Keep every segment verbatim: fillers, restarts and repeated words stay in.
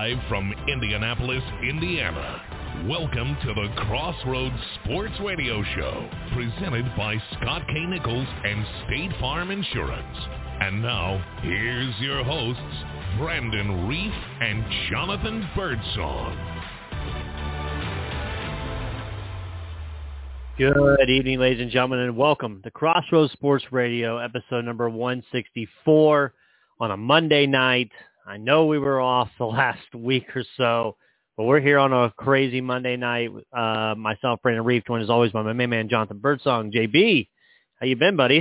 Live from Indianapolis, Indiana. Welcome to the Crossroads Sports Radio Show, presented by Scott K. Nichols and State Farm Insurance. And now, here's your hosts, Brandon Reef and Jonathan Birdsong. Good evening, ladies and gentlemen, and welcome to Crossroads Sports Radio, episode number one sixty-four on a Monday night. I know we were off the last week or so, but we're here on a crazy Monday night. Uh, myself, Brandon Reef, joined as always by my main man, Jonathan Birdsong. J B, how you been, buddy?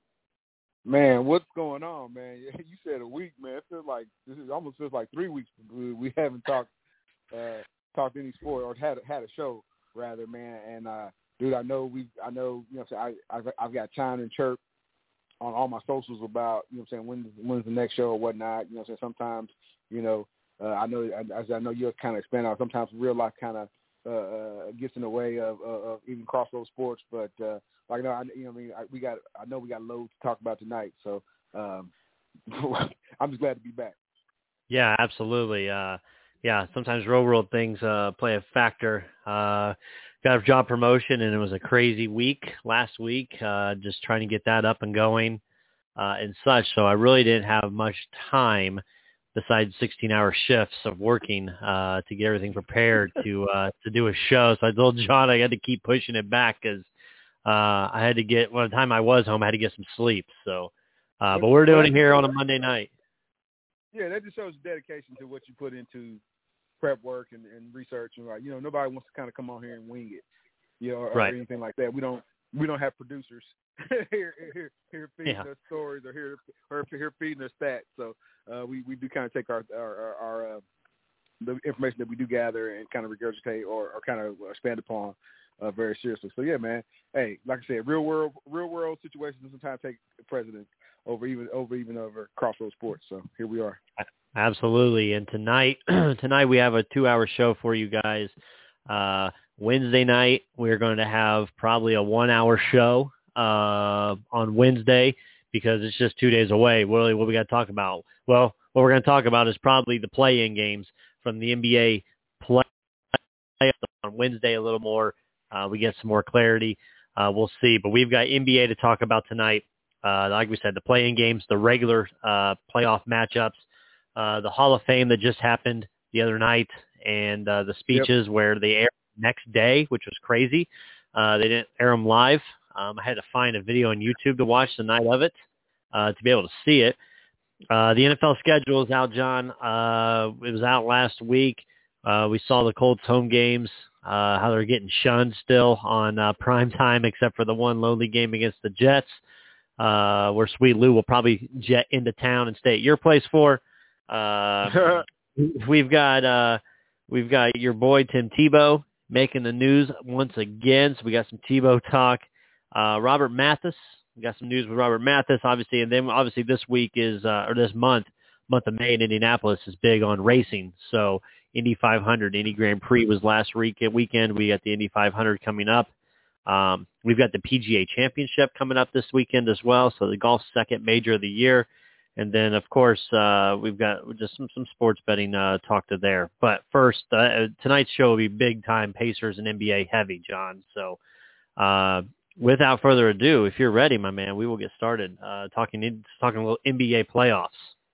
Man, what's going on, man? You said a week, man. It feels like this is almost feels like three weeks. We, we haven't talked uh, talked any sport or had had a show rather, man. And uh, dude, I know we, I know, you know, what I'm saying, I I've, I've got Chime and Chirp on all my socials about, you know, what I'm saying, when when's the next show or whatnot. You know, what I'm saying, sometimes, you know, uh, I know as I know you're kind of expand out. Sometimes real life kind of uh, uh, gets in the way of, of, of even Crossroads Sports, but uh, like no, I, you know, what I mean, I, we got, I know we got loads to talk about tonight, so um, I'm just glad to be back. Yeah, absolutely. Uh, yeah, sometimes real world things uh, play a factor. Uh, got a job promotion, and it was a crazy week last week, uh, just trying to get that up and going uh, and such. So I really didn't have much time besides sixteen-hour shifts of working uh, to get everything prepared to uh, to do a show. So I told John I had to keep pushing it back because uh, I had to get, well, the time I was home, I had to get some sleep. So, uh, but we're doing it here on a Monday night. Yeah, that just shows dedication to what you put into prep work and, and research, and like, you know, nobody wants to kind of come on here and wing it, you know, or, right. or anything like that. We don't we don't have producers here, here here feeding yeah. us stories or here or here feeding us stats. So uh, we we do kind of take our our, our, our uh, the information that we do gather and kind of regurgitate or, or kind of expand upon uh, very seriously. So yeah, man. Hey, like I said, real world real world situations sometimes take precedence over even over even over Crossroads Sports. So here we are. Absolutely. And tonight, tonight we have a two-hour show for you guys. Uh, Wednesday night, we're going to have probably a one-hour show uh, on Wednesday because it's just two days away. Really, what we got to talk about? Well, what we're going to talk about is probably the play-in games from the N B A play on Wednesday a little more. Uh, we get some more clarity. Uh, we'll see. But we've got N B A to talk about tonight. Uh, like we said, the play-in games, the regular uh, playoff matchups, Uh, the Hall of Fame that just happened the other night, and uh, the speeches yep. where they aired the next day, which was crazy. Uh, they didn't air them live. Um, I had to find a video on YouTube to watch the night of it uh, to be able to see it. Uh, the N F L schedule is out, John. Uh, it was out last week. Uh, we saw the Colts home games, uh, how they're getting shunned still on uh, prime time, except for the one lonely game against the Jets, uh, where Sweet Lou will probably jet into town and stay at your place for. Uh, we've got uh, we've got your boy Tim Tebow making the news once again. So we got some Tebow talk. Uh, Robert Mathis, we got some news with Robert Mathis, obviously, and then obviously this week is uh, or this month, month of May in Indianapolis is big on racing. So Indy five hundred, Indy Grand Prix was last week weekend. We got the Indy five hundred coming up. Um, we've got the P G A Championship coming up this weekend as well. So the golf's second major of the year. And then, of course, uh, we've got just some, some sports betting uh, talk to there. But first, uh, tonight's show will be big-time Pacers and N B A heavy, John. So uh, without further ado, if you're ready, my man, we will get started uh, talking talking a little N B A playoffs.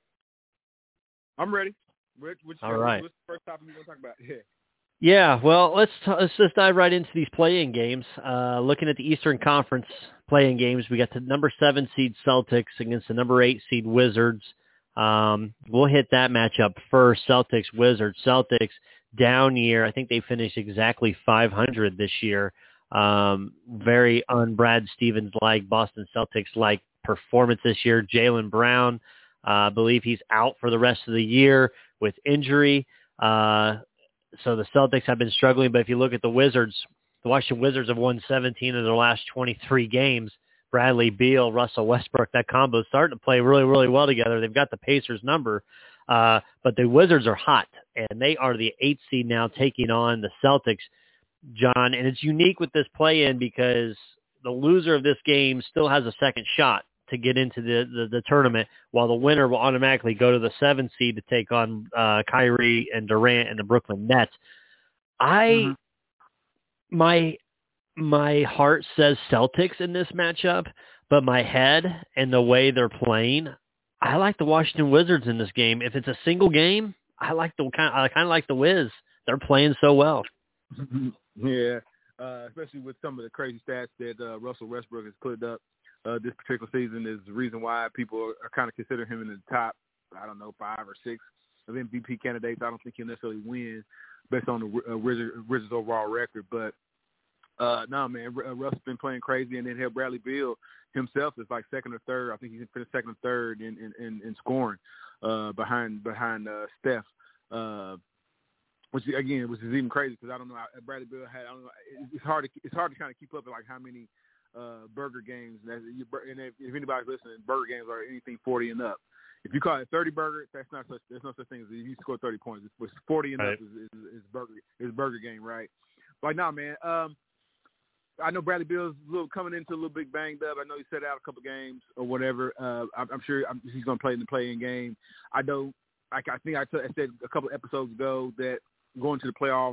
I'm ready. Which, which, All right. What's the first topic you want to talk about? Yeah. Yeah, well, let's t- let's just dive right into these play-in games. Uh, looking at the Eastern Conference play-in games, we got the number seven seed Celtics against the number eight seed Wizards. Um, we'll hit that matchup first. Celtics Wizards. Celtics down year. I think they finished exactly five hundred this year. Um, very un-Brad Stevens-like, Boston Celtics-like performance this year. Jaylen Brown, uh, I believe he's out for the rest of the year with injury. Uh, So the Celtics have been struggling, but if you look at the Wizards, the Washington Wizards have won seventeen of their last twenty-three games. Bradley Beal, Russell Westbrook, that combo is starting to play really, really well together. They've got the Pacers number, uh, but the Wizards are hot, and they are the eighth seed now taking on the Celtics, John. And it's unique with this play-in because the loser of this game still has a second shot to get into the, the, the tournament, while the winner will automatically go to the seven seed to take on uh, Kyrie and Durant and the Brooklyn Nets. I mm-hmm. my my heart says Celtics in this matchup, but my head and the way they're playing, I like the Washington Wizards in this game. If it's a single game, I like the kind. I kind of like the Wiz. They're playing so well. Yeah, uh, especially with some of the crazy stats that uh, Russell Westbrook has put up uh, this particular season is the reason why people are, are kind of considering him in the top, I don't know, five or six of M V P candidates. I don't think he'll necessarily win based on the uh, Wizards' overall record, but uh, no, man, R- Russell's been playing crazy, and then here Bradley Beal himself is like second or third. I think he's finished second or third in in, in, in scoring uh, behind behind uh, Steph. Uh, Which again, which is even crazy because I don't know. Bradley Beal had. I don't know. It's hard to it's hard to kind of keep up with like how many uh, burger games. That you, and if, if anybody's listening, burger games are anything forty and up. If you call it thirty burger, that's not such. There's no such thing as if you score thirty points. It's forty and right. up is, is, is burger is burger game, right? Like, nah, man. Um, I know Bradley Beal's a little coming into a little bit banged up. I know he set out a couple games or whatever. Uh, I'm, I'm sure I'm, he's going to play in the play-in game. I know. I, I think I, t- I said a couple episodes ago that going to the playoffs,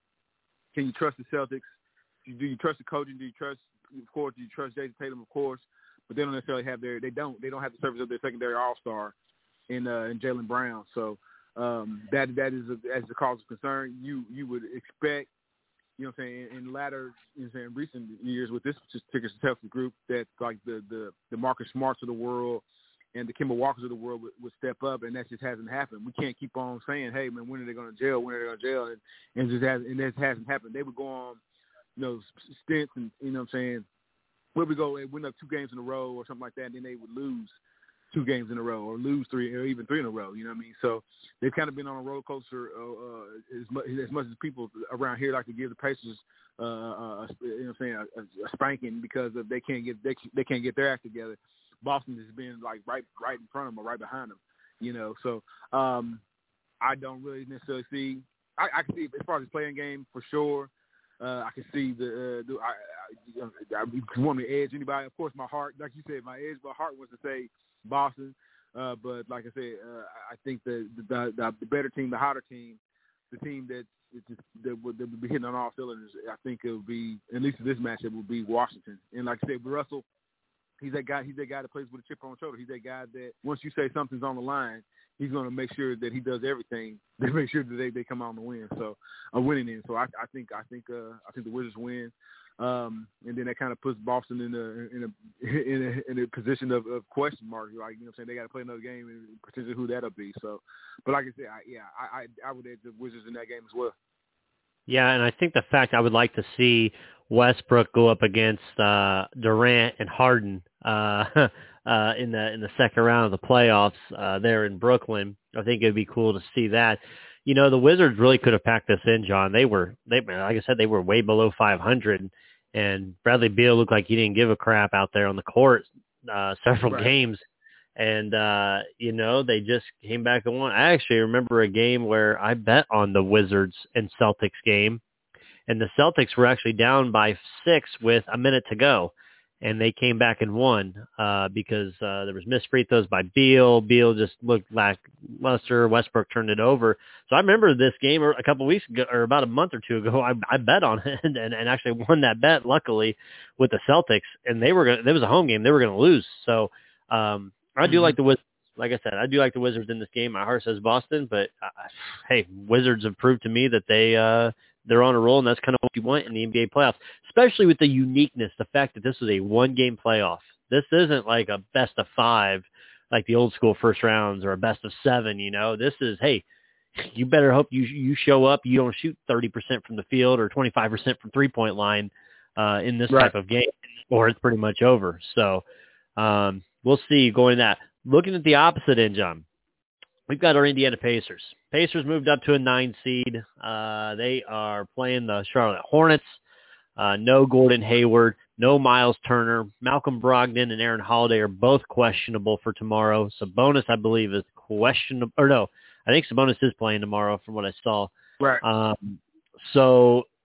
can you trust the Celtics? Do you trust the coaching? Do you trust, of course, do you trust Jason Tatum, of course? But they don't necessarily have their, they don't, they don't have the service of their secondary all-star in uh, in Jaylen Brown. So um, that that is a, as a cause of concern. You you would expect, you know what I'm saying, in, in latter, you know what I'm saying, recent years with this particular Celtics group that like the, the, the Marcus Smarts of the world and the Kemba Walkers of the world would, would step up, and that just hasn't happened. We can't keep on saying, "Hey, man, when are they going to jail? When are they going to jail?" And, and it just has, and that hasn't happened. They would go on, you know, stints, and you know what I'm saying, where we go and win up two games in a row or something like that, and then they would lose two games in a row or lose three or even three in a row. You know what I mean? So they've kind of been on a roller coaster uh, uh, as much as much as people around here like to give the Pacers, uh, uh, you know what I'm saying, a, a spanking because of they can't get they, they can't get their act together. Boston has been like right, right in front of them or right behind them, you know. So um, I don't really necessarily see. I, I can see as far as the playing game for sure. Uh, I can see the. Uh, the I, I, I, I want me to edge anybody. Of course, my heart, like you said, my edge, my heart wants to say Boston. Uh, but like I said, uh, I think the the, the the better team, the hotter team, the team that just, that would, that would be hitting on all cylinders. I think it would be, at least in this matchup, would be Washington. And like I said, Russell. He's that guy. He's that guy that plays with a chip on his shoulder. He's that guy that once you say something's on the line, he's going to make sure that he does everything to make sure that they, they come out on the win. So a winning end. So I, I think I think uh, I think the Wizards win, um, and then that kind of puts Boston in a in a in a, in a position of, of question mark. Like, you know, what I'm saying, they got to play another game and potentially who that'll be. So, but like I said, I, yeah, I, I I would edge the Wizards in that game as well. Yeah, and I think the fact I would like to see Westbrook go up against uh, Durant and Harden uh, uh, in the in the second round of the playoffs uh, there in Brooklyn. I think it'd be cool to see that. You know, the Wizards really could have packed this in, John. They were, they like I said, they were way below five hundred, and Bradley Beal looked like he didn't give a crap out there on the court uh, several right. games. And, uh, you know, they just came back and won. I actually remember a game where I bet on the Wizards and Celtics game, and the Celtics were actually down by six with a minute to go, and they came back and won uh, because uh, there was missed free throws by Beal. Beal just looked lackluster. Westbrook turned it over. So I remember this game a couple of weeks ago, or about a month or two ago. I, I bet on it and, and actually won that bet, luckily, with the Celtics, and they were going. It was a home game. They were going to lose. So. Um, I do mm-hmm. like the Wizards. Like I said, I do like the Wizards in this game. My heart says Boston, but uh, hey, Wizards have proved to me that they uh, they're on a roll, and that's kind of what you want in the N B A playoffs, especially with the uniqueness, the fact that this is a one-game playoff. This isn't like a best of five, like the old school first rounds, or a best of seven. You know, this is hey, you better hope you you show up. You don't shoot thirty percent from the field or twenty-five percent from three-point line uh, in this right. type of game, or it's pretty much over. So. Um, We'll see going that. Looking at the opposite end, John, we've got our Indiana Pacers. Pacers moved up to a nine seed. Uh, they are playing the Charlotte Hornets. Uh, no Gordon Hayward, no Miles Turner. Malcolm Brogdon and Aaron Holiday are both questionable for tomorrow. Sabonis, I believe, is questionable. Or no, I think Sabonis is playing tomorrow from what I saw. Right. Um, so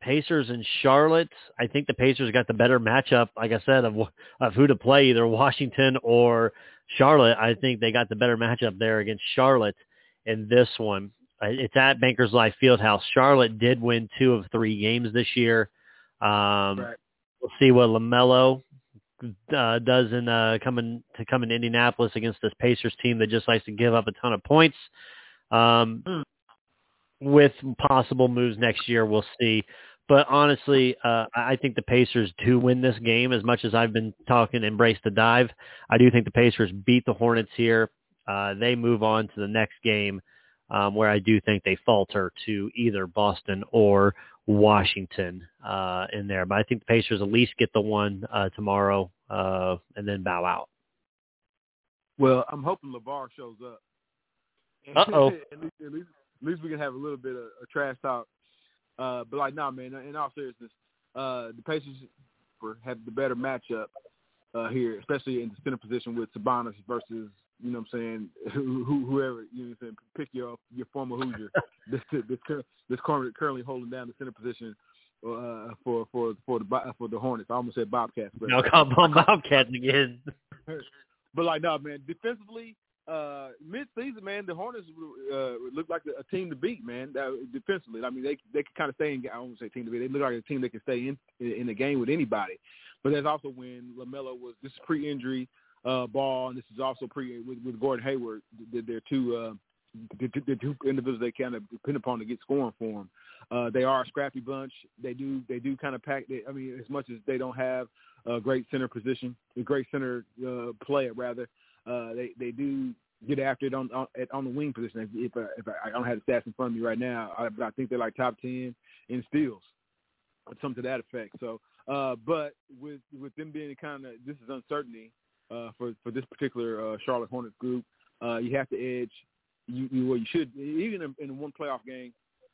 Pacers and Charlotte. I think the Pacers got the better matchup, like I said, of of who to play, either Washington or Charlotte. I think they got the better matchup there against Charlotte in this one. It's at Bankers Life Fieldhouse. Charlotte did win two of three games this year. Um, right. We'll see what LaMelo uh, does in uh, coming to come in Indianapolis against this Pacers team that just likes to give up a ton of points. Um, mm. With possible moves next year, we'll see. But honestly, uh, I think the Pacers do win this game. As much as I've been talking embrace the dive, I do think the Pacers beat the Hornets here. Uh, they move on to the next game, um, where I do think they falter to either Boston or Washington uh, in there. But I think the Pacers at least get the one uh, tomorrow uh, and then bow out. Well, I'm hoping LeVar shows up. Uh-oh. at, least, at, least, at least we can have a little bit of a trash talk. Uh, but, like, nah, man, in all seriousness, uh, the Pacers have the better matchup uh, here, especially in the center position with Sabonis versus, you know what I'm saying, who, whoever, you know what I'm saying, pick your your former Hoosier this, this, this currently holding down the center position uh, for for for the for the Hornets. I almost said Bobcats. But no, come on, Bobcats again. But, like, no, man, defensively, Uh, mid-season, man, the Hornets uh, look like a team to beat, man. Uh, defensively, I mean, they they can kind of stay in. I don't want to say team to beat. They look like a team that can stay in in the game with anybody. But that's also when LaMelo was this is pre-injury uh, ball, and this is also pre with, with Gordon Hayward. They're two uh, the, the two individuals they kind of depend upon to get scoring for them. Uh, they are a scrappy bunch. They do they do kind of pack. They, I mean, as much as they don't have a great center position, a great center uh, player rather. Uh, they they do get after it on on, on the wing position. If, if, I, if I, I don't have the stats in front of me right now, I, but I think they're like top ten in steals, or something to that effect. So, uh, but with with them being kind of this is uncertainty uh, for for this particular uh, Charlotte Hornets group. Uh, you have to edge. You you well you should even in, in one playoff game.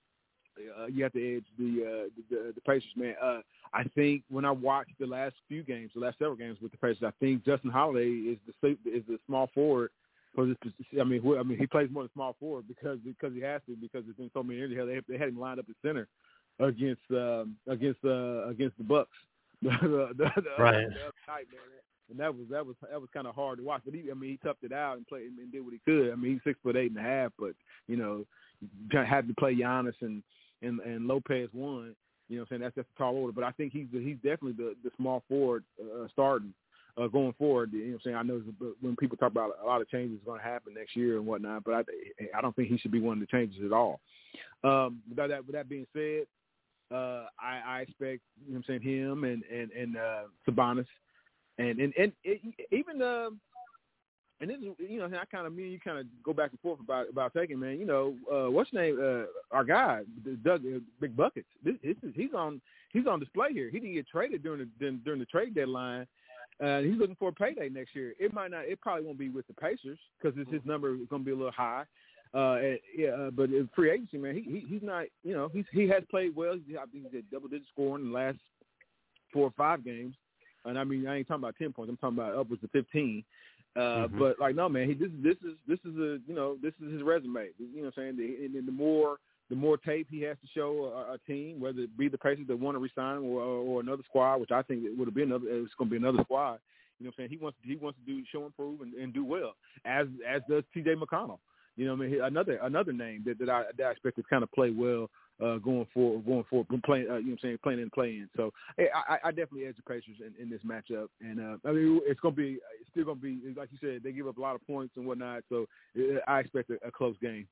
Uh, you have to edge the uh, the, the Pacers, man. Uh, I think when I watched the last few games, the last several games with the Pacers, I think Justin Holiday is the is the small forward for this. I mean, I mean, he plays more than small forward because because he has to because there's been so many injuries. They they had him lined up at center against um, against uh, against the Bucks. the, the, the, right. The other night, man. And that was that was that was kind of hard to watch. But he, I mean, he toughed it out and played and did what he could. I mean, he's six foot eight and a half, but you know, had to play Giannis and. And, and Lopez won, you know what I'm saying? That's just a tall order. But I think he's the, he's definitely the, the small forward uh, starting uh, going forward. You know what I'm saying? I know when people talk about a lot of changes going to happen next year and whatnot, but I I don't think he should be one of the changes at all. Um, with, that, with that being said, uh, I, I expect, you know what I'm saying, him and, and, and uh, Sabonis and, and, and it, even uh, – and this is, you know, I kind of, me and you kind of go back and forth about about taking, man. You know, uh, what's your name? Uh, our guy, Doug, uh, Big Buckets. This, this is, he's on he's on display here. He didn't get traded during the during the trade deadline. Uh, he's looking for a payday next year. It might not. It probably won't be with the Pacers because his number is going to be a little high. Uh, yeah, uh, but in free agency, man, he, he he's not. You know, he's he has played well. He's, I think he's at double digit scoring in the last four or five games. And I mean, I ain't talking about ten points. I'm talking about upwards of fifteen. Uh, mm-hmm. But like, no, man, he, this this is this is a you know this is his resume. You know what I'm saying? The, and the more the more tape he has to show a, a team, whether it be the Pacers that want to resign him or, or another squad, which I think it would have been another. It's going to be another squad. You know what I'm saying? He wants he wants to do show improve and, and do well, as as does T J McConnell. You know what I mean? Another another name that, that I that I expect to kind of play well uh, going forward, going forward, playing. Uh, you know what I'm saying? Playing in, playing. So hey, I, I definitely edge the Pacers in, in this matchup, and uh, I mean it's gonna be it's still gonna be like you said. They give up a lot of points and whatnot, so uh, I expect a, a close game.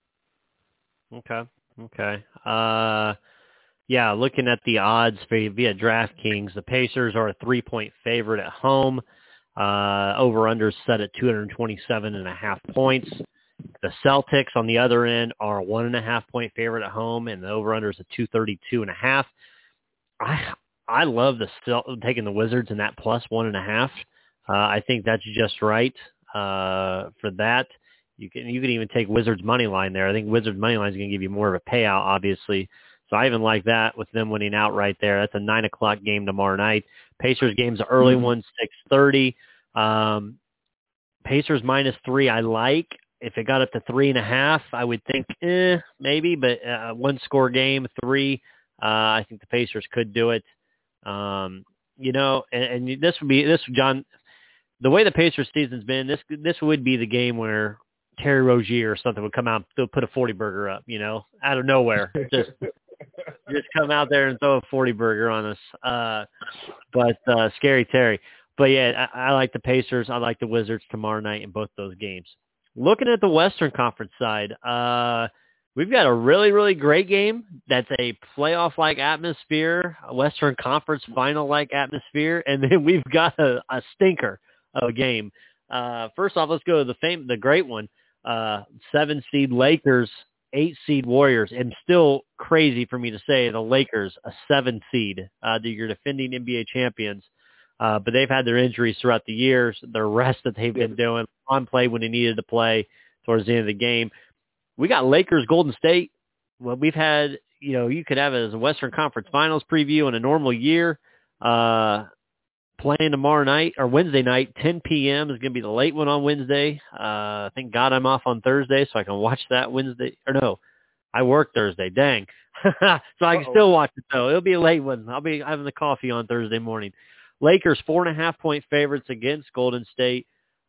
Okay. Okay. Uh, yeah, looking at the odds via, via DraftKings, the Pacers are a three-point favorite at home. Uh, over-under set at two hundred twenty-seven and a half points. The Celtics, on the other end, are a one-and-a-half-point favorite at home, and the over-under is at two thirty-two and a half. I I love the taking the Wizards in that plus one and a half. Uh, I think that's just right uh, for that. You can you can even take Wizards money line there. I think Wizards money line is going to give you more of a payout, obviously. So I even like that with them winning out right there. That's a nine o'clock game tomorrow night. Pacers game's an early mm-hmm. one, six thirty. Um, Pacers minus three, I like. If it got up to three and a half, I would think, eh, maybe. But uh, one score game, three, Uh, I think the Pacers could do it. Um, you know, and, and this would be this, John. The way the Pacers season's been, this this would be the game where Terry Rozier or something would come out and put a forty burger up. You know, out of nowhere, just just come out there and throw a forty burger on us. Uh, but uh, scary Terry. But yeah, I, I like the Pacers. I like the Wizards tomorrow night in both those games. Looking at the Western Conference side, uh, we've got a really, really great game. That's a playoff-like atmosphere, a Western Conference final-like atmosphere, and then we've got a, a stinker of a game. Uh, first off, let's go to the fame, the great one. Uh, seven seed Lakers, eight seed Warriors, and still crazy for me to say the Lakers a seven seed. Uh, you're defending N B A champions. Uh, but they've had their injuries throughout the years, their rest that they've been doing, on play when they needed to play towards the end of the game. We got Lakers, Golden State. Well, we've had, you know, you could have it as a Western Conference Finals preview in a normal year. Uh, playing tomorrow night or Wednesday night, ten p.m. is going to be the late one on Wednesday. Uh, thank God I'm off on Thursday so I can watch that Wednesday. Or no, I work Thursday. Dang. So I can Uh-oh. still watch it, though. It'll be a late one. I'll be having the coffee on Thursday morning. Lakers, four and a half point favorites against Golden State.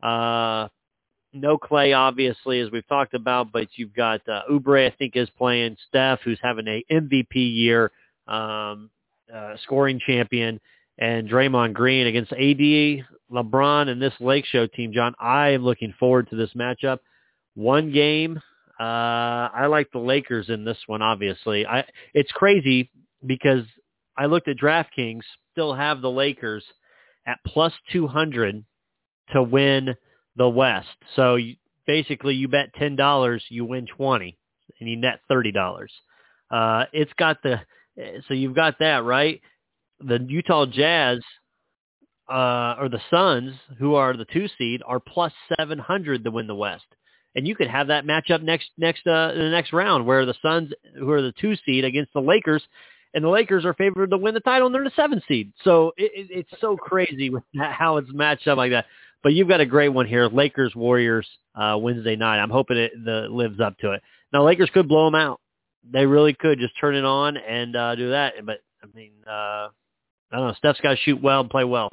Uh, no Clay, obviously, as we've talked about, but you've got uh, Oubre, I think, is playing. Steph, who's having a M V P year, um, uh, scoring champion, and Draymond Green against A D, LeBron, and this Lake Show team. John, I am looking forward to this matchup. One game. Uh, I like the Lakers in this one, obviously. I It's crazy because I looked at DraftKings, still have the Lakers at plus two hundred to win the West. So you, basically you bet ten dollars, you win twenty, and you net thirty dollars. Uh, it's got the, so you've got that, right? The Utah Jazz, uh, or the Suns, who are the two seed, are plus seven hundred to win the West. And you could have that matchup next, next, uh, in the next round where the Suns, who are the two seed against the Lakers, and the Lakers are favored to win the title, and they're the seven seed. So it, it, it's so crazy with how it's matched up like that. But you've got a great one here, Lakers Warriors uh, Wednesday night. I'm hoping it the, lives up to it. Now, Lakers could blow them out. They really could just turn it on and uh, do that. But I mean, uh, I don't know. Steph's got to shoot well and play well.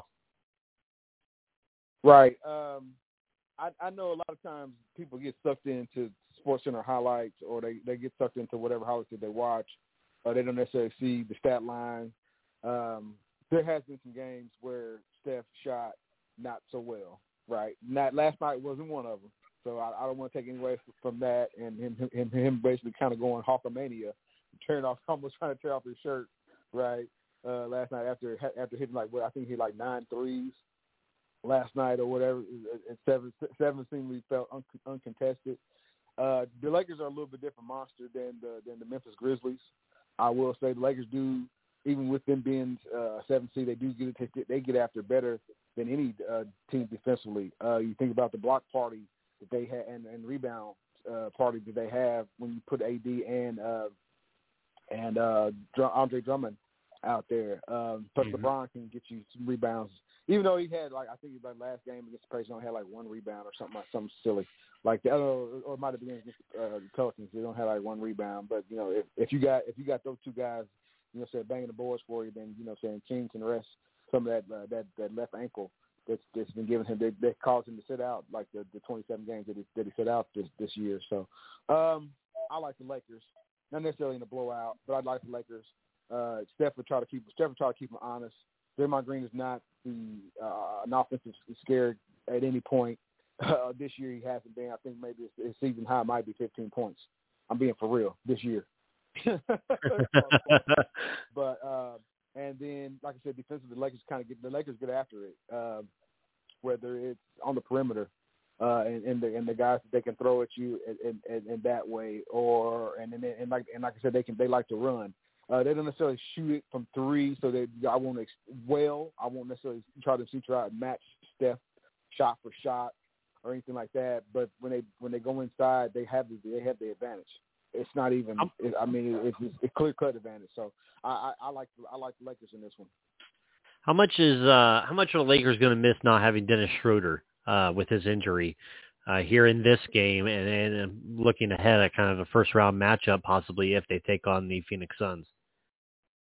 Right. Um, I, I know a lot of times people get sucked into SportsCenter highlights, or they, they get sucked into whatever highlights that they watch. Uh, they don't necessarily see the stat line. Um, there has been some games where Steph shot not so well, right? Not last night wasn't one of them. So I, I don't want to take any away from that, and him, him, him basically kind of going Hawkamania, tearing off, almost trying to tear off his shirt, right? Uh, last night after after hitting like what I think he hit like nine threes last night or whatever, and seven seven seemingly felt un, uncontested. Uh, the Lakers are a little bit different monster than the than the Memphis Grizzlies. I will say the Lakers do, even with them being uh, seven seed, they do get it, they get after better than any uh, team defensively. Uh, you think about the block party that they had and, and rebound uh, party that they have when you put A D and uh, and uh, Andre Drummond out there. Um, plus mm-hmm. LeBron can get you some rebounds, even though he had like I think like last game against the Pacers, he had like one rebound or something like something silly. Like the other, or it might have been against uh, the Pelicans. They don't have like one rebound, but you know, if, if you got if you got those two guys, you know, say banging the boards for you, then you know, saying King can rest some of that uh, that that left ankle that's that's been given him. That, that caused him to sit out like the, the twenty-seven games that he that he sit out this this year. So um, I like the Lakers, not necessarily in a blowout, but I like the Lakers. Uh, Steph would try to keep Steph would try to keep him honest. Draymond Green is not the uh, an offensive scared at any point. Uh, this year he hasn't been. I think maybe his, his season high might be fifteen points. I'm being for real this year. but uh, and then, like I said, defensively, the Lakers kind of get the Lakers get after it, uh, whether it's on the perimeter uh, and, and the and the guys that they can throw at you in, in, in that way, or and and, and like and like I said, they can they like to run. Uh, they don't necessarily shoot it from three, so they I won't ex- well I won't necessarily try to see try to match Steph shot for shot or anything like that. But when they when they go inside, they have the they have the advantage. It's not even. It, I mean, it, it's a clear cut advantage. So I, I, I like I like the Lakers in this one. How much is uh, how much are the Lakers going to miss not having Dennis Schroeder uh, with his injury uh, here in this game, and, and looking ahead at kind of a first round matchup possibly if they take on the Phoenix Suns?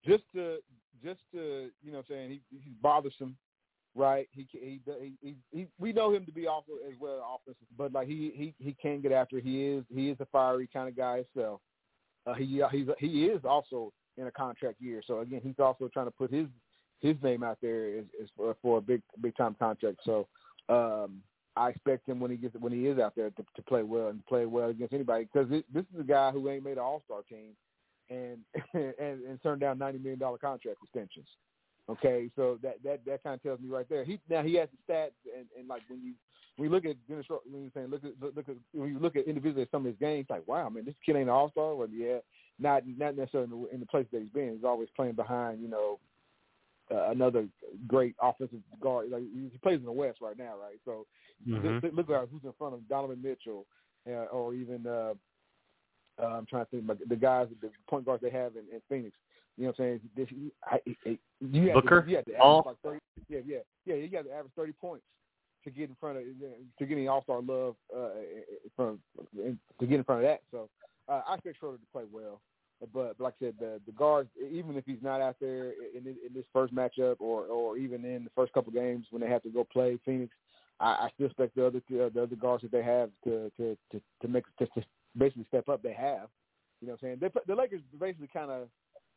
just to just to you know, what I'm saying he, he's bothersome, right? He he, he he he we know him to be also as well offensive, but like he he he can get after. He is he is a fiery kind of guy himself. Uh, he he's he is also in a contract year, so again, he's also trying to put his his name out there as, as for, for a big big time contract. So um, I expect him when he gets when he is out there to, to play well and play well against anybody, because this is a guy who ain't made an All-Star team and and, and turned down ninety million dollars contract extensions. Okay, so that that, that kind of tells me right there. He now he has the stats and, and like when you when you look at Dennis, when you're saying look at look, look at when you look at individually at some of his games, like wow, man, this kid ain't an All-Star. Well, yeah, not not necessarily in the, in the place that he's been. He's always playing behind, you know, uh, another great offensive guard. Like he plays in the West right now, right? So mm-hmm. look, look at who's in front of him, Donovan Mitchell, uh, or even uh, uh, I'm trying to think about the guys, the point guards they have in, in Phoenix. You know what I'm saying? This, I, I, you have Booker, to, you have to average like thirty. Yeah, yeah, yeah. You got to average thirty points to get in front of to get any All-Star love uh, from to get in front of that. So uh, I expect Schroeder to play well. But, but like I said, the the guards, even if he's not out there in, in this first matchup, or, or even in the first couple games when they have to go play Phoenix, I, I still expect the other uh, the other guards that they have to to to, to make to, to basically step up. They have, you know what I'm saying? They, the Lakers basically kind of.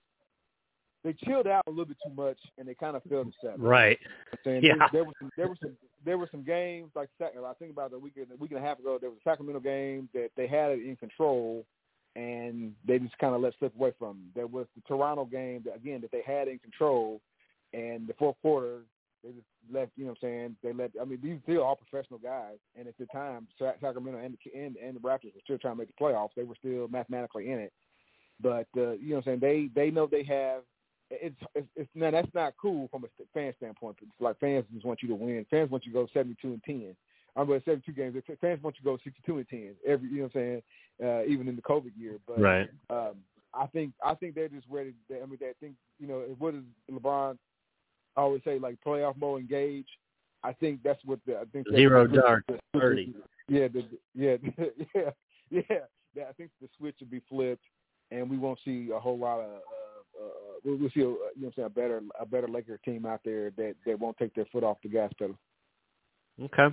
They chilled out a little bit too much, and they kind of failed to settle. Right. You know yeah. There, there were some, there were some, there were some games like I think about a week, a week and a half ago. There was a Sacramento game that they had it in control, and they just kind of let slip away from them. There was the Toronto game that, again, that they had in control, and the fourth quarter they just left. You know what I'm saying? They let. I mean, these still all professional guys, and at the time, Sacramento and the, and, and the Raptors were still trying to make the playoffs. They were still mathematically in it, but uh, you know what I'm saying? They they know they have. It's, it's it's now that's not cool from a fan standpoint. It's like fans just want you to win. Fans want you to go seventy-two and ten. I'm going to seventy-two games. Fans want you to go sixty-two and ten every. You know what I'm saying? Uh, even in the COVID year, but right. Um, I think I think they're just ready. They, I mean, they think you know what does LeBron always say? Like playoff mode, engage. I think that's what the I think zero dark thirty. Yeah, the, yeah, yeah, yeah, yeah. I think the switch will be flipped, and we won't see a whole lot of. Uh, Uh, we'll, we'll see, a, you know, what I'm saying, a better, a better Laker team out there that, that won't take their foot off the gas pedal. Okay.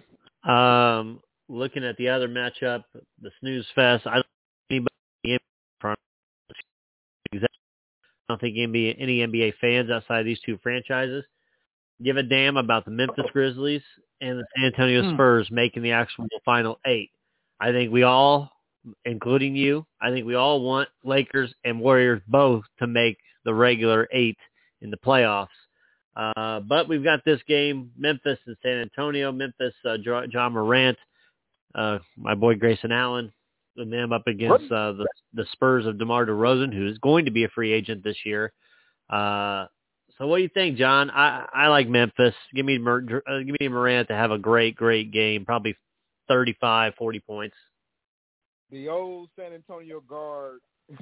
Um, looking at the other matchup, the snooze fest. I don't think anybody I don't think N B A, any N B A fans outside of these two franchises give a damn about the Memphis Grizzlies and the San Antonio Spurs hmm. making the actual final eight. I think we all, including you, I think we all want Lakers and Warriors both to make the regular eight in the playoffs. Uh, but we've got this game, Memphis and San Antonio. Memphis, uh, John Morant, uh, my boy Grayson Allen, and them up against uh, the, the Spurs of DeMar DeRozan, who is going to be a free agent this year. Uh, so what do you think, John? I, I like Memphis. Give me, uh, give me Morant to have a great, great game, probably thirty-five, forty points. The old San Antonio guard.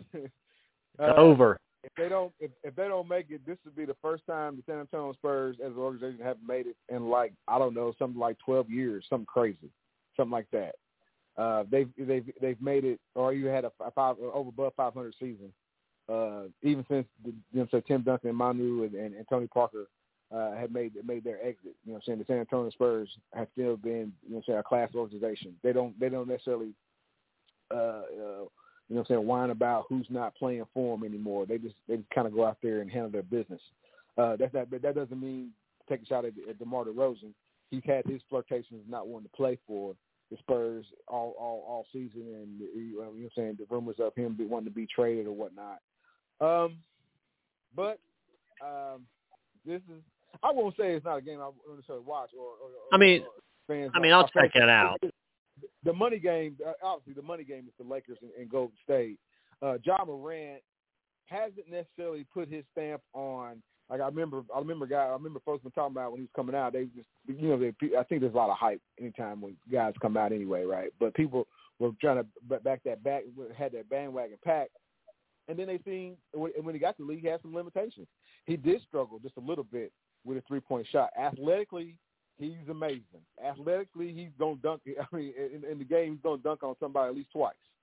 uh, over. If they don't, if, if they don't make it, this would be the first time the San Antonio Spurs, as an organization, have made it in like I don't know, something like twelve years, something crazy, something like that. Uh, they've they've they've made it, or you had a, a five over above five hundred season. Uh, even since you know, so Tim Duncan, and Manu, and, and, and Tony Parker uh, had made made their exit. You know, what I'm saying the San Antonio Spurs have still been, you know, what I'm saying a class organization. They don't they don't necessarily. Uh, uh, You know what I'm saying, whine about who's not playing for them anymore. They just they just kind of go out there and handle their business. Uh, that's not, but that doesn't mean take a shot at, at DeMar DeRozan. He's had his flirtations not wanting to play for the Spurs all all, all season, and you know what I'm saying, the rumors of him be, wanting to be traded or whatnot. Um, but um, this is I won't say it's not a game I want to watch or, or, or I mean or fans. I mean I'll check it out. The money game, obviously, the money game is the Lakers and, and Golden State. Uh, Ja Morant hasn't necessarily put his stamp on. Like I remember, I remember, guy, I remember folks been talking about when he was coming out. They just, you know, they, I think there's a lot of hype anytime when guys come out anyway, right? But people were trying to back that back, had that bandwagon packed, and then they seen when he got to the league, he had some limitations. He did struggle just a little bit with a three-point shot. Athletically, he's amazing. Athletically, he's going to dunk. I mean, in, in the game, he's going to dunk on somebody at least twice.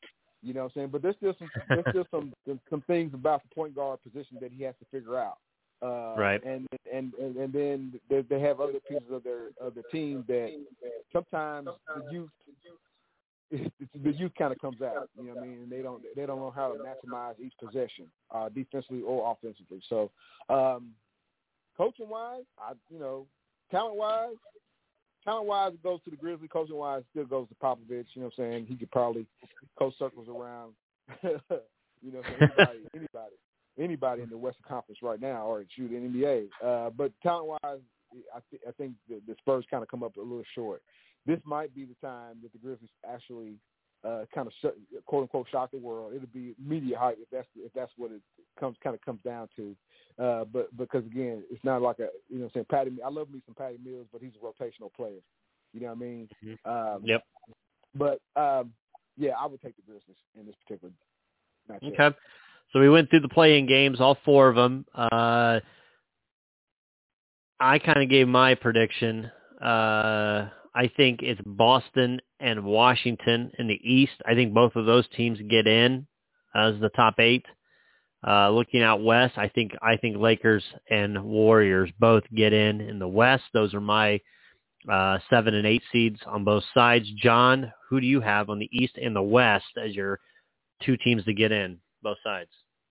You know what I'm saying? But there's still some there's still some some things about the point guard position that he has to figure out. Uh, right. And and and, and then they, they have other pieces of their of the team that sometimes the youth the youth kind of comes out. You know what I mean? And they don't they don't know how to maximize each possession, uh, defensively or offensively. So, um, coaching wise, I you know, talent wise. Talent-wise, it goes to the Grizzlies. Coaching-wise, it still goes to Popovich. You know what I'm saying? He could probably coach circles around, you know, anybody, anybody, anybody in the Western Conference right now, or shoot in N B A. Uh, but talent-wise, I, th- I think the, the Spurs kind of come up a little short. This might be the time that the Grizzlies actually uh, kind of sh- quote unquote shock the world. It'll be media hype if that's if that's what it comes kind of comes down to. Uh, but because again, it's not like a you know what I'm saying Patty. I love me some Patty Mills, but he's a rotational player. You know what I mean? Mm-hmm. Um, yep. But um, yeah, I would take the Grizzlies in this particular matchup. Okay. So we went through the play-in games, all four of them. Uh, I kind of gave my prediction. Uh, I think it's Boston and Washington in the East. I think both of those teams get in as the top eight. Uh, looking out west, I think I think Lakers and Warriors both get in in the West. Those are my uh, seven and eight seeds on both sides. John, who do you have on the East and the West as your two teams to get in, both sides?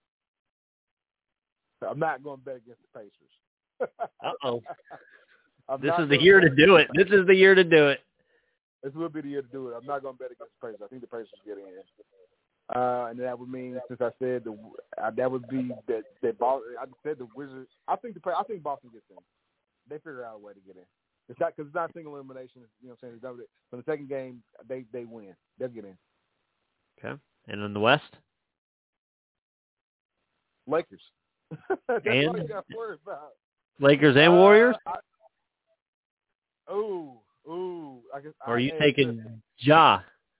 I'm not going to bet against the Pacers. Uh-oh. I'm this not is the gonna year bet to do it. This is the year to do it. This will be the year to do it. I'm not going to bet against the Pacers. I think the Pacers get in. Uh, and that would mean, since I said the, uh, that would be that that Boston. I said the Wizards. I think the I think Boston gets in. They figure out a way to get in. It's not because it's not single elimination. You know what I'm saying? For the second game, they they win. They'll get in. Okay. And in the West, Lakers. That's and all you got to worry about. Lakers and uh, Warriors. I, ooh, ooh. I guess. Or are you I, taking listen, Ja?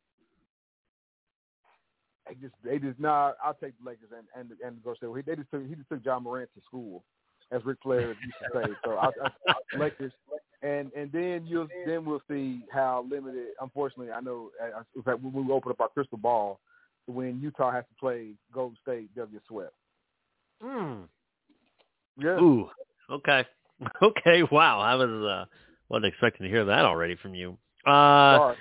They just, they just, nah. I'll take the Lakers and and and go stay. They just took, he just took John Morant to school, as Ric Flair used to say. So I, I, I Lakers, and and then you'll then we'll see how limited. Unfortunately, I know. In fact, when we open up our crystal ball, when Utah has to play Golden State, they'll get swept. Mm. Yeah. Ooh. Okay. Okay. Wow. I was uh, wasn't expecting to hear that already from you. Uh,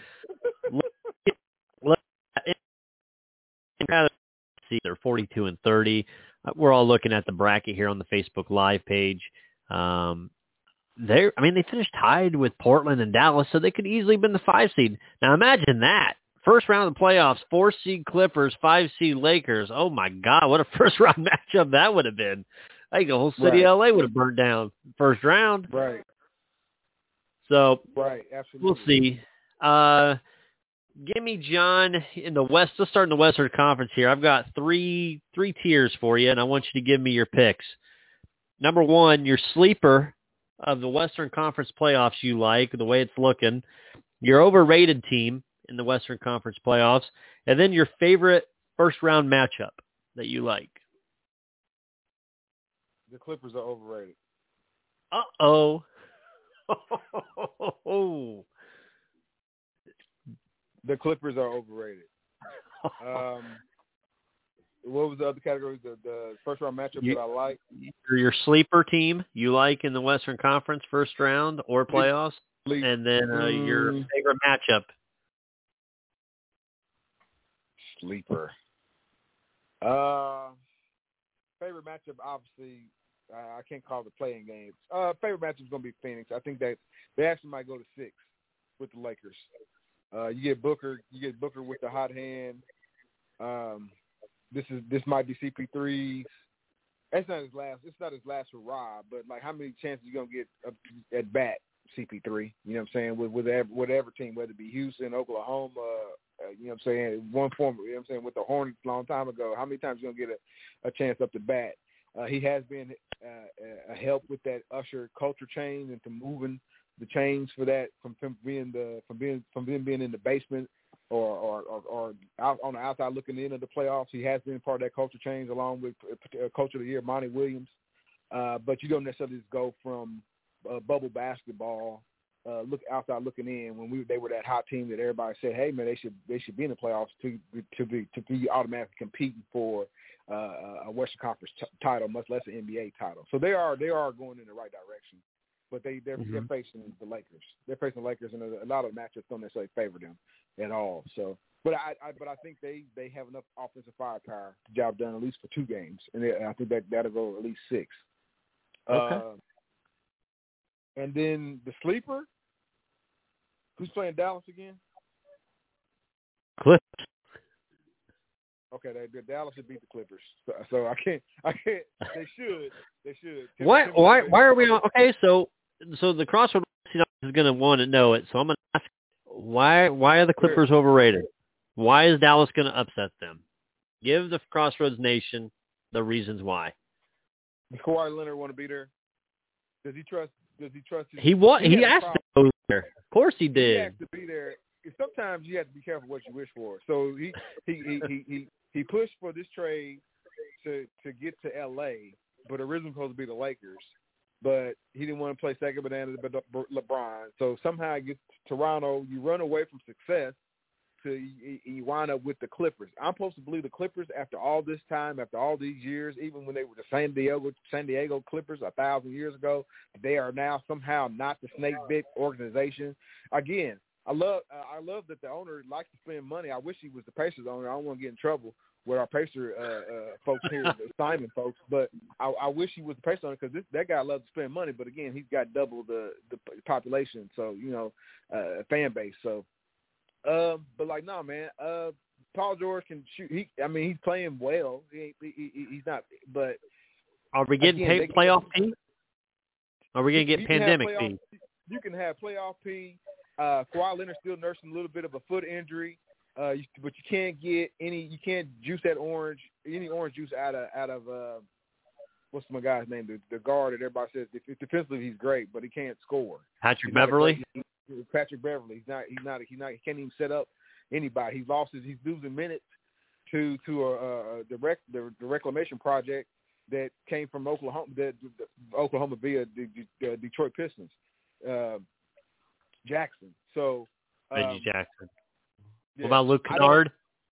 see, they're forty-two and thirty. Uh, we're all looking at the bracket here on the Facebook Live page. Um, they, I mean, they finished tied with Portland and Dallas, so they could easily have been the five seed. Now imagine that. First round of the playoffs, four seed Clippers, five seed Lakers. Oh my God, what a first round matchup that would have been. I think the whole city right. of L A would have burnt down first round. Right. So right, absolutely. We'll see. Uh, give me John in the West. Let's start in the Western Conference here. I've got three three tiers for you, and I want you to give me your picks. Number one, your sleeper of the Western Conference playoffs you like, the way it's looking. Your overrated team in the Western Conference playoffs, and then your favorite first-round matchup that you like. The Clippers are overrated. Uh-oh. The Clippers are overrated. Um, what was the other category? The, the first-round matchup you, that I like? Your sleeper team you like in the Western Conference first round or playoffs, Sleep. and then uh, mm. your favorite matchup. Sleeper. Uh, favorite matchup, obviously, uh, I can't call it playing games. Uh, favorite matchup is going to be Phoenix. I think that they actually might go to six with the Lakers. Uh, you get Booker. You get Booker with the hot hand. Um, this is this might be C P three's. It's not his last. It's not his last hurrah. But like, how many chances you gonna get at bat? C P three. You know what I'm saying? With with whatever, whatever team, whether it be Houston, Oklahoma. Uh, you know what I'm saying? One form. You know what I'm saying? With the Hornets a long time ago. How many times you gonna get a, a chance up the bat? Uh, he has been uh, a help with that Usher culture change and to moving the chains for that from, from being the from being from being being in the basement or or, or or out on the outside looking in at the playoffs. He has been part of that culture change along with uh, Coach of the Year Monty Williams. Uh, but you don't necessarily just go from uh, bubble basketball uh, look outside looking in when we they were that hot team that everybody said, hey man, they should they should be in the playoffs to to be to be automatically competing for uh, a Western Conference t- title, much less an N B A title. So they are they are going in the right direction, but they they're, mm-hmm. they're facing the Lakers. They're facing the Lakers, and a, a lot of matchups don't necessarily favor them at all. So, but I, I but I think they, they have enough offensive firepower to job done at least for two games, and they, I think that that'll go at least six. Okay. Uh, and then the sleeper, who's playing Dallas again? Clippers. Okay, they, they, Dallas should beat the Clippers, so, so I can't. I can't. They should. They should. Tim, Why? Tim, Why? Why are we on? Okay, so so the Crossroads is going to want to know it. So I'm going to ask, why? Why are the Clippers overrated? Why is Dallas going to upset them? Give the Crossroads Nation the reasons why. Does Kawhi Leonard want to be there? Does he trust? Does he trust? His, he wa- He, he asked to go there. Of course he did. He asked to be there. Sometimes you have to be careful what you wish for. So he he he he. he He pushed for this trade to to get to L A, but originally supposed to be the Lakers. But he didn't want to play second banana to LeBron. So somehow he gets to Toronto. You run away from success to you, you wind up with the Clippers. I'm supposed to believe the Clippers after all this time, after all these years, even when they were the San Diego San Diego Clippers a thousand years ago, they are now somehow not the snake bit organization. Again, I love uh, I love that the owner likes to spend money. I wish he was the Pacers owner. I don't want to get in trouble with our Pacer uh, uh, folks here, the Simon folks, but I, I wish he was the Pacers owner because that guy loves to spend money. But again, he's got double the, the population, so you know, uh, fan base. So, um, but like, no, man, uh, Paul George can shoot. He, I mean, he's playing well. He, he, he, he's not, but are we getting again, pay, playoff P? Are we going to get pandemic playoff, P? You can have playoff P. Uh, Kawhi Leonard still nursing a little bit of a foot injury, uh, you, but you can't get any. You can't juice that orange, any orange juice out of out of uh, what's my guy's name? The, the guard that everybody says defensively he's great, but he can't score. Patrick Beverly. Great, he, Patrick Beverly. He's not. He's not. He's not. He can't even set up anybody. He's lost his. He's losing minutes to to a, a the, rec, the the reclamation project that came from Oklahoma, the, the Oklahoma via the, the Detroit Pistons. Uh, Jackson. So um, Reggie Jackson. Yeah, what about Luke Kennard?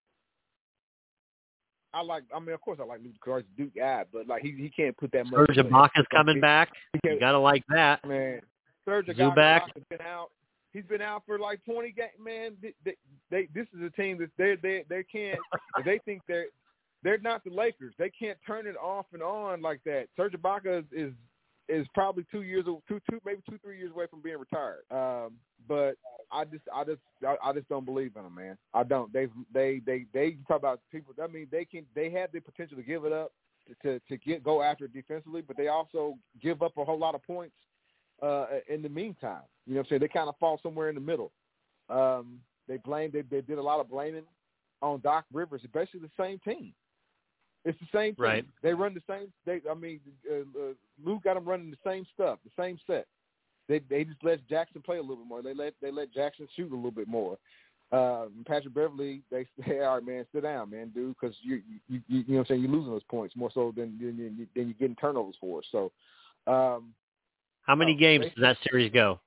I, I like. I mean, of course, I like Luke Kennard. He's a Duke guy, but like he he can't put that much. Serge Ibaka's coming back. You gotta like that. Man, Serge Zubac has been out. He's been out for like twenty games. Man, they, they, they this is a team that they they they can't. They think they're they're not the Lakers. They can't turn it off and on like that. Serge Ibaka is. is is probably two years, two, two, maybe two, three years away from being retired. Um, but I just, I just, I, I just don't believe in them, man. I don't. They, they, they, they talk about people. I mean, they can, they have the potential to give it up to, to get go after it defensively, but they also give up a whole lot of points uh, in the meantime. You know what I'm saying? They kind of fall somewhere in the middle. Um, they blame. They, they did a lot of blaming on Doc Rivers. It's basically the same team. It's the same thing. Right. They run the same. They, I mean, uh, uh, Lou got them running the same stuff, the same set. They they just let Jackson play a little bit more. They let they let Jackson shoot a little bit more. Uh, Patrick Beverly, they say, all right, man, sit down, man, dude, because you, you you you know what I'm saying, you're losing those points more so than than, than you're getting turnovers for. So, um, how many no, games they, does that series go?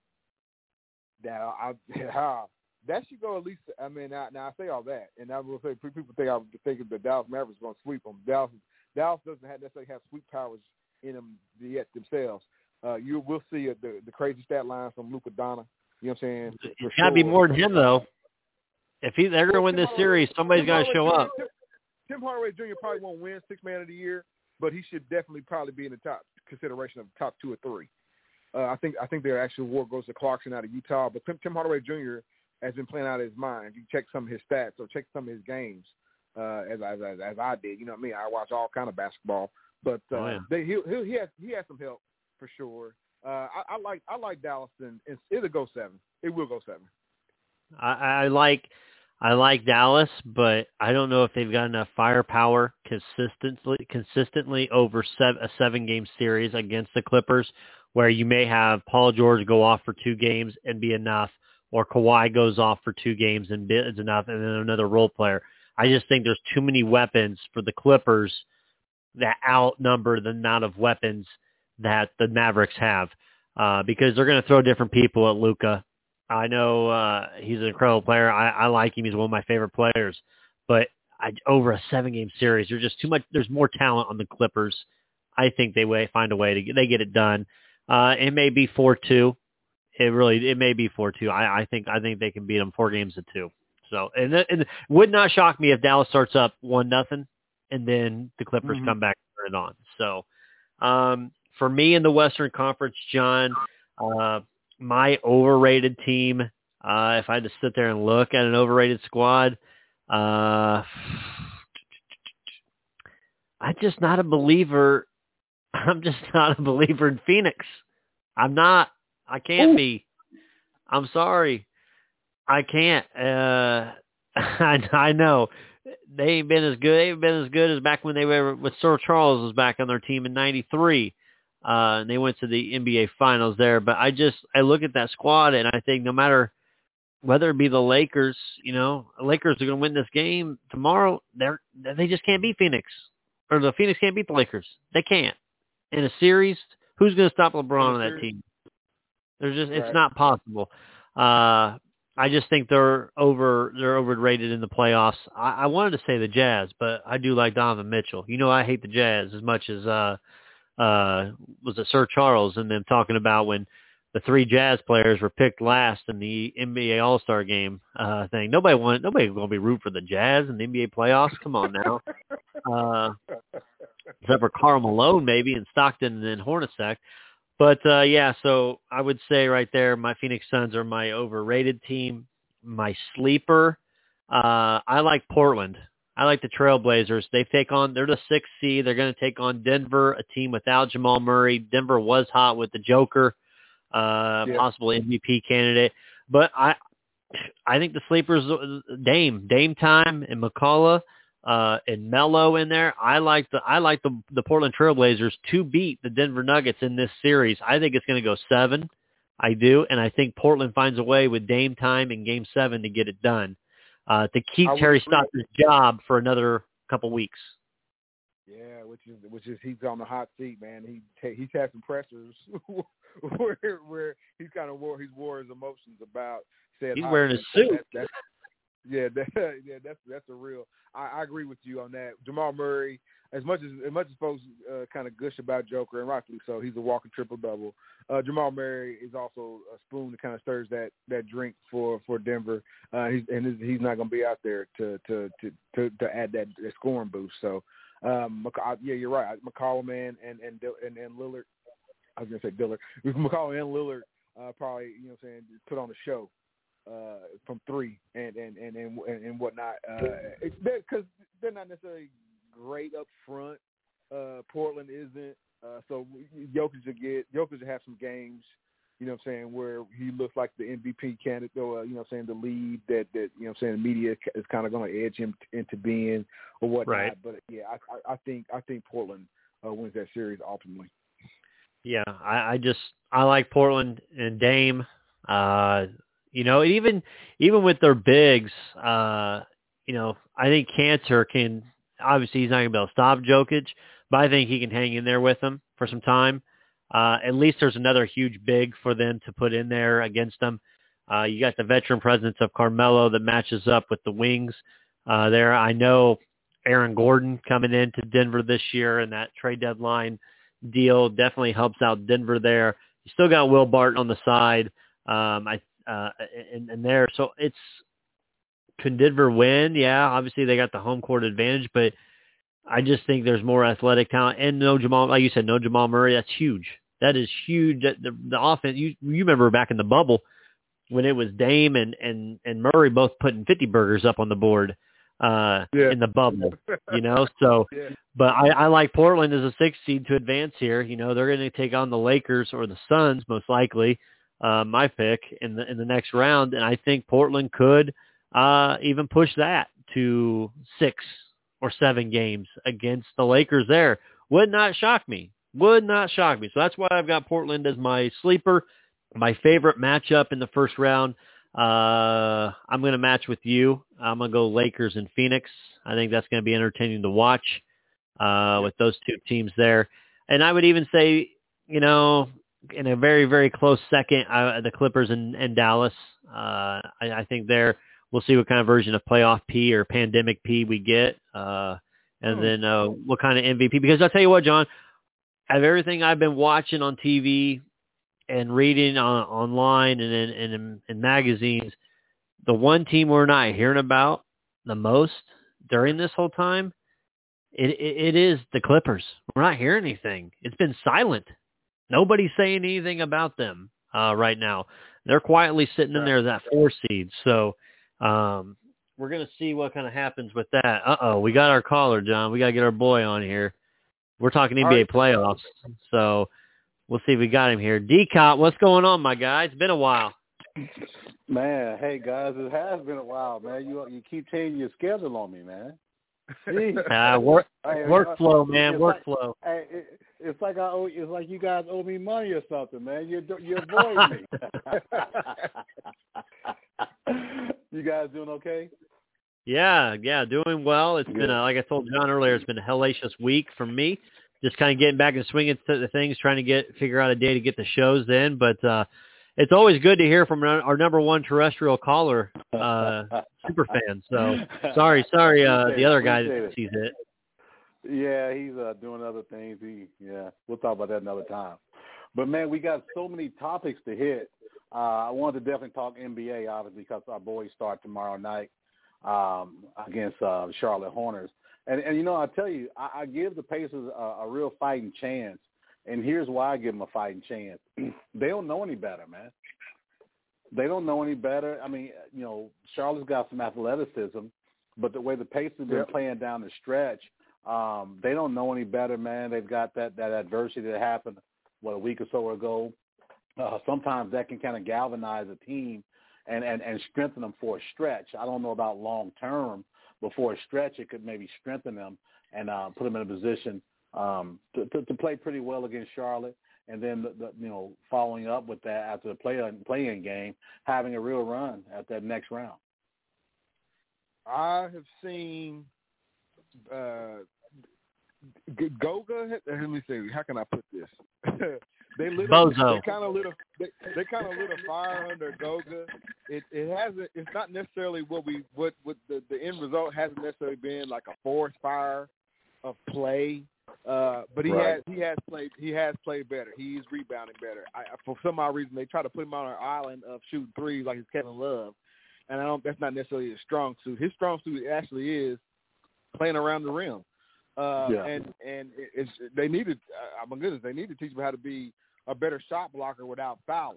Now, I, I, that should go at least. I mean, now, now I say all that, and I will say people think I was thinking the Dallas Mavericks going to sweep them. Dallas, Dallas doesn't have, necessarily have sweep powers in them yet themselves. Uh, you will see a, the the crazy stat line from Luka Doncic. You know what I'm saying? It's got to sure. be more than him, though. If he, they're going to win this series, somebody's got to show Junior, up. Tim, Tim Hardaway Junior probably won't win Sixth Man of the Year, but he should definitely probably be in the top consideration of the top two or three. Uh, I think I think their actual award goes to Clarkson out of Utah, but Tim, Tim Hardaway Junior has been playing out of his mind. If you check some of his stats or check some of his games, uh, as, as as I did, you know what I mean. I watch all kind of basketball, but uh, oh, yeah. they, he he he has he has some help for sure. Uh, I, I like I like Dallas, and it'll go seven. It will go seven. I, I like I like Dallas, but I don't know if they've got enough firepower consistently consistently over seven, a seven game series against the Clippers, where you may have Paul George go off for two games and be enough, or Kawhi goes off for two games and is enough, and then another role player. I just think there's too many weapons for the Clippers that outnumber the amount of weapons that the Mavericks have. uh, because they're going to throw different people at Luka. I know uh, he's an incredible player. I, I like him. He's one of my favorite players. But I, over a seven-game series, there's just too much. There's more talent on the Clippers. I think they way, find a way to get, they get it done. Uh, it may be four two. It really it may be four two. I, I think I think they can beat them four games to two. So and, th- and it would not shock me if Dallas starts up one nothing, and then the Clippers Mm-hmm. come back and turn it on. So um, for me in the Western Conference, John, uh, my overrated team. Uh, if I had to sit there and look at an overrated squad, uh, I'm just not a believer. I'm just not a believer in Phoenix. I'm not. I can't Ooh. be. I'm sorry. I can't. Uh, I, I know. They ain't been as good. They ain't been as good as back when they were with Sir Charles was back on their team in ninety-three. Uh, and they went to the N B A Finals there. But I just, I look at that squad and I think no matter whether it be the Lakers, you know, the Lakers are going to win this game tomorrow. They're, they just can't beat Phoenix. Or the Phoenix can't beat the Lakers. They can't. In a series, who's going to stop LeBron on that team? There's just Right. It's not possible. Uh, I just think they're over they're overrated in the playoffs. I, I wanted to say the Jazz, but I do like Donovan Mitchell. You know, I hate the Jazz as much as uh, uh, was it Sir Charles and them talking about when the three Jazz players were picked last in the N B A All-Star game uh, thing. Nobody wanted nobody going to be rooting for the Jazz in the N B A playoffs. Come on now. Uh, except for Karl Malone maybe and Stockton and then Hornacek. But, uh, yeah, so I would say right there my Phoenix Suns are my overrated team. My sleeper, uh, I like Portland. I like the Trailblazers. They take on, they're the sixth seed. They're going to take on Denver, a team without Jamal Murray. Denver was hot with the Joker, uh, yeah. possible M V P candidate. But I I think the sleepers, Dame, Dame time and McCullough. Uh, and Melo in there. I like the I like the the Portland Trailblazers to beat the Denver Nuggets in this series. I think it's going to go seven. I do, and I think Portland finds a way with Dame time in Game Seven to get it done, uh, to keep Terry Stotts's job for another couple weeks. Yeah, which is which is he's on the hot seat, man. He ta- he's had some pressers where where he's kind of wore he's wore his emotions about. Said he's wearing his suit. That, that's, yeah, that, yeah, that's that's a real. I, I agree with you on that. Jamal Murray, as much as as much as folks uh, kind of gush about Joker, and rightfully so, he's a walking triple double. Uh, Jamal Murray is also a spoon that kind of stirs that, that drink for, for Denver, uh, he's, and he's not going to be out there to to, to, to, to add that, that scoring boost. So, um, yeah, you're right. McCollum and and and, and, and Lillard. I was going to say Dillard. McCollum and Lillard uh, probably, you know, what I'm saying, put on the show. Uh, from three and and and and, and whatnot, because uh, they're, they're not necessarily great up front. Uh, Portland isn't, uh, so Jokic will get Jokic will have some games, you know what I'm saying, where he looks like the M V P candidate, or you know what I'm saying, the lead that that you know what I'm saying, the media is kind of going to edge him into being or whatnot. Right. But yeah, I, I think I think Portland uh, wins that series ultimately. Yeah, I, I just I like Portland and Dame. Uh, You know, even even with their bigs, uh, you know, I think Cantor can, obviously he's not going to be able to stop Jokic, but I think he can hang in there with him for some time. Uh, at least there's another huge big for them to put in there against them. Uh, you got the veteran presence of Carmelo that matches up with the wings uh, there. I know Aaron Gordon coming into Denver this year, and that trade deadline deal definitely helps out Denver there. You still got Will Barton on the side. Um, I Uh, and, and there, so it's, can Denver win? Yeah, obviously they got the home court advantage, but I just think there's more athletic talent and no Jamal, like you said, no Jamal Murray. That's huge. That is huge. The, the, the offense, you you remember back in the bubble when it was Dame and, and, and Murray both putting fifty burgers up on the board uh, yeah. in the bubble, you know? So, yeah. but I, I like Portland as a sixth seed to advance here. You know, they're going to take on the Lakers or the Suns most likely. Uh, my pick in the in the next round, and I think Portland could uh, even push that to six or seven games against the Lakers there. Would not shock me. Would not shock me. So that's why I've got Portland as my sleeper. My favorite matchup in the first round, uh, I'm going to match with you. I'm going to go Lakers and Phoenix. I think that's going to be entertaining to watch uh, with those two teams there. And I would even say, you know, in a very, very close second, uh, the Clippers and, and Dallas. Uh, I, I think there we'll see what kind of version of playoff P or pandemic P we get, uh, and hmm. then uh, what kind of M V P. Because I'll tell you what, John, out of everything I've been watching on T V and reading on, online and in, and in, in magazines, the one team we're not hearing about the most during this whole time, it, it, it is the Clippers. We're not hearing anything. It's been silent. Nobody's saying anything about them uh, right now. They're quietly sitting in there as that four seed. So um, we're going to see what kind of happens with that. Uh-oh, we got our caller, John. We got to get our boy on here. We're talking N B A right. playoffs. So we'll see if we got him here. D-Cop, what's going on, my guy? It's been a while. Man, hey, guys, it has been a while, man. You you keep changing your schedule on me, man. uh, work, hey, workflow, man, workflow. Like, hey, it, it's like I owe, it's like you guys owe me money or something, man. You're you're avoiding me. You guys doing okay? Yeah, yeah, doing well. It's Good. been, a, like I told John earlier, it's been a hellacious week for me. Just kind of getting back and swinging to the things, trying to get figure out a day to get the shows in. But uh, it's always good to hear from our number one terrestrial caller, uh, super fan. So sorry, sorry, uh, the other guy that sees it. Yeah, he's uh, doing other things. He, yeah, we'll talk about that another time. But man, we got so many topics to hit. Uh, I wanted to definitely talk N B A, obviously, because our boys start tomorrow night um, against uh, the Charlotte Hornets. And, and, you know, I tell you, I, I give the Pacers a, a real fighting chance. And here's why I give them a fighting chance. They don't know any better, man. They don't know any better. I mean, you know, Charlotte's got some athleticism, but the way the Pacers have been yep. playing down the stretch, um, they don't know any better, man. They've got that, that adversity that happened, what, a week or so ago. Uh, sometimes that can kind of galvanize a team and, and, and strengthen them for a stretch. I don't know about long term, but for a stretch it could maybe strengthen them and uh, put them in a position um, to, to, to play pretty well against Charlotte. And then, the, the, you know, following up with that after the play, play-in game, having a real run at that next round. I have seen uh, Goga. Let me see. How can I put this? they lit a, they kind of lit a they, they kind of lit a fire under Goga. It it hasn't. It's not necessarily what we what what the, the end result hasn't necessarily been like a forest fire of play. Uh, but he right. has he has played he has played better. He's rebounding better. I, for some odd reason, they try to put him on an island of shooting threes like it's Kevin Love, and I don't. That's not necessarily his strong suit. His strong suit actually is playing around the rim. Uh, yeah. And and it's they needed. Uh, my goodness, they need to teach him how to be a better shot blocker without fouling.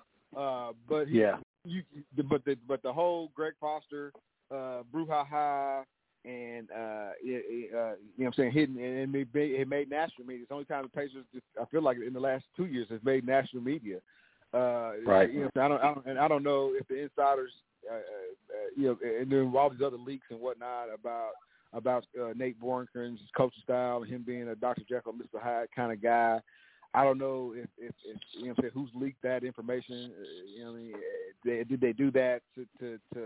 Uh, but he, yeah, you, but the but the whole Greg Foster, uh, brouhaha. And, uh, it, uh, you know what I'm saying, hidden, and it made, it made national media. It's the only time the Pacers, just, I feel like in the last two years, has made national media. Uh, right. You know, I don't, I don't, and I don't know if the insiders, uh, uh, you know, and then all these other leaks and whatnot about about uh, Nate Bornkrum's coaching style and him being a Doctor Jekyll, Mister Hyde kind of guy. I don't know if, if, if you know, what I'm saying, who's leaked that information. Uh, you know, what I mean, they, did they do that to, to to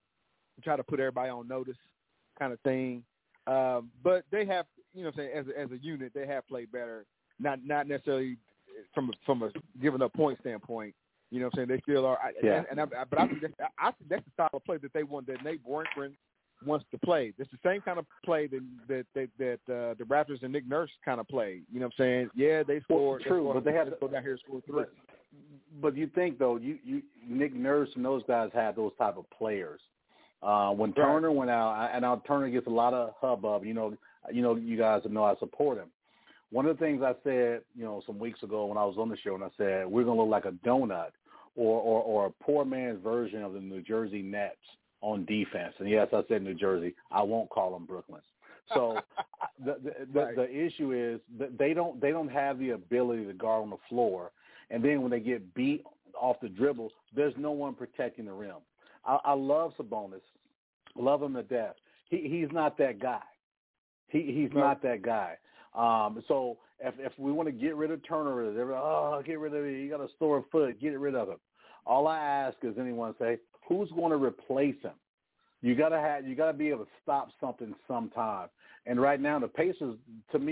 try to put everybody on notice? Kind of thing, um, but they have, you know, what I'm saying, as a, as a unit, they have played better. Not not necessarily from a, from a giving up point standpoint. You know, what I'm saying, they still are. Yeah. And, and I, but I think that's, I think that's the style of play that they want, that Nate Bornkrum wants to play. It's the same kind of play that that that, that uh, the Raptors and Nick Nurse kind of play. You know, what I'm saying, yeah, they scored. Well, true, they scored, but they have to go down here and score three. But, but you think though, you you Nick Nurse and those guys have those type of players. Uh, when right. Turner went out, and now Turner gets a lot of hubbub. You know, you know, you guys know I support him. One of the things I said, you know, some weeks ago when I was on the show, and I said we're going to look like a donut, or, or or a poor man's version of the New Jersey Nets on defense. And yes, I said New Jersey. I won't call them Brooklyn. So the the, the, right. the issue is that they don't they don't have the ability to guard on the floor, and then when they get beat off the dribble, there's no one protecting the rim. I, I love Sabonis, love him to death. He he's not that guy. He he's no. not that guy. Um, so if if we want to get rid of Turner, they're oh get rid of it. You got a sore foot, get rid of him. All I ask is anyone say who's going to replace him. You gotta have you gotta be able to stop something sometime. And right now the Pacers, to me,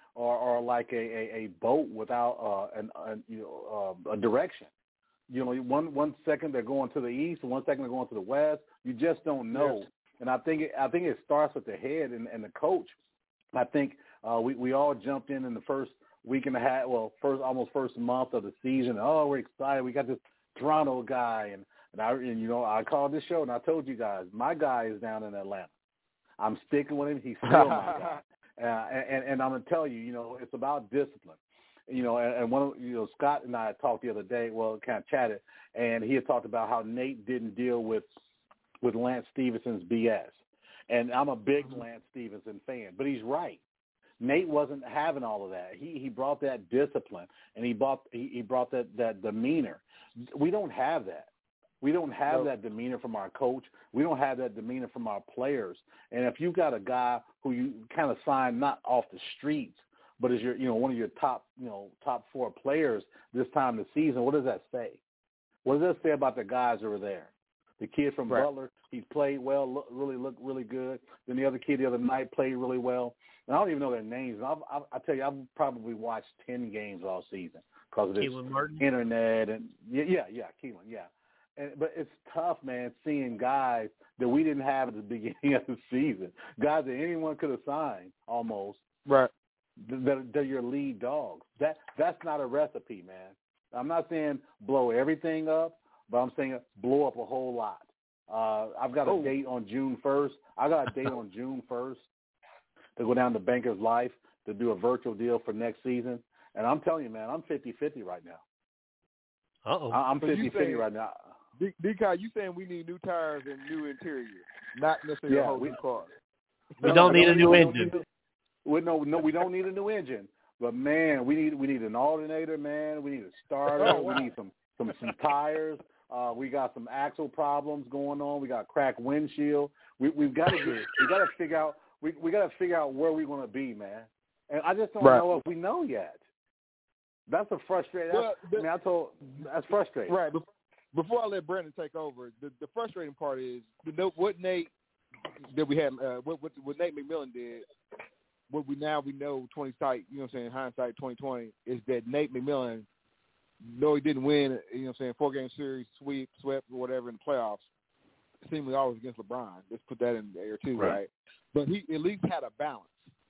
are, are like a, a, a boat without uh, an, an, you know, uh, a direction. You know, one one second they're going to the east, and one second they're going to the west. You just don't know. Yes. And I think it, I think it starts with the head and, and the coach. I think uh, we we all jumped in in the first week and a half, well, first almost first month of the season. Oh, we're excited. We got this Toronto guy, and and I and you know I called this show and I told you guys my guy is down in Atlanta. I'm sticking with him. He's still my guy. Uh, and, and I'm gonna tell you, you know, it's about discipline. You know, and, and one of you know Scott and I talked the other day. Well, kind of chatted, and he had talked about how Nate didn't deal with with Lance Stephenson's B S. And I'm a big Lance Stephenson fan, but he's right. Nate wasn't having all of that. He he brought that discipline, and he brought he, he brought that, that demeanor. We don't have that. We don't have nope. that demeanor from our coach. We don't have that demeanor from our players. And if you've got a guy who you kind of signed not off the streets, but is your you know one of your top you know top four players this time of the season, what does that say? What does that say about the guys that were there? The kid from right. Butler, he played well, look, really looked really good. Then the other kid the other night played really well. And I don't even know their names. I'll, I'll, I'll tell you, I've probably watched ten games all season because of this internet and yeah, yeah, yeah, Keelan, yeah. And, but it's tough, man, seeing guys that we didn't have at the beginning of the season, guys that anyone could have signed almost. Right. That they're your lead dogs. That that's not a recipe, man. I'm not saying blow everything up, but I'm saying blow up a whole lot. Uh, I've got a oh. date on June first. I got a date on June first to go down to Bankers Life to do a virtual deal for next season. And I'm telling you, man, I'm fifty-fifty right now. Uh-oh. I'm so fifty-fifty right now. D- D-Kai, you saying we need new tires and new interior, not necessarily yeah, a whole we, new car. We no, don't need no, a new we engine. Don't we, no, no, we don't need a new engine. But, man, we need we need an alternator, man. We need a starter. Oh, wow. We need some, some, some tires. Uh, we got some axle problems going on. We got cracked windshield. We, we've got to get. We got to figure out. We we got to figure out where we're going to be, man. And I just don't right. know if we know yet. That's a frustrating. Well, the, I mean, I told that's frustrating. Right. Before I let Brandon take over, the, the frustrating part is the, what Nate that we had, uh, what, what what Nate McMillan did. What we now we know twenty sight, you know what I'm saying, hindsight twenty twenty, is that Nate McMillan, though he didn't win, you know what I'm saying, four game series, sweep, swept, or whatever in the playoffs, seemingly always against LeBron. Let's put that in there too, right? right? But he at least had a balance.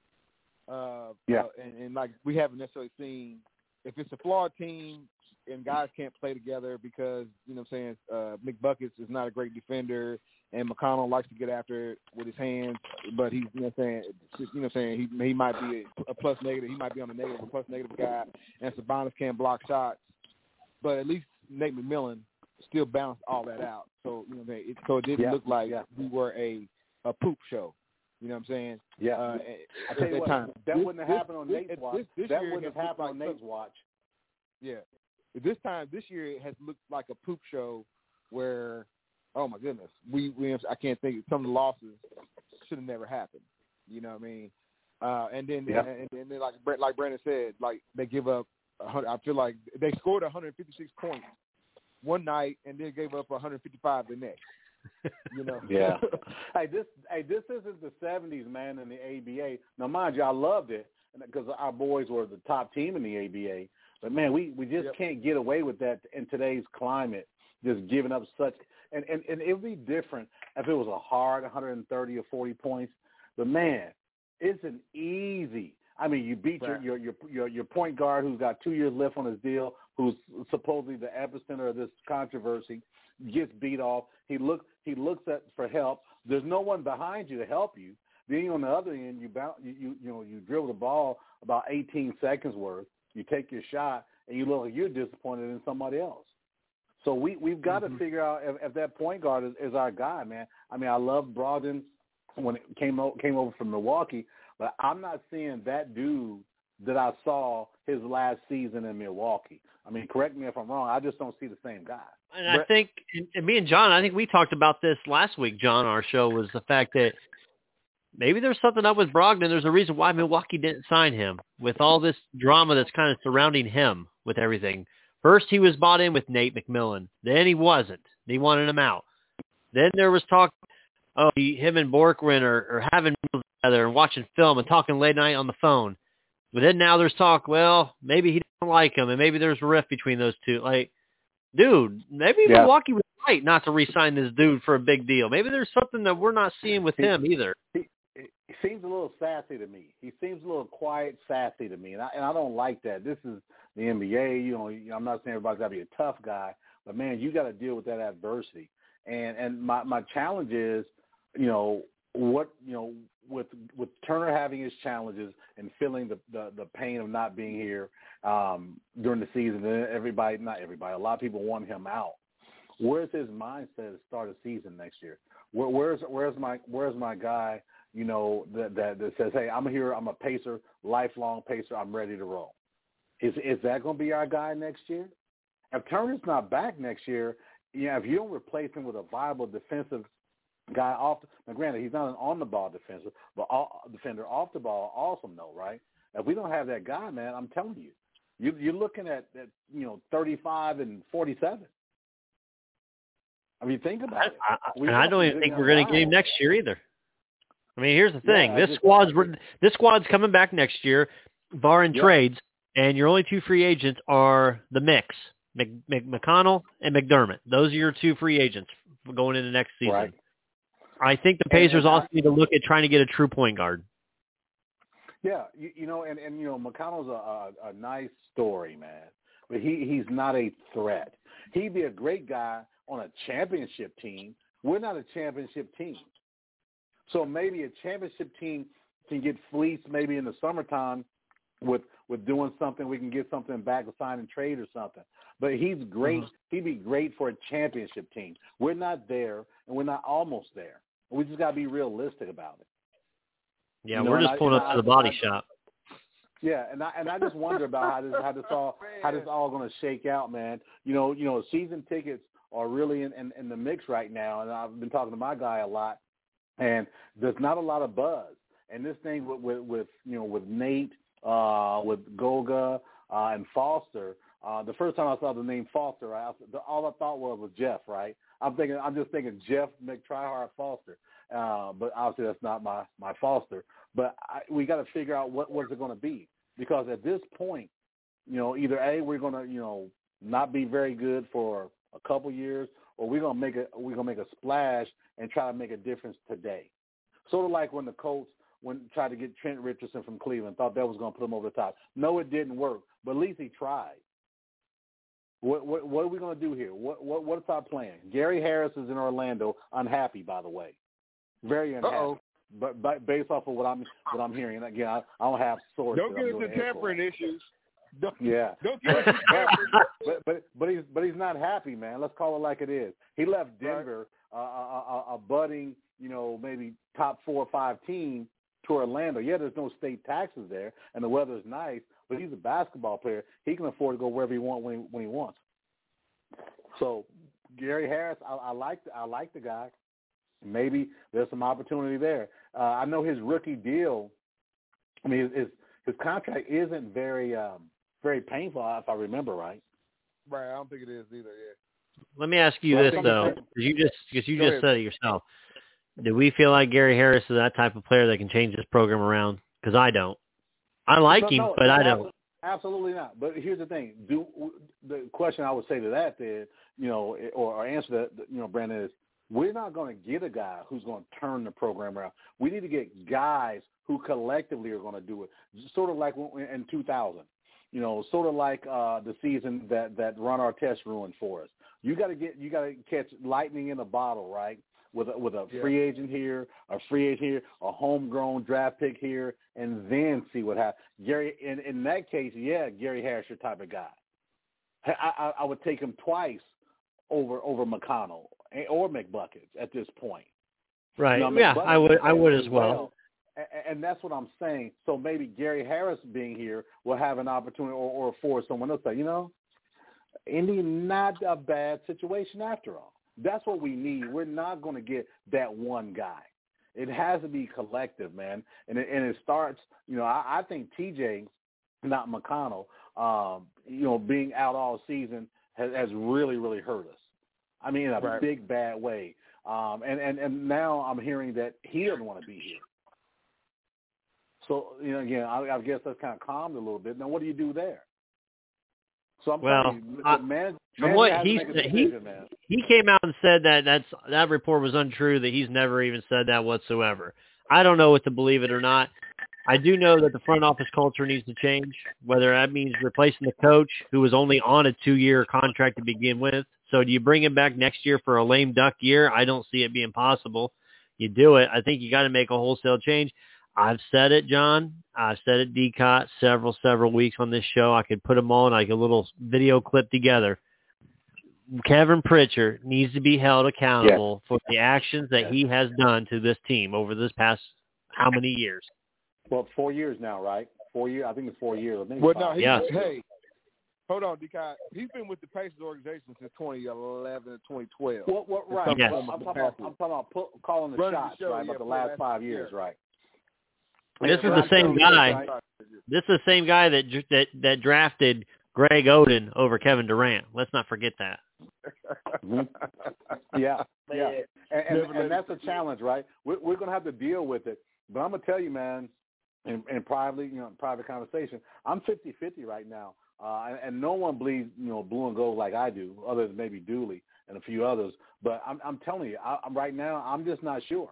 Uh, yeah. Uh, and, and like we haven't necessarily seen, if it's a flawed team and guys can't play together because, you know what I'm saying, uh, McBuckets is not a great defender and McConnell likes to get after it with his hands, but he's, you know what I'm saying, you know what I'm saying, he, he might be a, a plus negative, he might be on the negative, a plus negative guy, and Sabonis can't block shots. But at least Nate McMillan still balanced all that out. So, you know what I'm saying, it, so it didn't yeah. look like yeah. we were a, a poop show. You know what I'm saying? Yeah. Uh, I tell you that what, time. that this, wouldn't have this, happened on this, Nate's watch. This, this that year wouldn't have happened like on Nate's watch. Yeah. This time, this year, it has looked like a poop show where, oh my goodness, we, we I can't think, some of the losses should have never happened. You know what I mean? Uh, and then, yeah. and, and then, like like Brandon said, like they give up. I feel like they scored one hundred fifty-six points one night, and then gave up one hundred fifty-five the next. You know? Yeah. hey, this hey, this isn't the seventies, man, in the A B A. Now, mind you, I loved it because our boys were the top team in the A B A. But man, we, we just yep. can't get away with that in today's climate. Just giving up such, and, and, and it would be different if it was a hard one hundred thirty or forty points. But man, it's an easy. I mean, you beat right. your, your your your point guard who's got two years left on his deal, who's supposedly the epicenter of this controversy, gets beat off. He looks he looks at for help. There's no one behind you to help you. Then on the other end, you bounce, you, you you know you dribble the ball about eighteen seconds worth. You take your shot, and you look like you're disappointed in somebody else. So we, we've got mm-hmm. to figure out if, if that point guard is, is our guy, man. I mean, I love Brogdon when it came, came over from Milwaukee, but I'm not seeing that dude that I saw his last season in Milwaukee. I mean, correct me if I'm wrong. I just don't see the same guy. And I think, and me and John, I think we talked about this last week, John, on our show, was the fact that maybe there's something up with Brogdon. There's a reason why Milwaukee didn't sign him with all this drama that's kind of surrounding him with everything. First, he was bought in with Nate McMillan. Then he wasn't. They wanted him out. Then there was talk, oh, he, him and Borkman are, are having meals together and watching film and talking late night on the phone. But then now there's talk, well, maybe he doesn't like him, and maybe there's a rift between those two. Like, dude, maybe yeah. Milwaukee was right not to re-sign this dude for a big deal. Maybe there's something that we're not seeing with he, him either. He, he seems a little sassy to me. He seems a little quiet, sassy to me, and I, and I don't like that. This is the N B A. You know, I'm not saying everybody's got to be a tough guy, but, man, you got to deal with that adversity. And and my, my challenge is, you know, what, you know, with with Turner having his challenges and feeling the, the, the pain of not being here um, during the season, and everybody, not everybody, a lot of people want him out. Where's his mindset to start a season next year? Where, where's where's my where's my guy, you know, that, that that says, hey, I'm here, I'm a pacer, lifelong pacer, I'm ready to roll. Is is that going to be our guy next year? If Turner's not back next year, you know, if you don't replace him with a viable defensive guy off, now granted, he's not an on-the-ball defender, but all, defender off the ball, awesome though, right? If we don't have that guy, man, I'm telling you, you you're looking at, at you know, thirty-five and forty-seven. I mean, think about it. I, I, and I don't even think we're going to get him next year either. I mean, here's the thing: yeah, this just, squad's this squad's coming back next year, barring yeah. trades, and your only two free agents are the mix, Mc, Mc, McConnell and McDermott. Those are your two free agents going into next season. Right. I think the Pacers and, and also I, need to look at trying to get a true point guard. Yeah, you, you know, and, and you know, McConnell's a, a, a nice story, man, but he, he's not a threat. He'd be a great guy on a championship team. We're not a championship team. So maybe a championship team can get fleeced maybe in the summertime with with doing something. We can get something back, a sign and trade or something. But he's great. Mm-hmm. He'd be great for a championship team. We're not there, and we're not almost there. We just got to be realistic about it. Yeah, you know, we're just I, pulling up I, to the body I, shop. Yeah, and I and I just wonder about how this how this all how this all going to shake out, man. You know, you know, season tickets are really in, in, in the mix right now, and I've been talking to my guy a lot, and there's not a lot of buzz. And this thing with with, with you know with Nate, uh, with Goga, uh, and Foster. Uh, the first time I saw the name Foster, I, all I thought was was Jeff, right? I'm thinking, I'm just thinking Jeff McTryhard Foster, uh, but obviously that's not my my Foster. But I, we got to figure out what what's it going to be, because at this point, you know, either A, we're going to you know not be very good for a couple years, or we're going to make a we're going to make a splash and try to make a difference today. Sort of like when the Colts when tried to get Trent Richardson from Cleveland, thought that was going to put him over the top. No, it didn't work, but at least he tried. What, what, what are we going to do here? What, what, what's our plan? Gary Harris is in Orlando, unhappy, by the way, very unhappy. Uh-oh. But, but based off of what I'm what I'm hearing, again, I, I don't have sources. Don't get into tampering issues. Don't, yeah, don't get into tampering. but but but he's but he's not happy, man. Let's call it like it is. He left Denver, right. uh, a, a, a budding, you know, maybe top four or five team, to Orlando. Yeah, there's no state taxes there, and the weather's nice. But he's a basketball player. He can afford to go wherever he wants when he, when he wants. So Gary Harris, I, I like the, I like the guy. Maybe there's some opportunity there. Uh, I know his rookie deal. I mean, his his, his contract isn't very um, very painful, if I remember right. Right, I don't think it is either. Yeah. Let me ask you well, this though, because you just because you Go just ahead. said it yourself. Do we feel like Gary Harris is that type of player that can change this program around? Because I don't. I like no, him, no, but no, I don't. Absolutely not. But here's the thing: do the question I would say to that, then, you know, or, or answer that, you know, Brandon, is we're not going to get a guy who's going to turn the program around. We need to get guys who collectively are going to do it, sort of like in two thousand. You know, sort of like uh, the season that that Ron Artest ruined for us. You got to get, you got to catch lightning in a bottle, right? With a, with a yeah. free agent here, a free agent here, a homegrown draft pick here, and then see what happens. Gary, in, in that case, yeah, Gary Harris, your type of guy. I, I, I would take him twice over over McConnell or McBuckets at this point. Right? Now, yeah, I would. I would as well. well. And, and that's what I'm saying. So maybe Gary Harris being here will have an opportunity, or, or for someone else to say, you know, Indy, not a bad situation after all. That's what we need. We're not going to get that one guy. It has to be collective, man. And it, and it starts, you know, I, I think T J, not McConnell, um, you know, being out all season has, has really, really hurt us. I mean, in a right. big, bad way. Um, and, and, and now I'm hearing that he doesn't want to be here. So, you know, again, I, I guess that's kind of calmed a little bit. Now, what do you do there? So I'm well, telling you, I, man, from man what has he to make a said, decision, he man. he came out and said that that's that report was untrue. That he's never even said that whatsoever. I don't know what to believe it or not. I do know that the front office culture needs to change, whether that means replacing the coach who was only on a two-year contract to begin with. So do you bring him back next year for a lame duck year? I don't see it being possible. You do it. I think you got to make a wholesale change. I've said it, John. I've said it, D C O T, several, several weeks on this show. I could put them all in like a little video clip together. Kevin Pritchard needs to be held accountable yes. for the actions that yes. he has done to this team over this past how many years? Well, four years now, right? Four years. I think it's four years. I think well, it's no, he, yeah. hey, hold on, D C O T. He's been with the Pacers organization since twenty eleven and twenty twelve. Well, well, right. Yes. Well, I'm, talking about, I'm talking about put, calling the Running shots, the show, right, yeah, about the last five years, year. right? This is the same guy. This is the same guy that that that drafted Greg Oden over Kevin Durant. Let's not forget that. mm-hmm. Yeah, yeah, and, and, and that's a challenge, right? We're, we're going to have to deal with it. But I'm going to tell you, man, in, in privately, you know, in private conversation, I'm fifty-fifty right now, uh, and, and no one bleeds, you know, blue and gold like I do, other than maybe Dooley and a few others. But I'm, I'm telling you, I, I'm right now, I'm just not sure.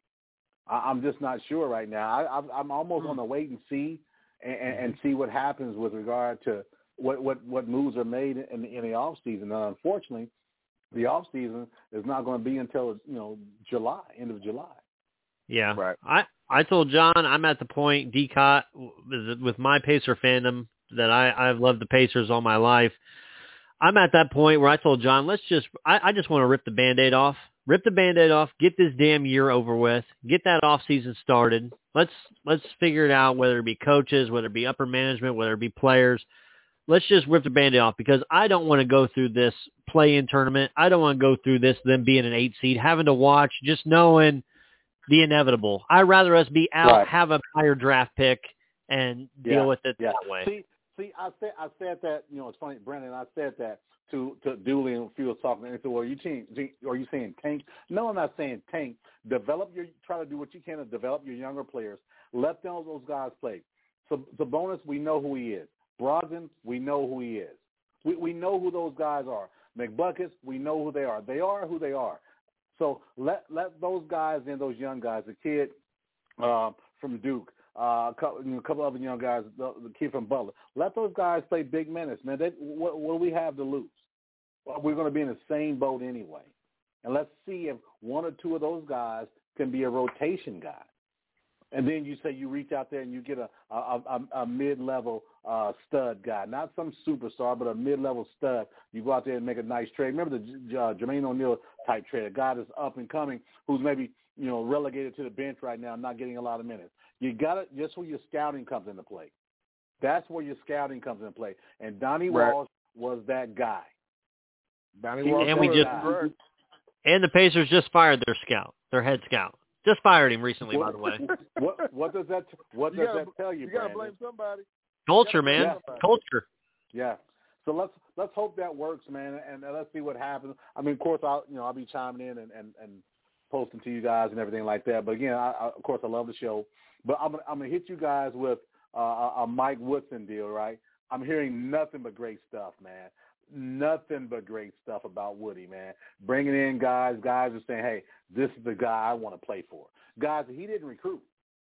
I'm just not sure right now. I, I'm almost mm. on the wait and see, and, and see what happens with regard to what what, what moves are made in, in the off season. Now, unfortunately, the off season is not going to be until you know July, end of July. Yeah, right. I I told John I'm at the point, D C O T, with my Pacer fandom that I I've loved the Pacers all my life. I'm at that point where I told John, let's just I, I just want to rip the Band-Aid off. Rip the Band-Aid off, get this damn year over with, get that off-season started. Let's let's figure it out, whether it be coaches, whether it be upper management, whether it be players. Let's just rip the Band-Aid off because I don't want to go through this play-in tournament. I don't want to go through this, them being an eight seed, having to watch, just knowing the inevitable. I'd rather us be out, right. have a higher draft pick, and deal yeah. with it yeah. that way. See, see, I said I said that, you know, it's funny, Brandon, I said that to, to Dooley and Phil talking, and he said, well, are you, saying, are you saying tank? No, I'm not saying tank. Develop your, try to do what you can to develop your younger players. Let them, those guys play. So Sabonis, we know who he is. Brogdon, we know who he is. We we know who those guys are. McBuckets, we know who they are. They are who they are. So let let those guys and those young guys, the kid uh, from Duke, uh, a couple, you know, a couple other young guys, the, the kid from Butler, let those guys play big minutes, man. They, what, what do we have to lose? Well, we're going to be in the same boat anyway. And let's see if one or two of those guys can be a rotation guy. And then you say you reach out there and you get a a, a, a mid-level uh, stud guy, not some superstar, but a mid-level stud. You go out there and make a nice trade. Remember the uh, Jermaine O'Neal type trade, a guy that's up and coming who's maybe you know relegated to the bench right now, not getting a lot of minutes. You got it. Just where your scouting comes into play. That's where your scouting comes into play. And Donnie right. Walsh was that guy. Donnie Walsh and we just guy. and the Pacers just fired their scout, their head scout. Just fired him recently, what, by the way. What what does that what you does gotta, that tell you? You got to Brandon? blame somebody. Culture, man. Yeah. Culture. Yeah. So let's let's hope that works, man, and, and let's see what happens. I mean, of course, I'll you know I'll be chiming in and, and, and posting to you guys and everything like that. But again, I, I, of course, I love the show. But I'm gonna, I'm gonna hit you guys with uh, a, a Mike Woodson deal, right? I'm hearing nothing but great stuff, man. Nothing but great stuff about Woody, man. Bringing in guys, guys are saying, hey, this is the guy I want to play for. Guys that he didn't recruit.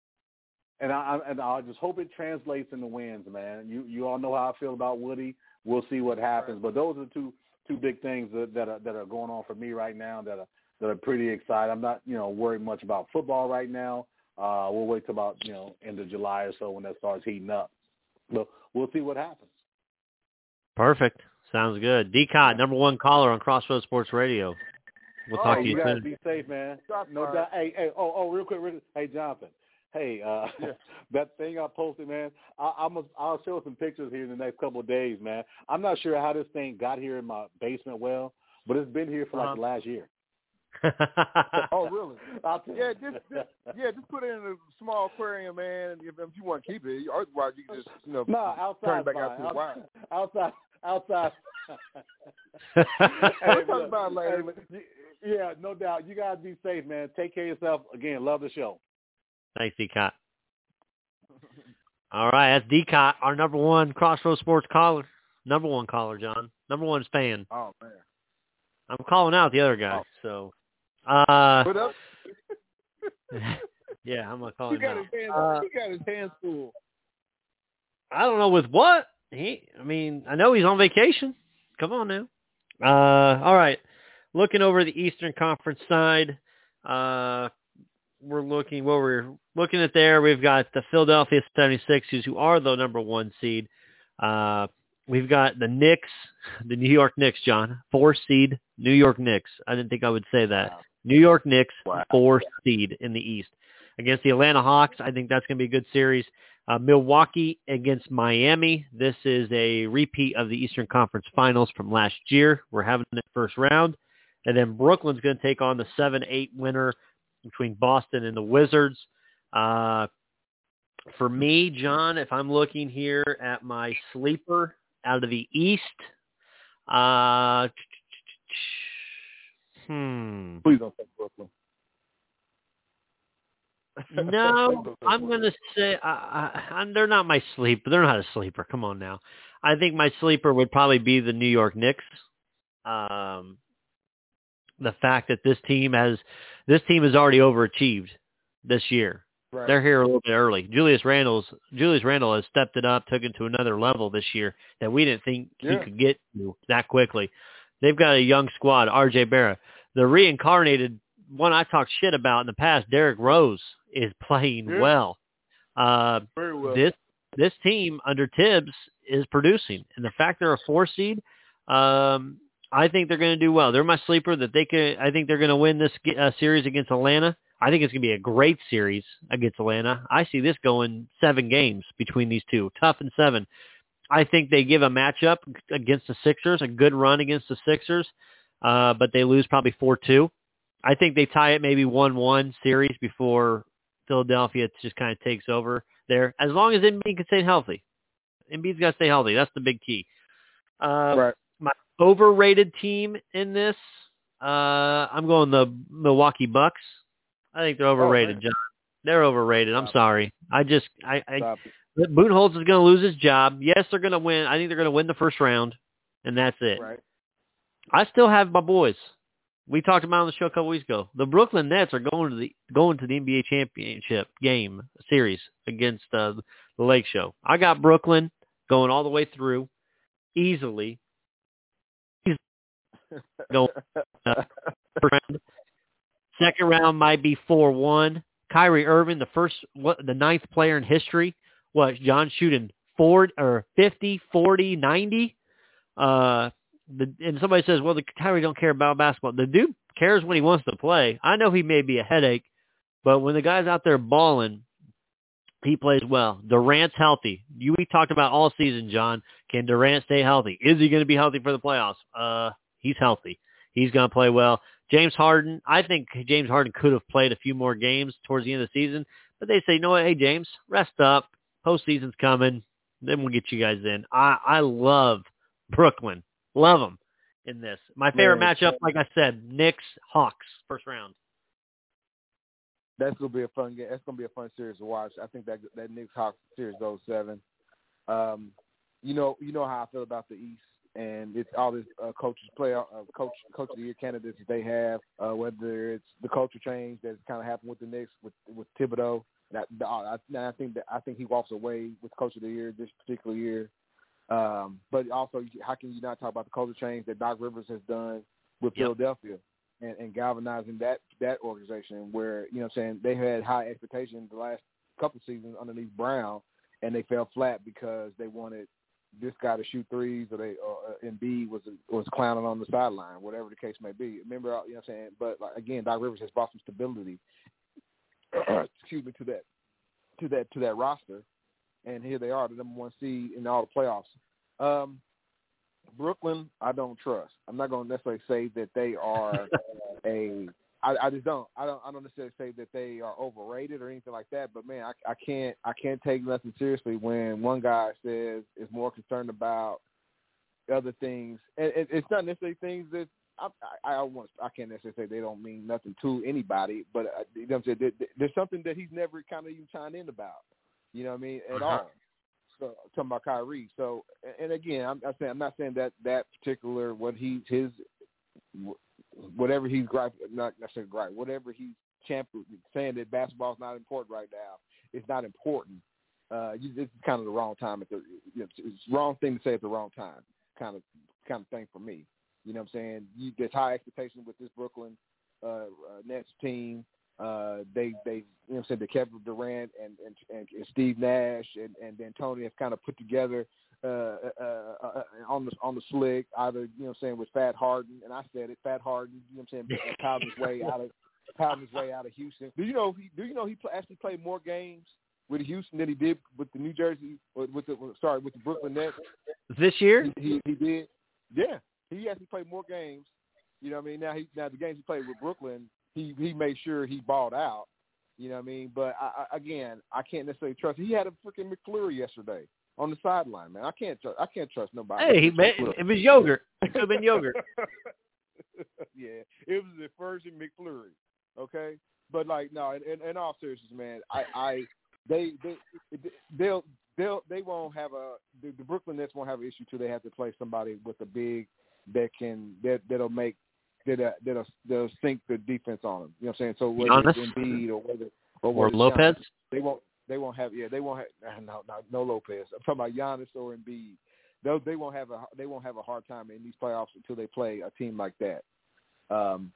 And I and I just hope it translates into wins, man. You you all know how I feel about Woody. We'll see what happens. But those are the two two big things that, that are that are going on for me right now that are that are pretty exciting. I'm not, you know, worried much about football right now. Uh, we'll wait till about, you know, end of July or so when that starts heating up. But we'll see what happens. Perfect. Sounds good. D C O T, number one caller on Crossroads Sports Radio. We'll talk oh, to you, you soon. guys be safe, man. No doubt. Hey, hey, oh, oh, real quick, real quick. Hey, Jonathan. Hey, uh, yeah. that thing I posted, man. I, I'm a, I'll show some pictures here in the next couple of days, man. I'm not sure how this thing got here in my basement well, but it's been here for like uh-huh. the last year. Oh, really? yeah, just, just yeah, just put it in a small aquarium, man. If, if you want to keep it, otherwise you can just you know no, outside, turn it back fine. out to the wild. Outside, outside. hey, we'll talk about it later. Hey, yeah, no doubt. You guys be safe, man. Take care of yourself. Again, love the show. Thanks, D C O T. All right, that's D-Cot, our number one Crossroads Sports caller. Number one caller, John. Number one fan. Oh, man. I'm calling out the other guy, oh. so. Uh, What up? yeah, I'm going to call He him got, out. his hands, Uh, he got his hands full. I don't know with what. He, I mean, I know he's on vacation. Come on now. Uh, all right. Looking over the Eastern Conference side, uh, we're looking, what we're looking at there, we've got the Philadelphia seventy-sixers, who are the number one seed. Uh, we've got the Knicks, the New York Knicks, John, four seed New York Knicks. I didn't think I would say that. Wow. New York Knicks, Wow. four seed in the East. Against the Atlanta Hawks, I think that's going to be a good series. Uh, Milwaukee against Miami. This is a repeat of the Eastern Conference Finals from last year. We're having the first round. And then Brooklyn's going to take on the seven eight winner between Boston and the Wizards. Uh, for me, John, if I'm looking here at my sleeper out of the East, uh, hmm. Please don't take Brooklyn. No, I'm going to say I, I, I'm, they're not my sleeper. They're not a sleeper. Come on now. I think my sleeper would probably be the New York Knicks. Um, the fact that this team has this team has already overachieved this year. Right. They're here a little bit early. Julius Randle's Julius Randle has stepped it up, took it to another level this year that we didn't think Yeah. he could get to that quickly. They've got a young squad. R J Barrett, the reincarnated one I talked shit about in the past, Derrick Rose, is playing Yeah. well. Uh, Very well. This this team under Tibbs is producing, and the fact they're a four seed, um, I think they're going to do well. They're my sleeper that they could. I think they're going to win this uh, series against Atlanta. I think it's going to be a great series against Atlanta. I see this going seven games between these two, tough and seven. I think they give a matchup against the Sixers, a good run against the Sixers, uh, but they lose probably four two. I think they tie it maybe one one series before Philadelphia just kind of takes over there. As long as Embiid can stay healthy. Embiid's got to stay healthy. That's the big key. Uh, Right. My overrated team in this, uh, I'm going the Milwaukee Bucks. I think they're overrated, Oh, John. They're overrated. I'm Stop sorry. I just, I, I Stop Budenholzer is going to lose his job. Yes, they're going to win. I think they're going to win the first round, and that's it. it. Right. I still have my boys. We talked about it on the show a couple weeks ago. The Brooklyn Nets are going to the going to the N B A championship game series against uh, the Lake Show. I got Brooklyn going all the way through easily. Going uh, first round. Second round might be four one. Kyrie Irving, the first, what, the ninth player in history. What, John shooting forty or fifty, forty, ninety? Uh, the, and somebody says, well, the Kyrie don't care about basketball. The dude cares when he wants to play. I know he may be a headache, but when the guy's out there balling, he plays well. Durant's healthy. You we talked about all season, John. Can Durant stay healthy? Is he going to be healthy for the playoffs? Uh, he's healthy. He's going to play well. James Harden, I think James Harden could have played a few more games towards the end of the season, but they say, you know what, hey, James, rest up. Postseason's coming. Then we'll get you guys in. I, I love Brooklyn. Love them in this. My favorite Man. matchup, like I said, Knicks, Hawks, first round. That's gonna be a fun game. That's gonna be a fun series to watch. I think that that Knicks Hawks series goes seven. Um, you know, you know how I feel about the East, and it's all this uh, coaches player, uh, coach, coach of the year candidates that they have. Uh, whether it's the culture change that's kind of happened with the Knicks with with Thibodeau. That I, I think that I think he walks away with coach of the year this particular year. Um, but also, how can you not talk about the culture change that Doc Rivers has done with Yep. Philadelphia and, and galvanizing that that organization where, you know what I'm saying, they had high expectations the last couple seasons underneath Brown, and they fell flat because they wanted this guy to shoot threes, or they or uh, Embiid was was clowning on the sideline, whatever the case may be. Remember, you know what I'm saying? But like, again, Doc Rivers has brought some stability. excuse me, to that to that to that roster. And here they are, the number one seed in all the playoffs. Um, Brooklyn, I don't trust. I'm not going to necessarily say that they are a. I, I just don't. I don't. I don't necessarily say that they are overrated or anything like that. But man, I, I can't. I can't take nothing seriously when one guy says is more concerned about other things, and it, it's not necessarily things that I. I, I want. I can't necessarily say they don't mean nothing to anybody. But uh, you know what I'm saying? There, there's something that he's never kind of even chimed in about. You know what I mean? At Uh-huh. all. So talking about Kyrie. So, and again, I'm, I'm saying I'm not saying that that particular what he his whatever he's gripe not necessarily gripe whatever he's champion saying that basketball is not important right now. It's not important. Uh, you, this is kind of the wrong time at the. You know, it's the wrong thing to say at the wrong time. Kind of kind of thing for me. You know what I'm saying? You, there's high expectations with this Brooklyn uh, uh, Nets team. Uh, they, they, you know what I'm saying, the Kevin Durant and, and, and Steve Nash and, and D'Antoni have kind of put together uh, uh, uh, on the on the slick, either, you know what I'm saying, with Fat Harden, and I said it, Fat Harden, you know what I'm saying, pounding his way out of pounding his way out of Houston. Do you know he do you know he actually played more games with Houston than he did with the New Jersey or with the sorry with the Brooklyn Nets this year? He, he he did, yeah. He actually played more games. You know what I mean? Now he now the games he played with Brooklyn. He he made sure he balled out, you know what I mean? But, I, I, again, I can't necessarily trust. He had a freaking McFlurry yesterday on the sideline, man. I can't trust I can't trust nobody. Hey, he made, it was yogurt. It could have been yogurt. Yeah, it was the version McFlurry, okay? But, like, no, in, in, in all seriousness, man, I, I they, they, they'll, they'll, they won't have a the, – the Brooklyn Nets won't have an issue till they have to play somebody with a big that can that, – that'll make – That'll, that'll, that'll sink the defense on them. You know what I'm saying? So whether Giannis? it's Embiid or whether or, Or whether Lopez? Giannis, they won't. They won't have. Yeah, they won't have. No, no, no Lopez. I'm talking about Giannis or Embiid. They they won't have a. They won't have a hard time in these playoffs until they play a team like that. Um,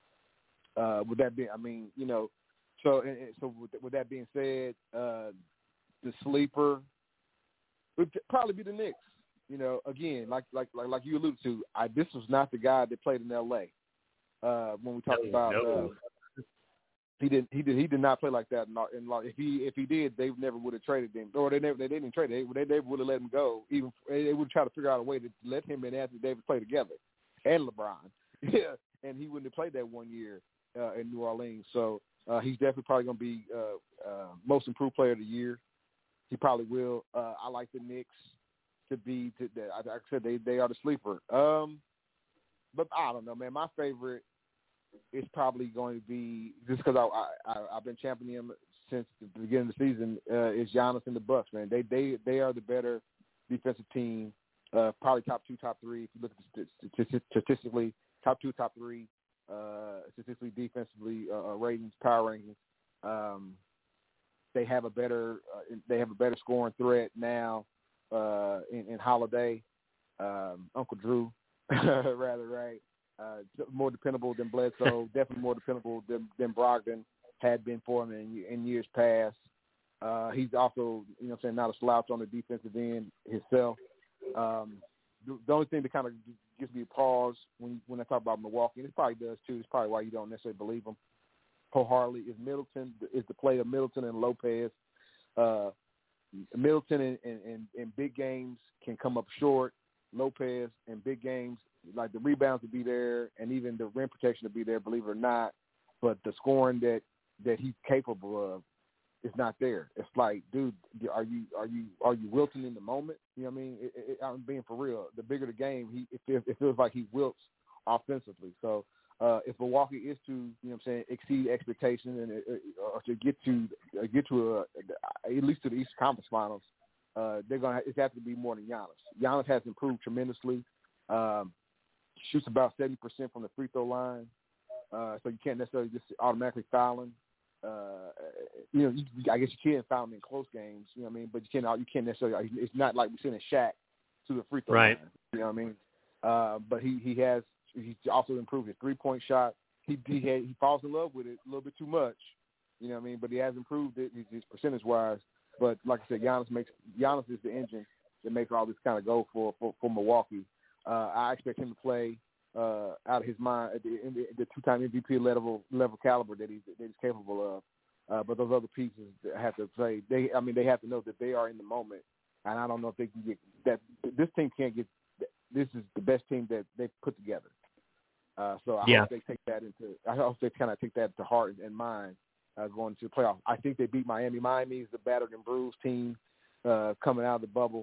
uh, with that being, I mean, you know, so and, and so with, with that being said, uh, the sleeper would probably be the Knicks. You know, again, like like like like you alluded to, I this was not the guy that played in L A. Uh, when we talked No, about, no. uh, he didn't, he did, he did not play like that. In, in, if he, if he did, they never would have traded him, or they never, they didn't trade him. They, they never would have let him go. Even they would try to figure out a way to let him and Anthony Davis play together, and LeBron. Yeah, and he wouldn't have played that one year uh, in New Orleans. So uh, he's definitely probably going to be uh, uh, most improved player of the year. He probably will. Uh, I like the Knicks to be. To, the, like I said, they they are the sleeper. Um, but I don't know, man. My favorite. It's probably going to be just because I, I I've been championing him since the beginning of the season. Uh, is Giannis and the Bucks, man? They they they are the better defensive team. Uh, probably top two, top three. If you look at the statistically, top two, top three. Uh, statistically, defensively, uh, ratings, power rankings. Um, they have a better uh, they have a better scoring threat now uh, in, in Holiday, um, Uncle Drew, rather right. Uh, more dependable than Bledsoe, definitely more dependable than, than Brogdon had been for him in, in years past. Uh, he's also, you know what I'm saying, not a slouch on the defensive end himself. Um, the, the only thing that kind of gives me a pause when when I talk about Milwaukee, and it probably does too, it's probably why you don't necessarily believe him wholeheartedly, is Middleton, is the play of Middleton and Lopez. Uh, Middleton in, in, in big games can come up short. Lopez in big games, like the rebounds will be there, and even the rim protection will be there, believe it or not. But the scoring that, that he's capable of is not there. It's like, dude, are you are you are you wilting in the moment? You know what I mean? It, it, I'm being for real. The bigger the game, he it feels, it feels like he wilts offensively. So uh, if Milwaukee is to, you know what I'm saying, exceed expectations and uh, or to get to uh, get to a, at least to the Eastern Conference Finals, uh, they're gonna it has to be more than Giannis. Giannis has improved tremendously. Um, shoots about seventy percent from the free throw line, uh, so you can't necessarily just automatically foul him. Uh, you know, you, I guess you can foul him in close games. You know what I mean? But you can't. You can't necessarily. It's not like we're sending Shaq to the free throw right. line. You know what I mean? Uh, but he, he has. He's also improved his three point shot. He he had, he falls in love with it a little bit too much. You know what I mean? But he has improved it, his, his percentage wise. But like I said, Giannis makes Giannis is the engine that makes all this kind of go for for, for Milwaukee. Uh, I expect him to play uh, out of his mind at the, the, the two-time M V P level level caliber that he's that he's capable of. Uh, but those other pieces have to play. They, I mean, they have to know that they are in the moment. And I don't know if they can get that. This team can't get. This is the best team that they've put together. Uh, so I yeah. hope they take that into. I hope they kind of take that to heart and mind uh, going to the playoffs. I think they beat Miami. Miami is the battered and bruised team uh, coming out of the bubble.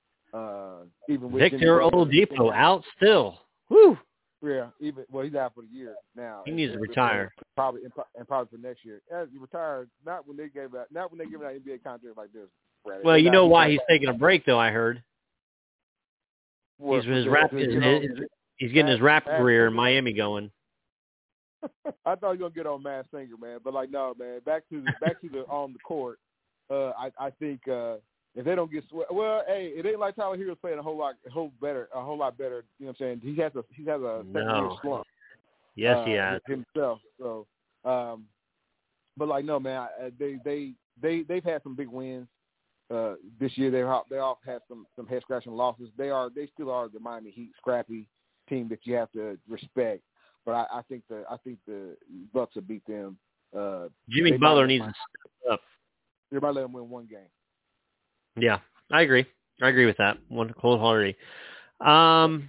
Uh, even with Victor Oladipo out still. Whew. Yeah, even well, he's out for the year now. He needs and, to retire. Probably and probably for next year. Yeah, he retired not when they gave out, not when they give out an N B A contract like this. Bradley. Well, They're you not- know why he's taking a break, though. I heard What, he's his to- rap. to His, get on- his, he's getting his rap Mass career in Singer. Miami going. I thought you were gonna get on Mass Singer, man, but like no, man. Back to the back to the on the court. Uh, I I think uh, if they don't get sw- well, hey, it ain't like Tyler Hero's playing a whole lot, a whole better, a whole lot better. You know what I'm saying? He has a he has a second year No. slump. Yes, uh, he has. himself. So, um, but like no, man, I, they they they they've had some big wins uh, this year. They all they all had some some head scratching losses. They are they still are the Miami Heat scrappy team that you have to respect. But I, I think the I think the Bucks will beat them. Uh, Jimmy they Butler might- needs to step up. They might let them win one game. Yeah, I agree. I agree with that. One cold-hearted. Um,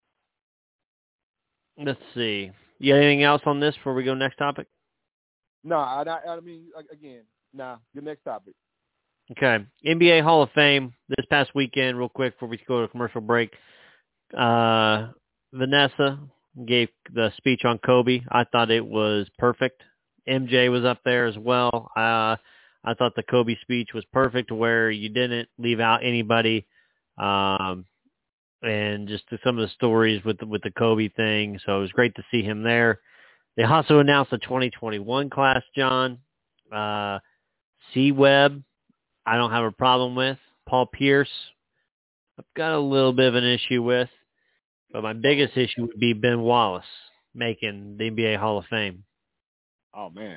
let's see. You got anything else on this before we go next topic? No, I, I, I mean again, nah. Your next topic. Okay. N B A Hall of Fame this past weekend, real quick before we go to a commercial break. Uh, Vanessa gave the speech on Kobe. I thought it was perfect. M J was up there as well. Uh, I thought the Kobe speech was perfect where you didn't leave out anybody. Um, and just some of the stories with the, with the Kobe thing. So it was great to see him there. They also announced the twenty twenty-one class, John. Uh, C-Webb, I don't have a problem with. Paul Pierce, I've got a little bit of an issue with. But my biggest issue would be Ben Wallace making the N B A Hall of Fame. Oh man.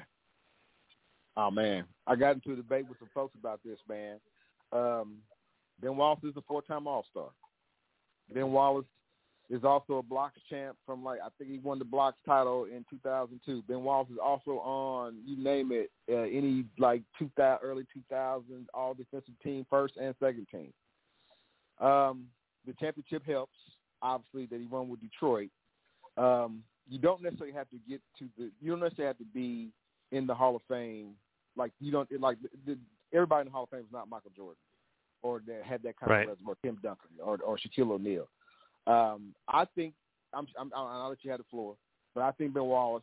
Oh man. I got into a debate with some folks about this, man. Um, Ben Wallace is a four-time All-Star. Ben Wallace is also a blocks champ from like I think he won the blocks title in two thousand two. Ben Wallace is also on you name it uh, any like two thousand early two thousands all defensive team first and second team. Um, the championship helps. Obviously, that he won with Detroit. Um, you don't necessarily have to get to the. You don't necessarily have to be in the Hall of Fame. Like you don't like the, the, everybody in the Hall of Fame is not Michael Jordan, or that had that kind Right. of resume, or Tim Duncan, or or Shaquille O'Neal. Um, I think I'm, I'm. I'll let you have the floor, but I think Ben Wallace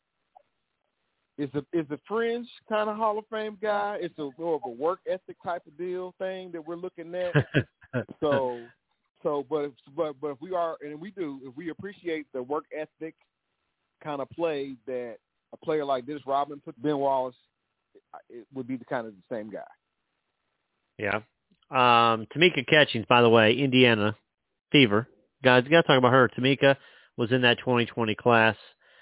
is a is a fringe kind of Hall of Fame guy. It's a more of a work ethic type of deal thing that we're looking at. so. So, but but but if we are, and we do, if we appreciate the work ethic kind of play that a player like Dennis Rodman put, Ben Wallace, it would be the kind of the same guy. Yeah. Um, Tamika Catchings, by the way, Indiana Fever. Guys, you got to talk about her. Tamika was in that twenty twenty class.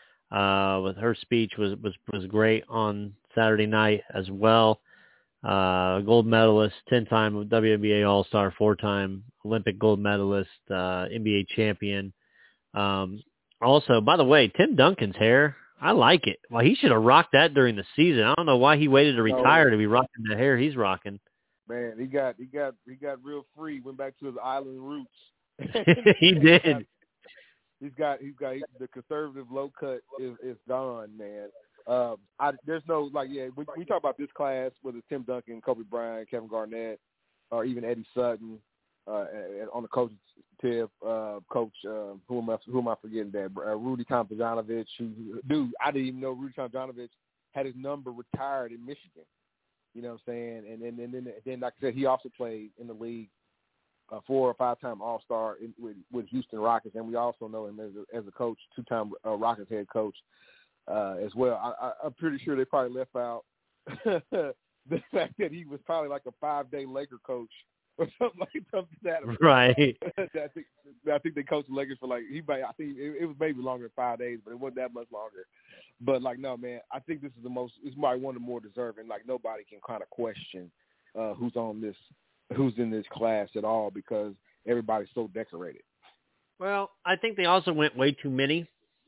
Uh, with her speech was, was, was great on Saturday night as well. Uh, gold medalist, ten-time W N B A All-Star, four-time Olympic gold medalist, uh, N B A champion. Um, also, by the way, Tim Duncan's hair, I like it. Well, he should have rocked that during the season. I don't know why he waited to retire to be rocking the hair he's rocking. Man, he got he got he got real free. Went back to his island roots. He did. He's got he's got the conservative low cut is is gone, man. Um, I, there's no, like, yeah, we, we talk about this class, whether it's Tim Duncan, Kobe Bryant, Kevin Garnett, or even Eddie Sutton, uh, on the coach's tip, uh, coach, uh, who am I, who am I forgetting that? Uh, Rudy Tomjanovich, who, dude, I didn't even know Rudy Tomjanovich had his number retired in Michigan. You know what I'm saying? And then, and then, and then like I said, he also played in the league, uh, four or five-time All-Star in, with, with Houston Rockets, and we also know him as a, as a coach, two-time uh, Rockets head coach. Uh, as well, I, I, I'm pretty sure they probably left out the fact that he was probably like a five-day Laker coach or something like something that. Right. I think I think they coached the Lakers for like he. Might, I think it, it was maybe longer than five days, but it wasn't that much longer. But like, no, man, I think this is the most. This might one of the more deserving. Like nobody can kind of question uh, who's on this, who's in this class at all because everybody's so decorated. Well, I think they also went way too many.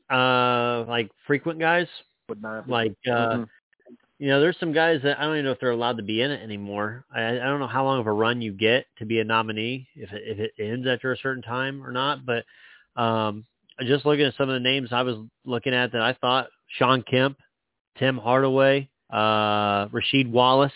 Uh, like frequent guys, like, uh, mm-hmm. you know, there's some guys that I don't even know if they're allowed to be in it anymore. I, I don't know how long of a run you get to be a nominee, if it, if it ends after a certain time or not. But um, just looking at some of the names I was looking at that I thought Sean Kemp, Tim Hardaway, uh, Rasheed Wallace,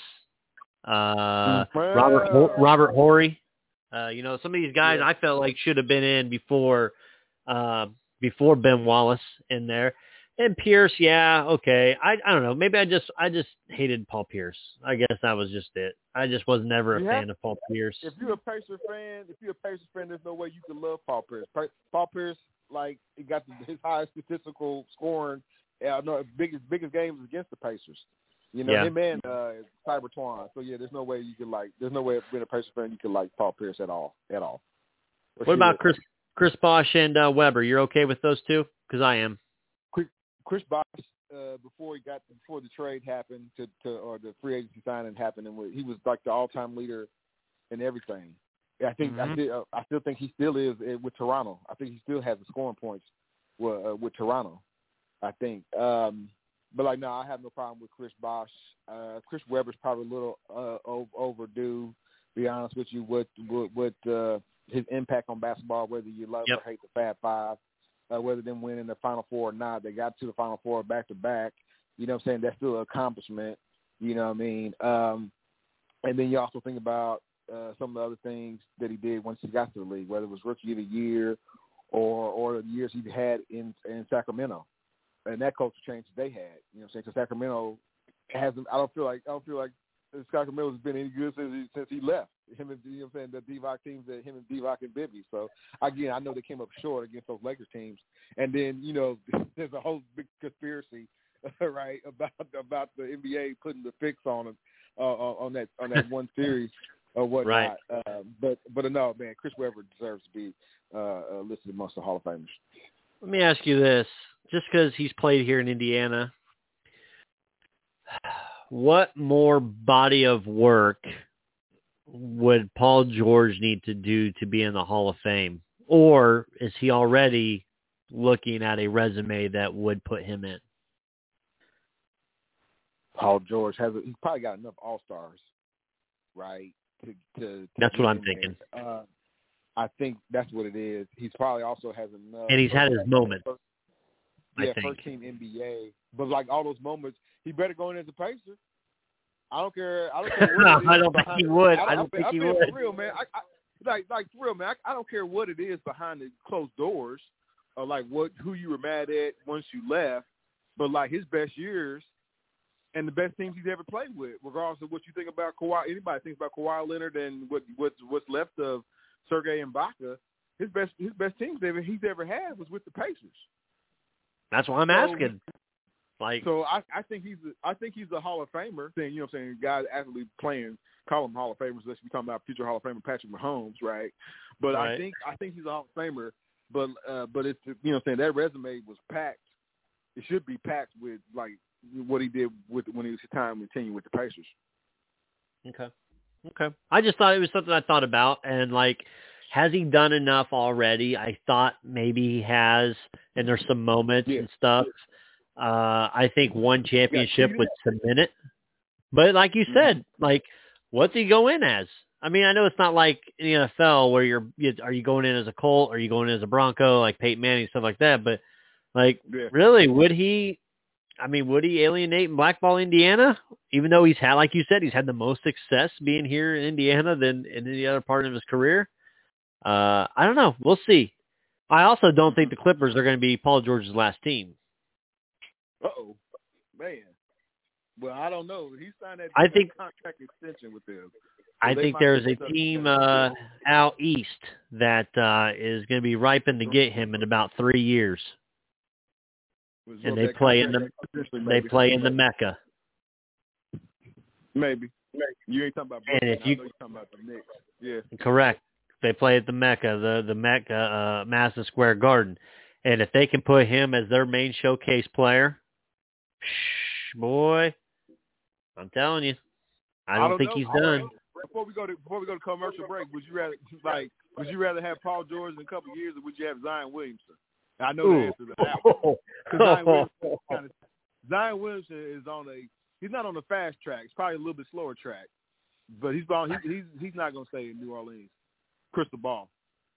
uh, Robert Robert Horry. Uh, you know, some of these guys yeah. I felt like should have been in before. Uh, before Ben Wallace in there. And Pierce, yeah, okay. I I don't know. Maybe I just I just hated Paul Pierce. I guess that was just it. I just was never a You fan have- of Paul Pierce. If you're a Pacers fan, if you're a Pacers fan, there's no way you can love Paul Pierce. Pa- Paul Pierce, like, he got the, his highest statistical scoring. Uh, no, biggest biggest games against the Pacers. You know, Yeah. him and uh, Cyber Twan. So yeah, there's no way you can like. There's no way being a Pacers fan you can like Paul Pierce at all, at all. For What sure. about Chris Chris Bosh and uh, Weber? You're okay with those two? Because I am. Chris Bosh, uh, before he got before the trade happened to, to or the free agency signing happened, and he was like the all-time leader in everything. I think Mm-hmm. I still I still think he still is with Toronto. I think he still has the scoring points with, uh, with Toronto. I think, um, but like no, I have no problem with Chris Bosh. Uh, Chris Webber's probably a little uh, overdue. To be honest with you, with with, with uh, his impact on basketball, whether you love Yep. or hate the Fab Five. Uh, whether them winning the Final Four or not, they got to the Final Four back to back. You know what I'm saying? That's still an accomplishment. You know what I mean? Um, and then you also think about uh, some of the other things that he did once he got to the league, whether it was Rookie of the Year or or the years he had in in Sacramento, and that culture change that they had. You know what I'm saying? Because Sacramento hasn't. I don't feel like I don't feel like Sacramento has been any good since he, since he left. Him and you know what I'm saying, the D-Voc teams that him and D-Voc and Bibby. So again, I know they came up short against those Lakers teams. And then, you know, there's a whole big conspiracy, right, about about the N B A putting the fix on them uh, on that on that one series or whatnot. Right. Uh, but but no, man, Chris Webber deserves to be uh, listed amongst the Hall of Famers. Let me ask you this: just because he's played here in Indiana, what more body of work would Paul George need to do to be in the Hall of Fame? Or is he already looking at a resume that would put him in? Paul George has a, he's probably got enough All-Stars, right? To, to, to That's what get I'm in thinking. there. Uh, I think that's what it is. He's probably also has enough. And he's had his moments, Yeah, I think. first team N B A. But like all those moments, he better go in as a Pacer. I don't care. I don't care what No, it is I don't think behind he it. would. I don't, I don't think I'm he being would. For real, man. I, I, like, like for real, man. I, I don't care what it is behind the closed doors, or like what who you were mad at once you left. But like his best years and the best teams he's ever played with, regardless of what you think about Kawhi. Anybody thinks about Kawhi Leonard and what what's what's left of Sergei Ibaka. His best his best teams ever he's ever had was with the Pacers. That's why I'm So- asking. Like, So I, I think he's a, I think he's a Hall of Famer. Thing, you know what I'm saying? Guys actually playing, call him Hall of Famers. Unless we're talking about future Hall of Famer Patrick Mahomes, right? But Right. I think I think he's a Hall of Famer. But uh, but it's you know what I'm saying, that resume was packed. It should be packed with like what he did with when he was his time and tenure with the Pacers. okay. Okay. I just thought it was something I thought about, and like, has he done enough already? I thought maybe he has, and there's some moments Yeah. and stuff. Uh, I think one championship see would cement it. But like you Mhm. said, like, what's he go in as? I mean, I know it's not like in the N F L where you're, you, are you going in as a Colt? Are you going in as a Bronco, like Peyton Manning, stuff like that? But, like, Yeah. really, would he, I mean, would he alienate and blackball Indiana? Even though he's had, like you said, he's had the most success being here in Indiana than in any other part of his career. Uh, I don't know. We'll see. I also don't think the Clippers are going to be Paul George's last team. Uh-oh. Man. Well, I don't know. He signed that, I that think- contract extension with them. I they think might there's be a stuck team together. uh, out east that uh, is going to be ripened to get him in about three years, Was and what they that play in the contract potentially they maybe. play in the Mecca. Maybe. You ain't talking about And Brooklyn. if you- I know you're talking about the Knicks. Yeah. Correct. They play at the Mecca, the the Mecca, uh, Madison Square Garden, and if they can put him as their main showcase player, shh, boy, I'm telling you, I don't, think know. he's I don't done. know. Before we go to before we go to commercial break, would you rather like would you rather have Paul George in a couple of years, or would you have Zion Williamson? I know the Ooh. answer to that. One. 'Cause Zion Williamson, is kind of, Zion Williamson is on a he's not on the fast track. It's probably a little bit slower track, but he's on, he, he's he's not going to stay in New Orleans. Crystal ball.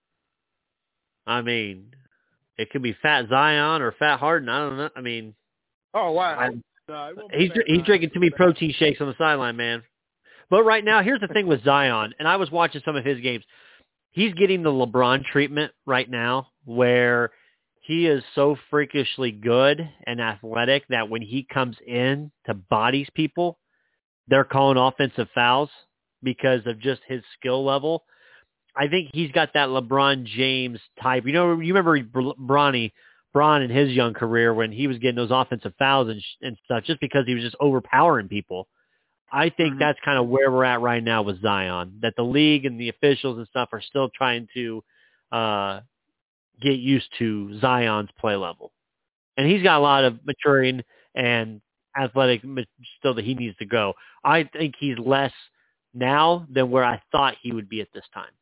I mean, it could be Fat Zion or Fat Harden. I don't know. I mean, Oh wow. I- No, it won't be he's Fat he's Zion. drinking too many protein shakes on the sideline, man. But right now, here's the thing with Zion, and I was watching some of his games. He's getting the LeBron treatment right now, where he is so freakishly good and athletic that when he comes in to bodies people, they're calling offensive fouls because of just his skill level. I think he's got that LeBron James type. You know, you remember Bronny, Bron in his young career when he was getting those offensive fouls and, and stuff just because he was just overpowering people. I think mm-hmm. that's kind of where we're at right now with Zion, that the league and the officials and stuff are still trying to uh, get used to Zion's play level. And he's got a lot of maturing and athletic still that he needs to go. I think he's less now than where I thought he would be at this time.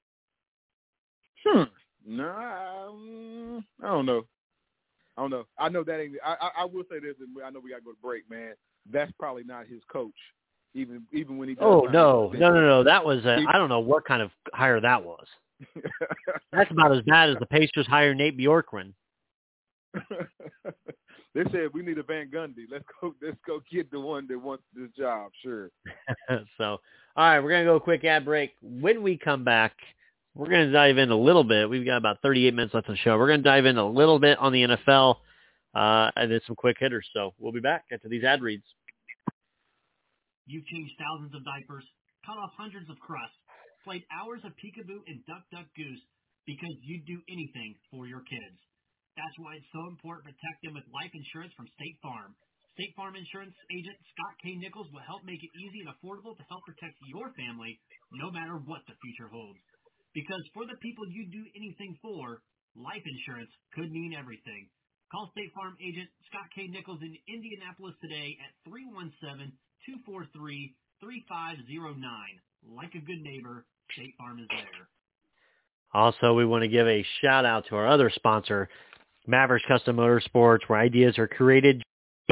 Hmm. No, um, I don't know. I don't know. I know that ain't. I, I, I will say this, and I know we got to go to break, man. That's probably not his coach, even even when he. Does oh no, no, no, no! That was a, I don't know what kind of hire that was. That's about as bad as the Pacers hire Nate Bjorkgren. They said we need a Van Gundy. Let's go. Let's go get the one that wants this job. Sure. So, all right, we're gonna go a quick ad break. When we come back, we're going to dive in a little bit. We've got about thirty-eight minutes left on the show. We're going to dive in a little bit on the N F L uh, and then some quick hitters. So we'll be back after these ad reads. You've changed thousands of diapers, cut off hundreds of crusts, played hours of peekaboo and duck, duck, goose because you'd do anything for your kids. That's why it's so important to protect them with life insurance from State Farm. State Farm Insurance agent Scott K. Nichols will help make it easy and affordable to help protect your family no matter what the future holds. Because for the people you do anything for, life insurance could mean everything. Call State Farm agent Scott K. Nichols in Indianapolis today at three one seven, two four three, three five zero nine. Like a good neighbor, State Farm is there. Also, we want to give a shout out to our other sponsor, Mavericks Custom Motorsports, where ideas are created.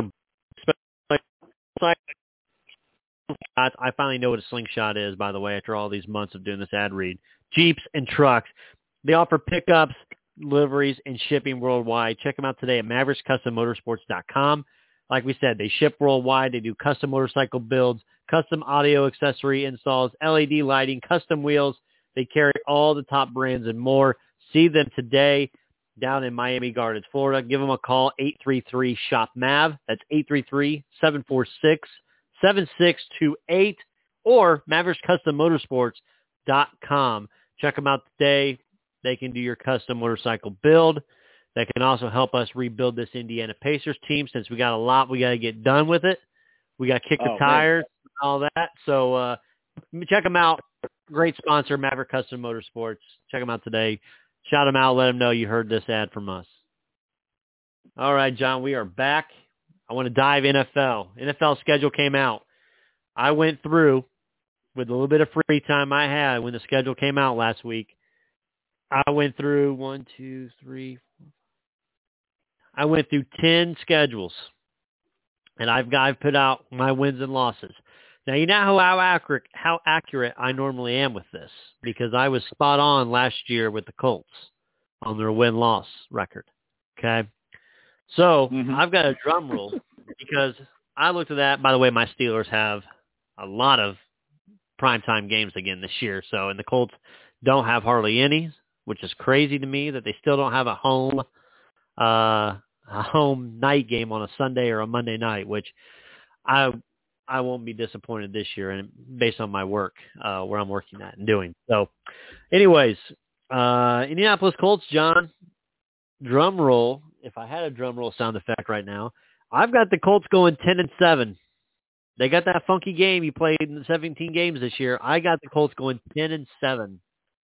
I finally know what a slingshot is, by the way, after all these months of doing this ad read. Jeeps and trucks. They offer pickups, deliveries, and shipping worldwide. Check them out today at mavericks custom motorsports dot com. Like we said, they ship worldwide. They do custom motorcycle builds, custom audio accessory installs, L E D lighting, custom wheels. They carry all the top brands and more. See them today down in Miami Gardens, Florida. Give them a call, eight three three, shop M A V. That's eight three three, seven four six, seven six two eight or mavericks custom motorsports dot com. Check them out today. They can do your custom motorcycle build. They can also help us rebuild this Indiana Pacers team since we got a lot we got to get done with it. We got to kick the oh, tires and all that. So uh, check them out. Great sponsor, Maverick Custom Motorsports. Check them out today. Shout them out. Let them know you heard this ad from us. All right, John, we are back. I want to dive N F L. N F L schedule came out. I went through with a little bit of free time I had when the schedule came out last week. I went through one, two, three, four. I went through ten schedules, and I've I've put out my wins and losses. Now you know how accurate how accurate I normally am with this because I was spot on last year with the Colts on their win-loss record. Okay, so mm-hmm. I've got a drum roll because I looked at that. By the way, my Steelers have a lot of primetime games again this year. So, and the Colts don't have hardly any, which is crazy to me that they still don't have a home, uh, a home night game on a Sunday or a Monday night, which I, I won't be disappointed this year and based on my work, uh, where I'm working at and doing. So anyways, uh, Indianapolis Colts, John, drum roll. If I had a drum roll sound effect right now, I've got the Colts going ten and seven. They got that funky game you played in the seventeen games this year. I got the Colts going ten and seven.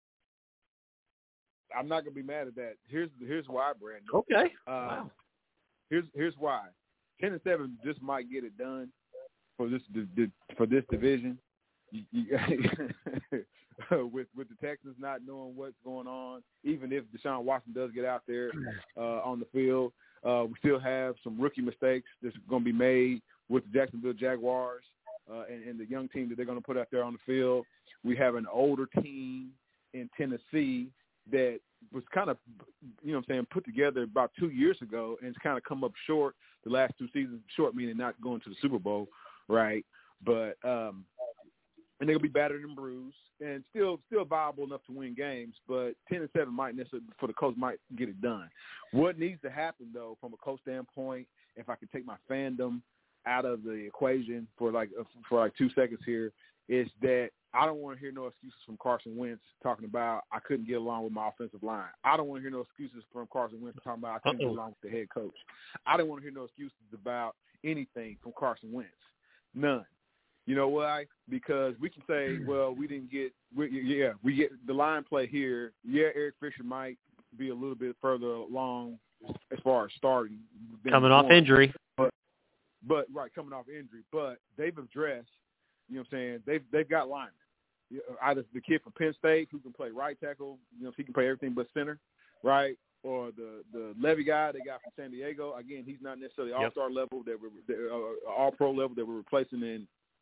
I'm not gonna be mad at that. Here's here's why, Brandon. Okay. Uh, wow. Here's here's why. Ten and seven just might get it done for this for this division. You, you, with with the Texans not knowing what's going on, even if Deshaun Watson does get out there uh, on the field, uh, we still have some rookie mistakes that's going to be made with the Jacksonville Jaguars uh, and, and the young team that they're going to put out there on the field. We have an older team in Tennessee that was kind of, you know what I'm saying, put together about two years ago, and it's kind of come up short the last two seasons, short meaning not going to the Super Bowl, right? But um, and they'll be battered and bruised, and still still viable enough to win games. But ten and seven might necessarily for the Colts might get it done. What needs to happen though, from a Colts standpoint, if I can take my fandom out of the equation for like for like two seconds here, is that I don't want to hear no excuses from Carson Wentz talking about I couldn't get along with my offensive line. I don't want to hear no excuses from Carson Wentz talking about I couldn't Uh-oh. get along with the head coach. I don't want to hear no excuses about anything from Carson Wentz. None. You know why? Because we can say, well, we didn't get we, – yeah, we get the line play here. Yeah, Eric Fisher might be a little bit further along as far as starting. Coming off injury. But, but, right, coming off injury. But they've addressed, you know what I'm saying, they've, they've got linemen. Either the kid from Penn State who can play right tackle, you know, he can play everything but center, right? Or the, the Levy guy they got from San Diego. Again, he's not necessarily all-star yep. level, that we're, uh, all-pro level that we're replacing in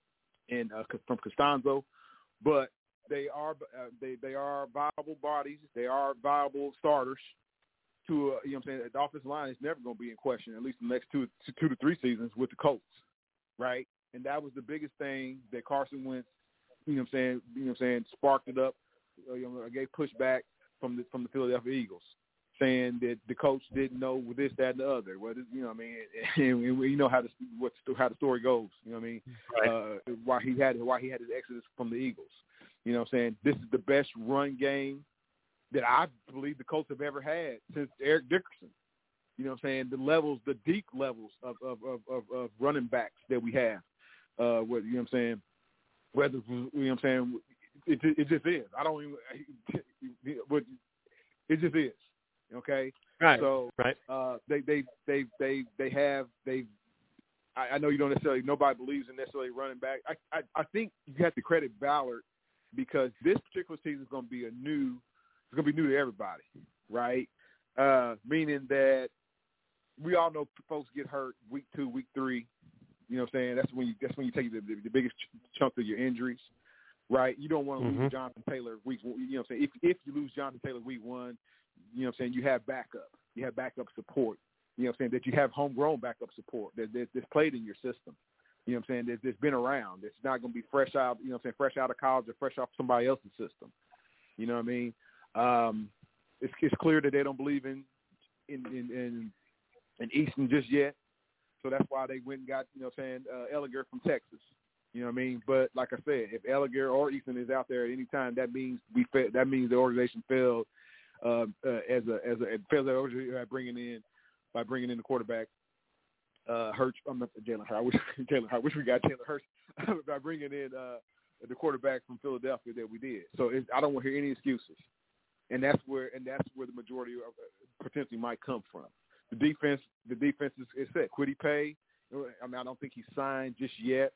in uh, from Costanzo, but they are uh, they they are viable bodies. They are viable starters. To uh, you know, what I'm saying, the offensive line is never going to be in question, at least in the next two two to three seasons with the Colts, right? And that was the biggest thing that Carson Wentz, you know, what I'm saying, you know, what I'm saying, sparked it up. Uh, you know, gave pushback from the from the Philadelphia Eagles, saying that the coach didn't know this, that, and the other. Well, you know what I mean? And you know how the what how the story goes. You know what I mean? Right. Uh, why he had why he had his exodus from the Eagles. You know what I'm saying? This is the best run game that I believe the Colts have ever had since Eric Dickerson. You know what I'm saying? The levels, the deep levels of of, of, of, of running backs that we have. Uh, what, you know what I'm saying? Whether, you know what I'm saying? It, it just is. I don't even – but it just is. Okay, right. So right. Uh, they they they they they have they. I, I know you don't necessarily. Nobody believes in necessarily running back. I, I I think you have to credit Ballard because this particular season is going to be a new. It's going to be new to everybody, right? Uh, meaning that we all know folks get hurt week two, week three. You know what I'm saying? That's when you that's when you take the, the, the biggest ch- chunk of your injuries, right? You don't want to mm-hmm. lose Jonathan Taylor week. You know what I'm saying? If if you lose Jonathan Taylor week one. You know what I'm saying? You have backup. You have backup support. You know what I'm saying? That you have homegrown backup support that, that, that's played in your system. You know what I'm saying? That, that's been around. It's not going to be fresh out, you know what I'm saying, fresh out of college or fresh off somebody else's system. You know what I mean? Um, it's, it's clear that they don't believe in in, in, in in Easton just yet. So that's why they went and got, you know what I'm saying, uh, Ellinger from Texas. You know what I mean? But like I said, if Ellinger or Easton is out there at any time, that means we fa- that means the organization failed. Uh, uh, as a as a failed by bringing in by bringing in the quarterback, uh, Hurts. I'm not Jalen Hurts. I wish Jalen. I wish we got Jalen Hurts by bringing in uh, the quarterback from Philadelphia that we did. So it, I don't want to hear any excuses, and that's where and that's where the majority of uh, potentially might come from. The defense, the defense is, is set. Kwity Paye. I mean, I don't think he's signed just yet.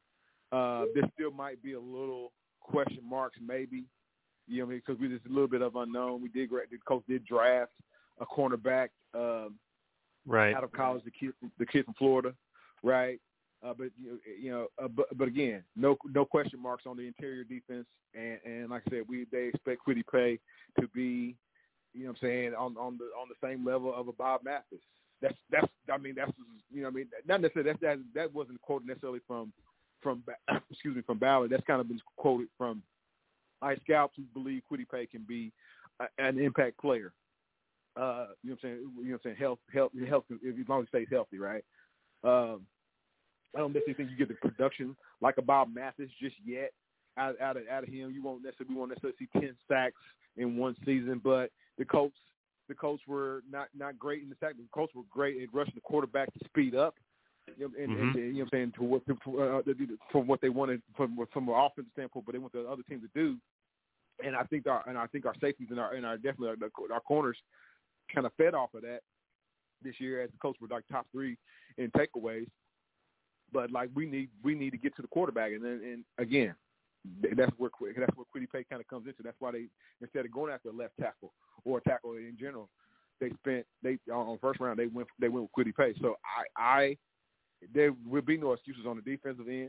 Uh, there still might be a little question marks, maybe. You know what I mean? Because we just a little bit of unknown. We did, the coach did draft a cornerback um, right out of college, the kid, the kid from Florida, right? Uh, but you know, you know uh, but but again, no no question marks on the interior defense, and, and like I said, we they expect Kwity Paye to be, you know what I'm saying, on on the on the same level of a Bob Mathis. That's that's I mean that's you know what I mean not necessarily that that that wasn't quoted necessarily from from excuse me from Ballard. That's kind of been quoted from Ice scouts who believe Kwity Paye can be a, an impact player. Uh, you know what I'm saying? You know what I'm saying? Health, health, health. As long as he stays healthy, right? Um, I don't necessarily think you get the production like a Bob Mathis just yet out, out of out of him. You won't necessarily we won't necessarily see ten sacks in one season, but the Colts, the Colts were not, not great in the sack. The Colts were great at rushing the quarterback to speed up. You know, and, mm-hmm. and, and you know what I'm saying to what to, uh, from what they wanted from from an offensive standpoint, but they want the other team to do. And I think our and I think our safeties and our and our definitely our, our corners kind of fed off of that this year as the Colts were like top three in takeaways. But like we need we need to get to the quarterback, and then and again that's where that's where Kwity Paye kind of comes into. That's why they instead of going after a left tackle or a tackle in general, they spent they on first round they went they went with Kwity Paye. So I I there will be no excuses on the defensive end.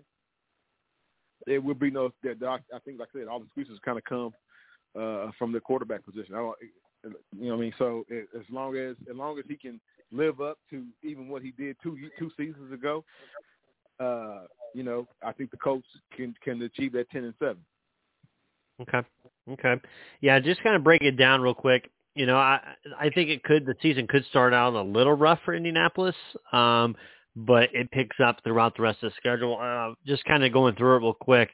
There will be no. I think, like I said, all the excuses kind of come uh, from the quarterback position. I don't, you know what I mean? So as long as as long as he can live up to even what he did two two seasons ago, uh, you know, I think the Colts can can achieve that ten and seven. Okay. Okay. Yeah, just kind of break it down real quick. You know, I I think it could the season could start out a little rough for Indianapolis, um, but it picks up throughout the rest of the schedule. Uh, just kind of going through it real quick.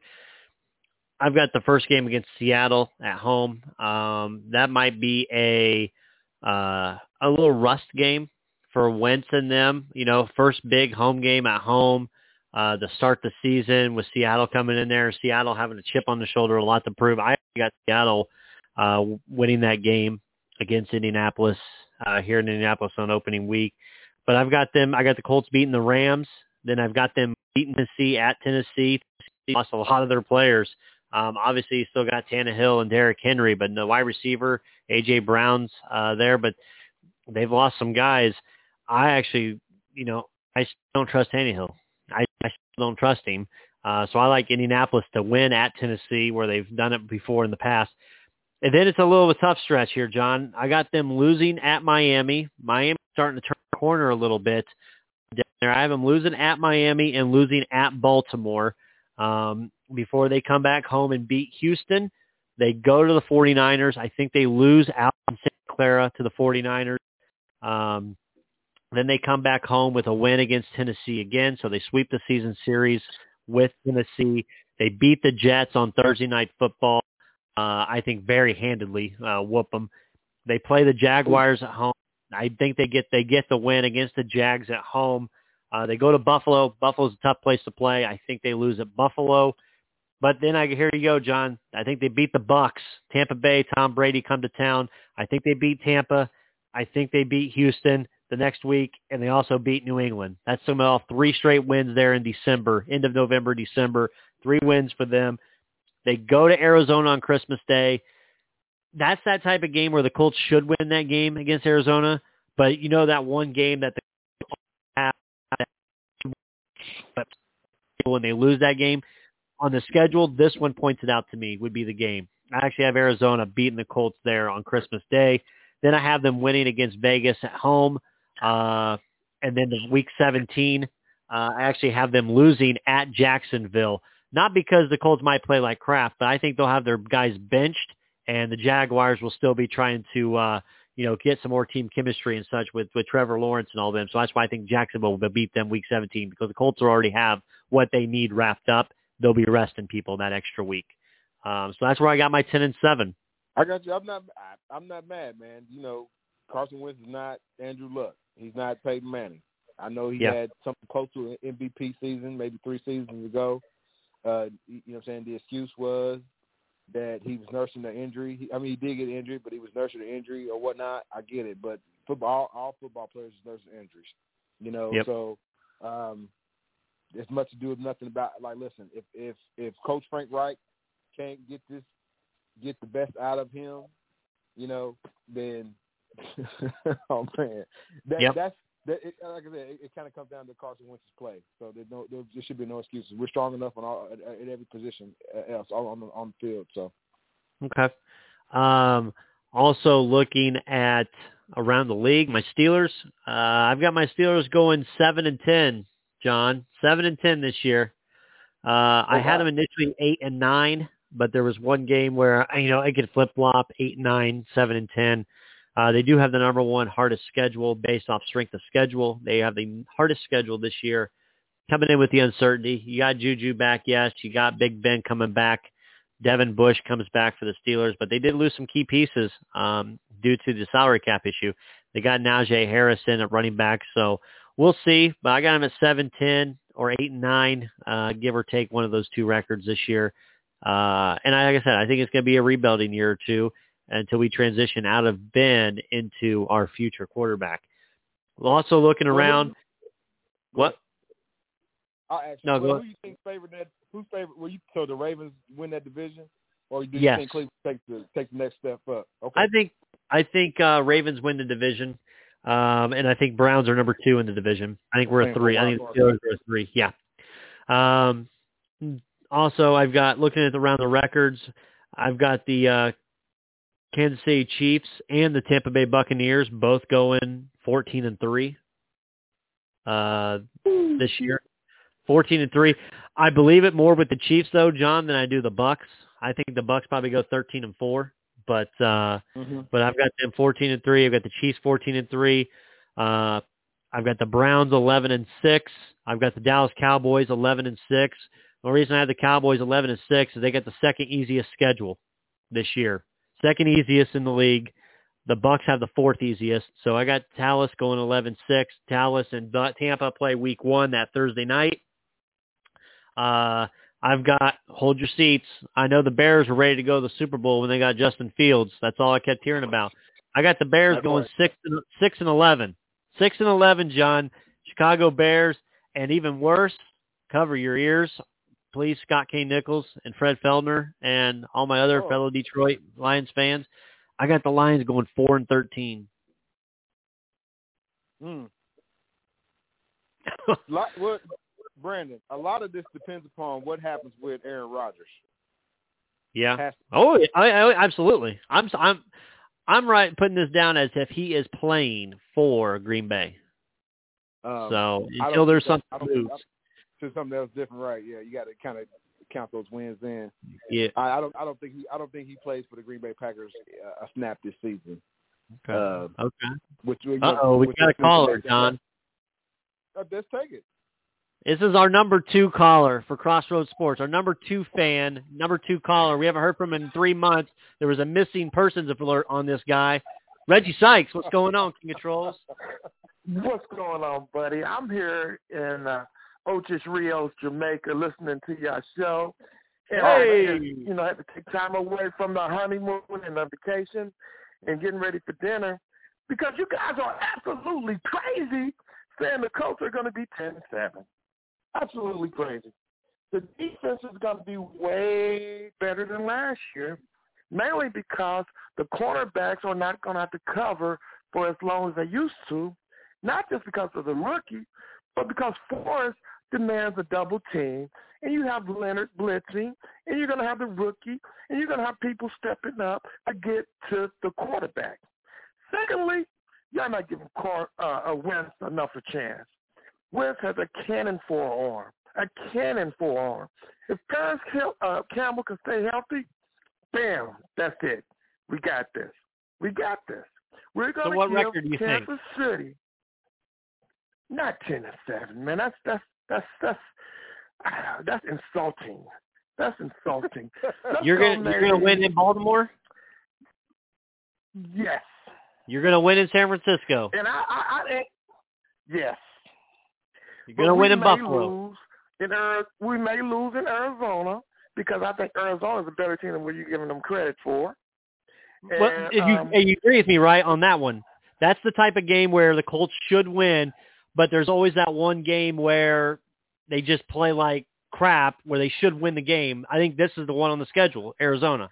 I've got the first game against Seattle at home. Um, that might be a uh, a little rust game for Wentz and them. You know, first big home game at home. Uh, to start the season with Seattle coming in there, Seattle having a chip on the shoulder, a lot to prove. I got Seattle uh, winning that game against Indianapolis uh, here in Indianapolis on opening week. But I've got them. I got the Colts beating the Rams. Then I've got them beating Tennessee at Tennessee. Tennessee lost a lot of their players. Um, obviously, you still got Tannehill and Derrick Henry, but the wide receiver A J Brown's uh, there. But they've lost some guys. I actually, you know, I don't trust Tannehill. I, I still don't trust him. Uh, so I like Indianapolis to win at Tennessee where they've done it before in the past. And then it's a little of a tough stretch here, John. I got them losing at Miami. Miami's starting to turn the corner a little bit. There, I have them losing at Miami and losing at Baltimore um, before they come back home and beat Houston. They go to the 49ers. I think they lose out in Santa Clara to the 49ers. Um, Then they come back home with a win against Tennessee again, so they sweep the season series with Tennessee. They beat the Jets on Thursday Night Football, uh, I think very handedly, uh, whoop them. They play the Jaguars at home. I think they get they get the win against the Jags at home. Uh, they go to Buffalo. Buffalo's a tough place to play. I think they lose at Buffalo. But then I here you go, John. I think they beat the Bucs. Tampa Bay, Tom Brady come to town. I think they beat Tampa. I think they beat Houston the next week, and they also beat New England. That's some of three straight wins there in December, end of November, December. Three wins for them. They go to Arizona on Christmas Day. That's that type of game where the Colts should win that game against Arizona. But you know that one game that the have when they lose that game on the schedule, this one points it out to me would be the game. I actually have Arizona beating the Colts there on Christmas Day. Then I have them winning against Vegas at home. Uh, and then the week seventeen, uh, I actually have them losing at Jacksonville. Not because the Colts might play like crap, but I think they'll have their guys benched, and the Jaguars will still be trying to, uh, you know, get some more team chemistry and such with, with Trevor Lawrence and all them. So that's why I think Jacksonville will beat them week seventeen, because the Colts will already have what they need wrapped up. They'll be resting people that extra week. Um, so that's where I got my ten and seven. I got you. I'm not. I, I'm not mad, man. You know, Carson Wentz is not Andrew Luck. He's not Peyton Manning. I know he yeah. had something close to an M V P season, maybe three seasons ago. Uh, you know what I'm saying? The excuse was that he was nursing the injury. He, I mean, he did get injured, but he was nursing the injury or whatnot. I get it. But football, all football players nurse injuries. You know, yep. so um, it's much to do with nothing about. Like, listen, if if if Coach Frank Reich can't get this, get the best out of him, you know, then oh man, that, yep. that's that. It, like I said, it, it kind of comes down to Carson Wentz's play. So there's no, there, there should be no excuses. We're strong enough on all at, at every position else on the on the field. So okay. Um, also looking at around the league, my Steelers. Uh, I've got my Steelers going seven and ten. John, seven and ten this year. Uh, oh, I had wow. them initially eight and nine, but there was one game where you know I could flip flop eight and nine, seven and ten. Uh, they do have the number one hardest schedule based off strength of schedule. They have the hardest schedule this year. Coming in with the uncertainty, you got Juju back, yes. You got Big Ben coming back. Devin Bush comes back for the Steelers, but they did lose some key pieces um, due to the salary cap issue. They got Najee Harris in at running back, so we'll see. But I got them at seven ten or eight and nine, uh, give or take one of those two records this year. Uh, and I, like I said, I think it's going to be a rebuilding year or two until we transition out of Ben into our future quarterback. We're also looking around. What? I'll ask you, no, well, go who you think favored that? Who's favorite? Will you so the Ravens win that division, or do you yes. think Cleveland take the take the next step up? Okay. I think I think uh, Ravens win the division, um, and I think Browns are number two in the division. I think we're a three. I think the Steelers are a three. Yeah. Um, also, I've got looking at around the records. I've got the uh, Kansas City Chiefs and the Tampa Bay Buccaneers both going fourteen and three uh, this year. fourteen and three. I believe it more with the Chiefs though, John, than I do the Bucks. I think the Bucks probably go thirteen and four, but uh, mm-hmm. but I've got them fourteen and three. I've got the Chiefs fourteen and three. Uh, I've got the Browns eleven and six. I've got the Dallas Cowboys eleven and six. The reason I have the Cowboys eleven and six is they got the second easiest schedule this year, second easiest in the league. The Bucks have the fourth easiest, so I got Dallas going eleven six. Dallas and Tampa play week one that Thursday night. Uh, I've got, hold your seats, I know the Bears were ready to go to the Super Bowl when they got Justin Fields. That's all I kept hearing about. I got the Bears That's going right. six and six and eleven. Six and eleven, John. Chicago Bears, and even worse, cover your ears, please, Scott K. Nichols and Fred Feldner and all my other oh. fellow Detroit Lions fans. I got the Lions going four and thirteen. Hmm. what, Brandon? A lot of this depends upon what happens with Aaron Rodgers. Yeah. Oh, I, I, absolutely. I'm, I'm, I'm right putting this down as if he is playing for Green Bay. Um, so until there's something moves. To something else different, right? Yeah, you got to kind of count those wins in. Yeah, I, I don't. I don't think he. I don't think he plays for the Green Bay Packers uh, a snap this season. Okay. Uh, okay. Which, Uh oh, we got a caller, John. Uh, let's take it. This is our number two caller for Crossroads Sports. Our number two fan, number two caller. We haven't heard from him in three months. There was a missing persons alert on this guy. Reggie Sykes, what's going on, King of Trolls? What's going on, buddy? I'm here in uh, Otis Rios, Jamaica, listening to your show. And hey! I, you know, I had to take time away from the honeymoon and the vacation and getting ready for dinner because you guys are absolutely crazy saying the Colts are going to be ten and seven. Absolutely crazy. The defense is going to be way better than last year, mainly because the cornerbacks are not going to have to cover for as long as they used to, not just because of the rookie, but because Forrest demands a double team, and you have Leonard blitzing, and you're going to have the rookie, and you're going to have people stepping up to get to the quarterback. Secondly, y'all not giving Car- uh, Wentz enough a chance. Wentz has a cannon forearm, a cannon forearm. If Paris uh, Campbell can stay healthy, bam, that's it. We got this. We got this. We're going to so what give record do you Kansas think? City not ten and seven, man. That's that's that's that's uh, that's insulting. That's insulting. you're gonna you're gonna win in Baltimore? Yes. You're gonna win in San Francisco. And I, I, I yes. You're gonna win in Buffalo. Lose in Ari- we may lose in Arizona because I think Arizona is a better team than what you're giving them credit for. And, well, if you, um, you agree with me, right, on that one. That's the type of game where the Colts should win, but there's always that one game where they just play like crap, where they should win the game. I think this is the one on the schedule, Arizona.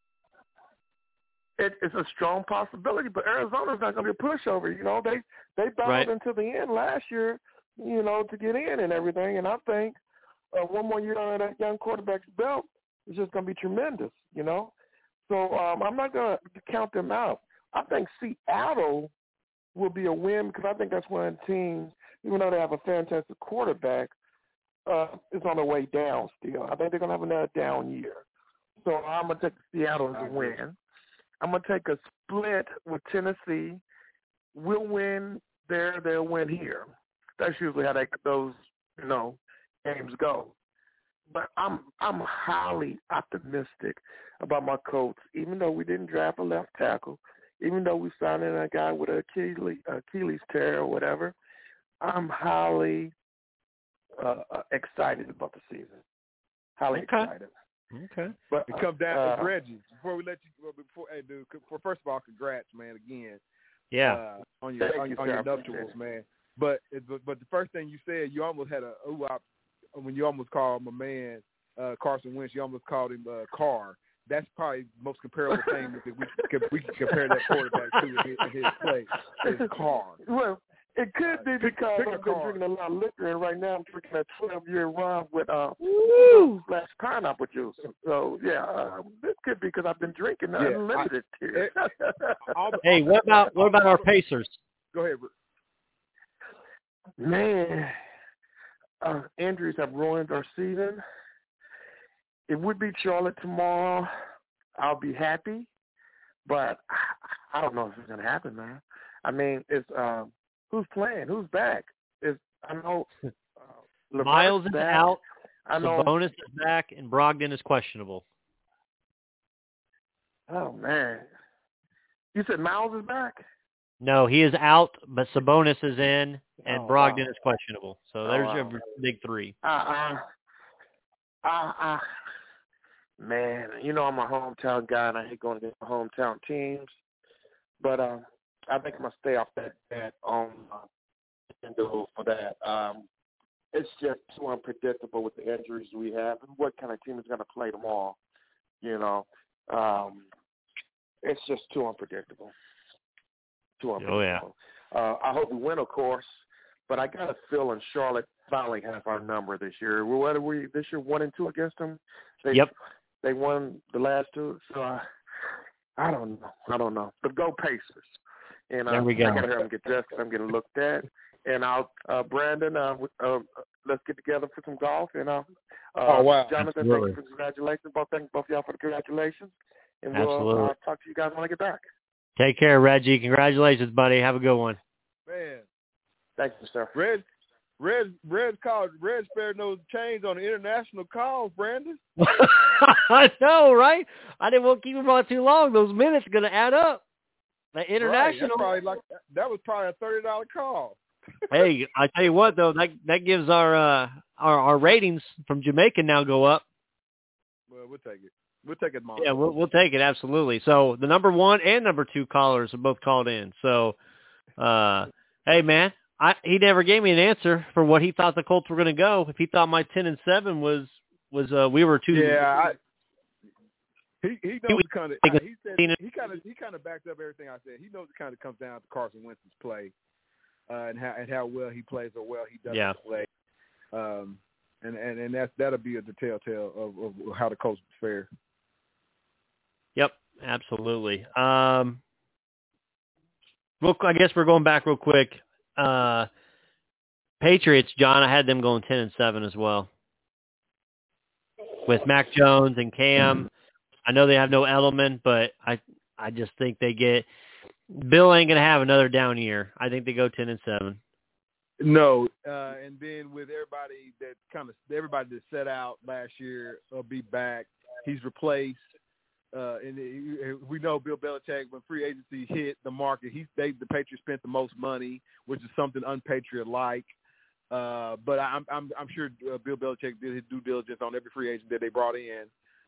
It, it's a strong possibility, but Arizona's not going to be a pushover. You know, they they battled right. until the end last year, you know, to get in and everything. And I think uh, one more year on that young quarterback's belt is just going to be tremendous, you know. So um, I'm not going to count them out. I think Seattle will be a win because I think that's one of the teams, even though they have a fantastic quarterback, uh, is on their way down still. I think they're going to have another down year. So I'm going to take Seattle as a win. I'm going to take a split with Tennessee. We'll win there, they'll win here. That's usually how they, those, you know, games go. But I'm I'm highly optimistic about my Colts, even though we didn't draft a left tackle, even though we signed in a guy with an Achilles, Achilles tear or whatever. I'm highly uh, excited about the season. Highly okay. excited. Okay. But it comes down uh, to Reggie. Before we let you, before hey, dude, for first of all, congrats, man, again. Yeah. Uh, on your Thank on, you, on your nuptials, man. But, but but the first thing you said, you almost had a ooh, I, when you almost called my man uh, Carson Wentz, you almost called him uh, Carr. That's probably the most comparable thing that we can, we can compare that quarterback to in his, in his play is Carr. Well, it could be because pick, pick I've been car. drinking a lot of liquor, and right now I'm drinking a twelve-year rum with uh, slash pineapple juice. So, yeah, uh, this could be because I've been drinking Yeah, unlimited I, here. all the, hey, what about what about our Pacers? Go ahead, Man, uh, injuries have ruined our season. If we beat Charlotte tomorrow, I'll be happy. But I don't know if it's going to happen, man. I mean, it's uh, who's playing? Who's back? It's, I know uh, Miles is back. out. I know. Sabonis is back, and Brogdon is questionable. Oh, man. You said Miles is back? No, he is out, but Sabonis is in, and Oh, Brogdon wow. is questionable. So Oh, there's wow. your big three. Uh, uh, uh, uh, man, you know I'm a hometown guy, and I hate going against my hometown teams. But uh, I think I'm going to stay off that bet on uh, for that. Um, it's just too unpredictable with the injuries we have and what kind of team is going to play tomorrow. You know, um, it's just too unpredictable. Too unpredictable. Oh, yeah. Uh, I hope we win, of course, but I got a feeling Charlotte finally have our number this year. What are we this year? One and two against them. They, Yep. They won the last two, so I, I don't know. I don't know. But go Pacers. And uh, There we go. I got to hear them get dressed because I'm getting looked at. And I'll, uh, Brandon, uh, uh, let's get together for some golf. And uh, uh, Oh, wow. Jonathan, Absolutely. thank you for the congratulations. Both thank both of y'all for the congratulations. And we'll Absolutely. uh, talk to you guys when I get back. Take care, Reggie. Congratulations, buddy. Have a good one. Man, Thank you, sir. Red, Red, Red called. Red spared no change on the international calls, Brandon. I know, right? I didn't want to keep him on too long. Those minutes are going to add up. The Right, international. that's probably like that was probably a thirty dollar call. Hey, I tell you what, though, that that gives our uh, our our ratings from Jamaica now go up. Well, we'll take it. We'll take it, Mom. Yeah, we'll we'll take it absolutely. So the number one and number two callers are both called in. So, uh, hey man, I he never gave me an answer for what he thought the Colts were going to go. If he thought my ten and seven was was uh, we were too. Yeah, I, he he knows He- kind of. he- He said he kind of he kind of backed up everything I said. He knows it kind of comes down to Carson Wentz's play, uh, and how and how well he plays or well he doesn't Yeah. play. Um, and and and that's that'll be a telltale of, of how the Colts fare. Yep, absolutely. Um, real, I guess we're going back real quick. Uh, Patriots, John, I had them going ten and seven as well. With Mac Jones and Cam, I know they have no Edelman, but I I just think they get Bill ain't gonna have another down year. I think they go ten and seven. No, uh, and then with everybody that kind of everybody that set out last year will be back. He's replaced. Uh, and it, we know Bill Belichick, when free agency hit the market, he they the Patriots spent the most money, which is something unpatriot-like. Uh, but I'm I'm I'm sure uh, Bill Belichick did his due diligence on every free agent that they brought in.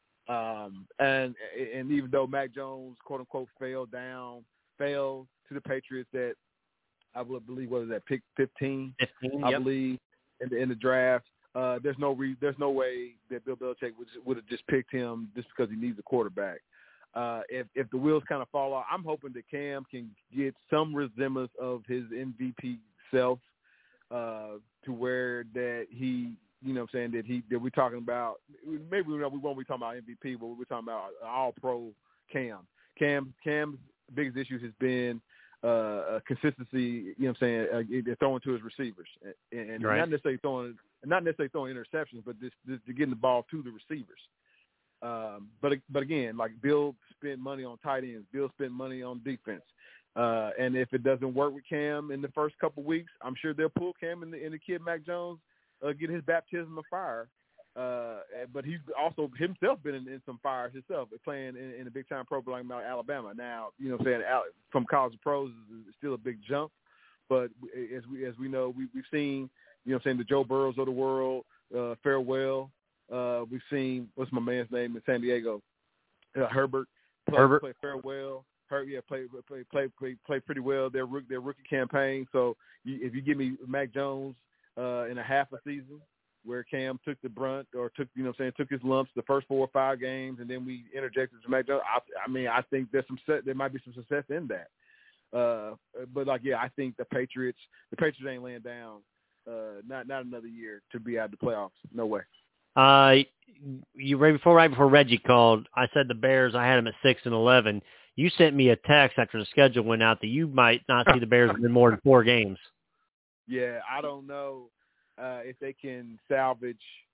Um, and and even though Mac Jones, quote unquote, fell down, fell to the Patriots at I would believe what was that pick fifteen, fifteen, I yep. believe in the in the draft. Uh, there's no re- there's no way that Bill Belichick would would have just picked him just because he needs a quarterback. Uh, if if the wheels kind of fall off, I'm hoping that Cam can get some resemblance of his M V P self, uh, to where that he, you know, what I'm saying that he that we're talking about. Maybe we won't be talking about M V P, but we're talking about all pro Cam. Cam Cam's biggest issue has been uh, consistency. You know, what I'm saying uh, throwing to his receivers, and, and Right. not necessarily throwing. Not necessarily throwing interceptions, but just, just getting the ball to the receivers. Um, but but again, like Bill spent money on tight ends, Bill spent money on defense, uh, and if it doesn't work with Cam in the first couple of weeks, I'm sure they'll pull Cam and the, and the kid Mac Jones, uh, get his baptism of fire. Uh, but he's also himself been in, in some fires himself, playing in, in a big time pro like Alabama. Now, you know, what I'm saying from college to pros is still a big jump, but as we as we know, we, we've seen. You know what I'm saying, the Joe Burrows of the world, uh, farewell. Uh, we've seen, what's my man's name in San Diego? Uh, Herbert. Play, Herbert. Play farewell. Her, yeah, play, play, play, play, play pretty well their, their rookie campaign. So you, if you give me Mac Jones uh, in a half a season where Cam took the brunt or took, you know what I'm saying, took his lumps the first four or five games, and then we interjected to Mac Jones, I, I mean, I think there's some set, there might be some success in that. Uh, but, like, yeah, I think the Patriots, the Patriots ain't laying down. Uh, not not another year to be out of the playoffs. No way. Uh, you right before right before Reggie called, I said the Bears. I had them at six and eleven. You sent me a text after the schedule went out that you might not see the Bears win more than four games. Yeah, I don't know. uh, if they can salvage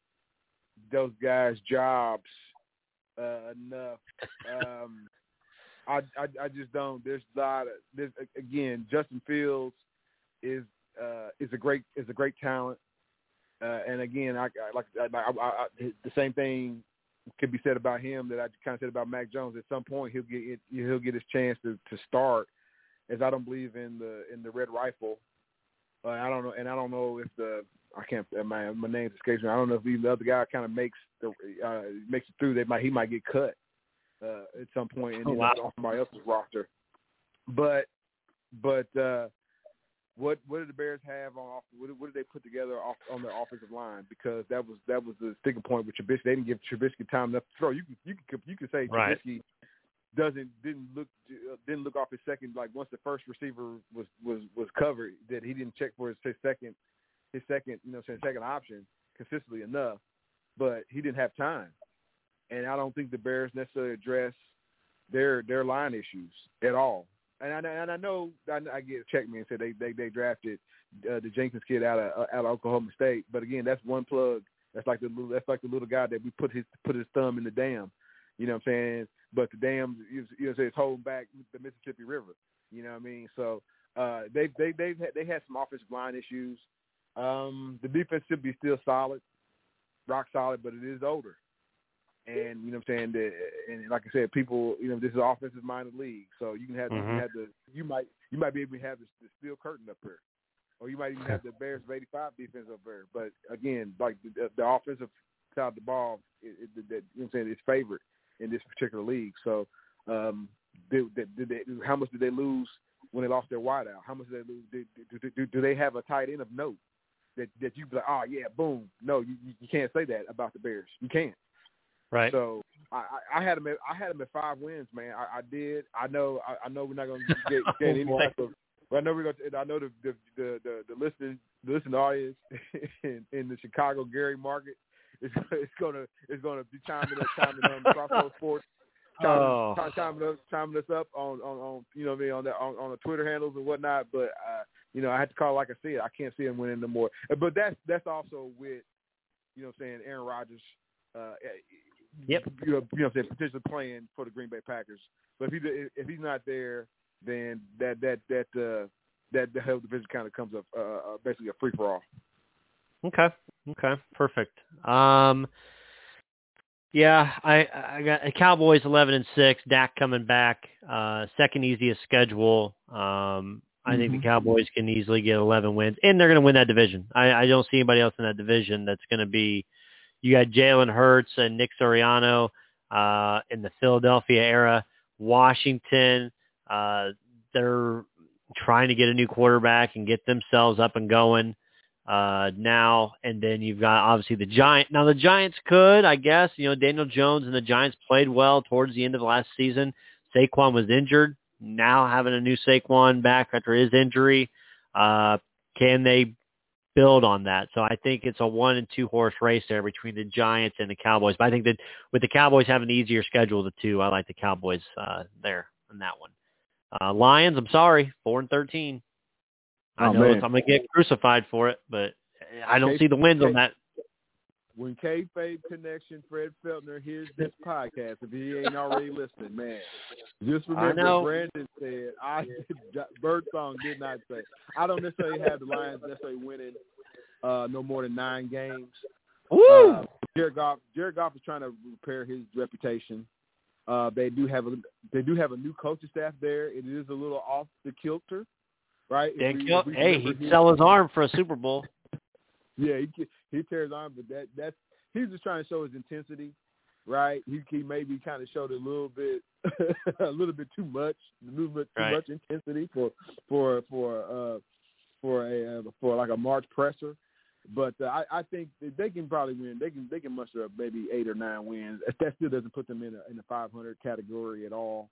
those guys' jobs uh, enough. Um, I, I I just don't. There's a lot of there's again. Justin Fields is uh, is a great is a great talent, uh, and again, I, I like I, I, I, the same thing could be said about him that I kind of said about Mac Jones. At some point, he'll get he'll get his chance to, to start. As I don't believe in the in the red rifle. Uh, I don't know, and I don't know if the I can't my my name escapes me. I don't know if the other guy kind of makes the uh, makes it through. They might he might get cut. Uh, at some point, and oh, he's wow. on somebody else's roster. But, but uh, what what did the Bears have on? What, what did they put together off, on their offensive line? Because that was that was the sticking point with Trubisky. They didn't give Trubisky time enough to throw. You can you can you can say right. Trubisky doesn't didn't look uh, didn't look off his second. Like once the first receiver was was was covered, that he didn't check for his, his second his second you know his second option consistently enough. But he didn't have time. And I don't think the Bears necessarily address their their line issues at all. And I and I know I, I get check me and said they they, they drafted uh, the Jenkins kid out of uh, out of Oklahoma State, but again that's one plug. That's like the little, that's like the little guy that we put his put his thumb in the dam. You know what I'm saying? But the dam is you know it's holding back the Mississippi River. You know what I mean? So uh, they they they've had, they had some offensive line issues. Um, the defense should be still solid, rock solid, but it is older. And, you know what I'm saying, the, and like I said, people, you know, this is an offensive-minded league, so you can have, mm-hmm. you can have the, you might, you might be able to have the, the steel curtain up there, or you might even have the Bears of eighty-five defense up there. But again, like the, the offensive side of the ball, it, it, it, you know what I'm saying, is favored in this particular league. So, um, did, did, did they, how much did they lose when they lost their wideout? How much did they lose? Did, do, do, do they have a tight end of note that that you be like, oh yeah, boom? No, you you can't say that about the Bears. You can't. Right. So I, I had them. At, I had them at five wins, man. I, I did. I know. I, I know we're not going to get, get any type of. But I know we're going. To, I know the the the the, the listening the listening audience in, in the Chicago Gary market is it's going to it's going to be chiming up, chiming on Crossroads Sports, chiming, oh. chiming us chiming us up on, on, on you know what I mean on the on, on the Twitter handles and whatnot. But uh, you know I had to call like I said. I can't see him winning no more. But that's that's also with you know what I'm saying Aaron Rodgers. Uh, Yep. You know, you know, they're potentially playing for the Green Bay Packers. But if he if he's not there, then that that that uh, that the whole division kind of comes up uh, basically a free for all. Okay. Okay. Perfect. Um. Yeah, I I got Cowboys eleven and six. Dak coming back. Uh, second easiest schedule. Um. I mm-hmm. think the Cowboys can easily get eleven wins, and they're going to win that division. I, I don't see anybody else in that division that's going to be. You got Jalen Hurts and Nick Sirianni uh, in the Philadelphia era. Washington, uh, they're trying to get a new quarterback and get themselves up and going uh, now. And then you've got obviously the Giants. Now the Giants could, I guess, you know, Daniel Jones and the Giants played well towards the end of last season. Saquon was injured. Now having a new Saquon back after his injury, uh, can they build on that? So I think it's a one and two horse race there between the Giants and the Cowboys. But I think that with the Cowboys having an easier schedule of the two, I like the Cowboys uh, there on that one. Uh, Lions, I'm sorry, four and thirteen. I oh, know it's, I'm going to get crucified for it, but I don't K- see the wins K- on that. When Kayfabe Connection, Fred Feltner hears this podcast, if he ain't already listening, man, just remember Brandon said, I Birdsong did not say. I don't necessarily have the Lions necessarily winning uh, no more than nine games. Woo! Uh, Jared Goff, Jared Goff is trying to repair his reputation. Uh, they do have a they do have a new coaching staff there. It is a little off the kilter, right? If we, if we hey, he'd his, sell his arm for a Super Bowl. Yeah, he he tears his arm, but that that's he's just trying to show his intensity, right? He he maybe kind of showed a little bit a little bit too much, a little bit too right. much intensity for for for uh for a uh, for like a March presser. But uh, I, I think they can probably win. They can they can muster up maybe eight or nine wins. That still doesn't put them in a, in the five hundred category at all.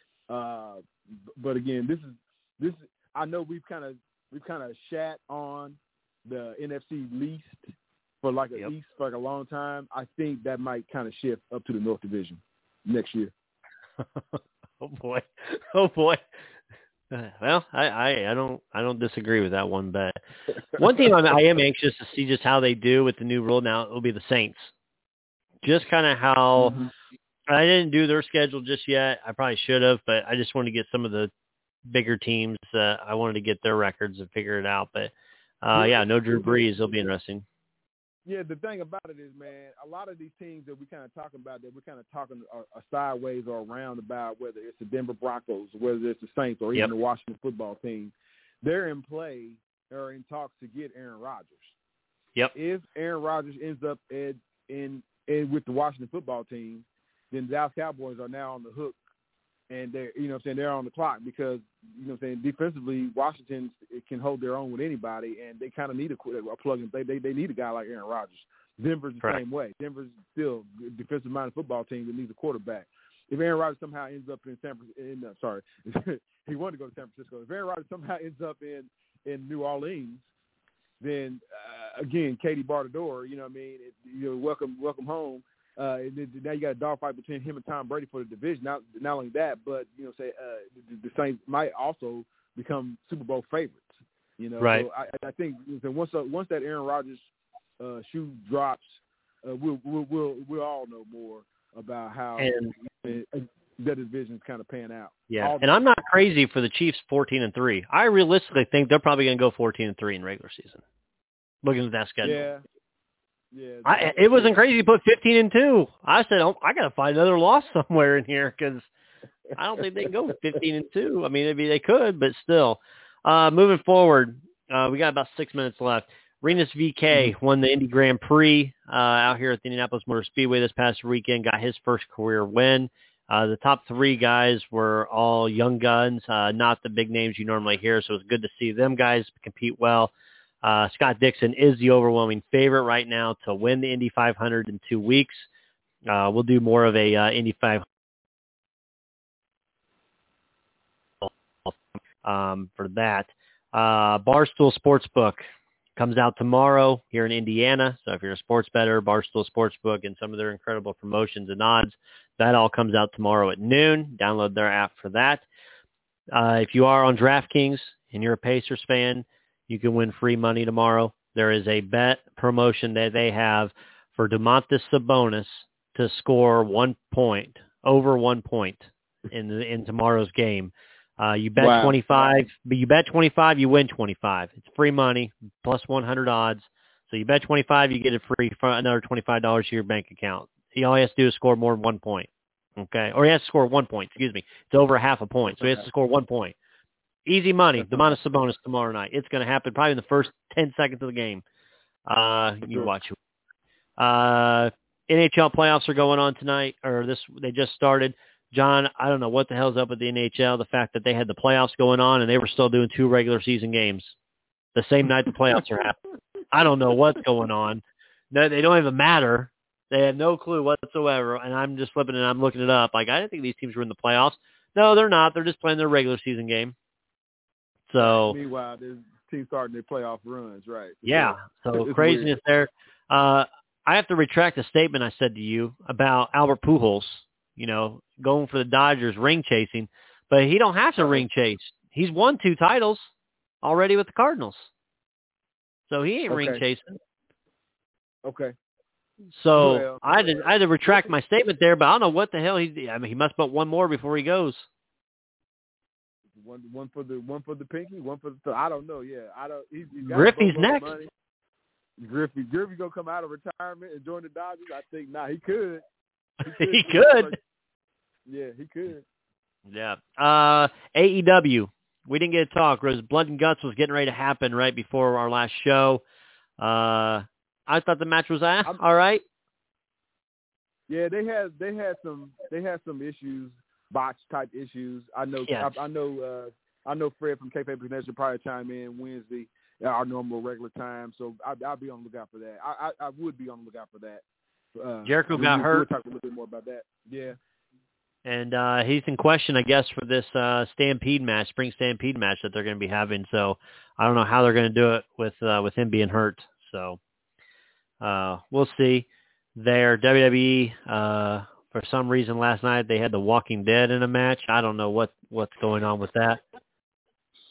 Uh, but again, this is this. Is, I know we've kind of we've kind of shat on the N F C least for like a yep. East for like a long time. I think that might kind of shift up to the North Division next year. oh boy, oh boy. Well, I, I, I don't I don't disagree with that one bit. One team I'm, I am anxious to see just how they do with the new rule now. It will be the Saints. Just kind of how Mm-hmm. I didn't do their schedule just yet. I probably should have, but I just wanted to get some of the bigger teams. Uh, I wanted to get their records and figure it out. But uh, yeah, no Drew Brees. It'll be interesting. Yeah, the thing about it is, man, a lot of these teams that we're kind of talking about, that we're kind of talking are, are sideways or around about, whether it's the Denver Broncos, whether it's the Saints, or even Yep. the Washington football team, they're in play or in talks to get Aaron Rodgers. Yep. If Aaron Rodgers ends up in, in, in with the Washington football team, then the Dallas Cowboys are now on the hook, and they're, you know what I'm saying, they're on the clock because, you know what I'm saying, defensively, Washington can hold their own with anybody, and they kind of need a, a plug-in. They, they they need a guy like Aaron Rodgers. Denver's the Correct. same way. Denver's still a defensive-minded football team that needs a quarterback. If Aaron Rodgers somehow ends up in San Francisco, uh, sorry, he wanted to go to San Francisco. If Aaron Rodgers somehow ends up in, in New Orleans, then, uh, again, Katie barred the door, you know what I mean? It, you know, welcome, welcome home. Uh, now you got a dogfight between him and Tom Brady for the division. Not not only that, but you know, say uh, the, the Saints might also become Super Bowl favorites. You know, right? So I, I think once uh, once that Aaron Rodgers uh, shoe drops, uh, we'll, we'll we'll we'll all know more about how and, uh, that division is kind of pan out. Yeah, all and I'm not crazy for the Chiefs fourteen and three. I realistically think they're probably going to go fourteen and three in regular season. Looking at that schedule. Yeah. Yeah, I, it wasn't crazy to put fifteen and two. I said, oh, I got to find another loss somewhere in here because I don't think they can go fifteen and two. I mean, maybe they could, but still. Uh, moving forward, uh, we got about six minutes left. Rinus V K mm-hmm. won the Indy Grand Prix uh, out here at the Indianapolis Motor Speedway this past weekend, got his first career win. Uh, the top three guys were all young guns, uh, not the big names you normally hear, so it's good to see them guys compete well. Uh, Scott Dixon is the overwhelming favorite right now to win the Indy five hundred in two weeks. Uh, we'll do more of a uh, Indy five hundred um, for that. Uh, Barstool Sportsbook comes out tomorrow here in Indiana. So if you're a sports bettor, Barstool Sportsbook and some of their incredible promotions and odds, that all comes out tomorrow at noon. Download their app for that. Uh, if you are on DraftKings and you're a Pacers fan, you can win free money tomorrow. There is a bet promotion that they have for Domantas Sabonis to score one point, over one point in the, in tomorrow's game. Uh, you bet wow. twenty-five, but you bet twenty-five, you win twenty-five. It's free money plus one hundred odds. So you bet twenty-five, you get it free for another twenty-five dollars to your bank account. He all he has to do is score more than one point. Okay, or he has to score one point. Excuse me, it's over half a point, so he has to score one point. Easy money. Domantas Sabonis tomorrow night. It's going to happen probably in the first ten seconds of the game. Uh, you watch it. Uh, N H L playoffs are going on tonight, or this they just started. John, I don't know what the hell's up with the N H L. The fact that they had the playoffs going on and they were still doing two regular season games the same night the playoffs are happening. I don't know what's going on. No, they don't even matter. They have no clue whatsoever. And I'm just flipping and I'm looking it up. Like I didn't think these teams were in the playoffs. No, they're not. They're just playing their regular season game. So meanwhile, there's teams starting their playoff runs, right? Yeah. So it's craziness weird. there. Uh, I have to retract a statement I said to you about Albert Pujols, you know, going for the Dodgers ring chasing, but he don't have to ring chase. He's won two titles already with the Cardinals. So he ain't okay. ring chasing. Okay. So well, I had, to, I had to retract my statement there, but I don't know what the hell he. I mean, he must put one more before he goes. One, one for the one for the pinky, one for the. I don't know. Yeah, I don't. He's, he's got Griffey's next. money. Griffey, Griffey gonna come out of retirement and join the Dodgers? I think nah, he could. He could. he could. Yeah, he could. Yeah. Uh, A E W. We didn't get to talk. It was Blood and Guts was getting ready to happen right before our last show. Uh, I thought the match was ah, all right. Yeah, they had they had some they had some issues, botch type issues. I know. Yes. I, I know. Uh, I know Fred from K F A Connection probably chime in Wednesday at our normal regular time, so I, I'll be on the lookout for that. I, I, I would be on the lookout for that. Uh, Jericho we, got we, hurt. We'll talk a little bit more about that. Yeah. And uh, he's in question, I guess, for this uh, Stampede match, Spring Stampede match that they're going to be having. So I don't know how they're going to do it with uh, with him being hurt. So uh, we'll see. There, W W E, uh, for some reason last night they had The Walking Dead in a match. I don't know what, what's going on with that.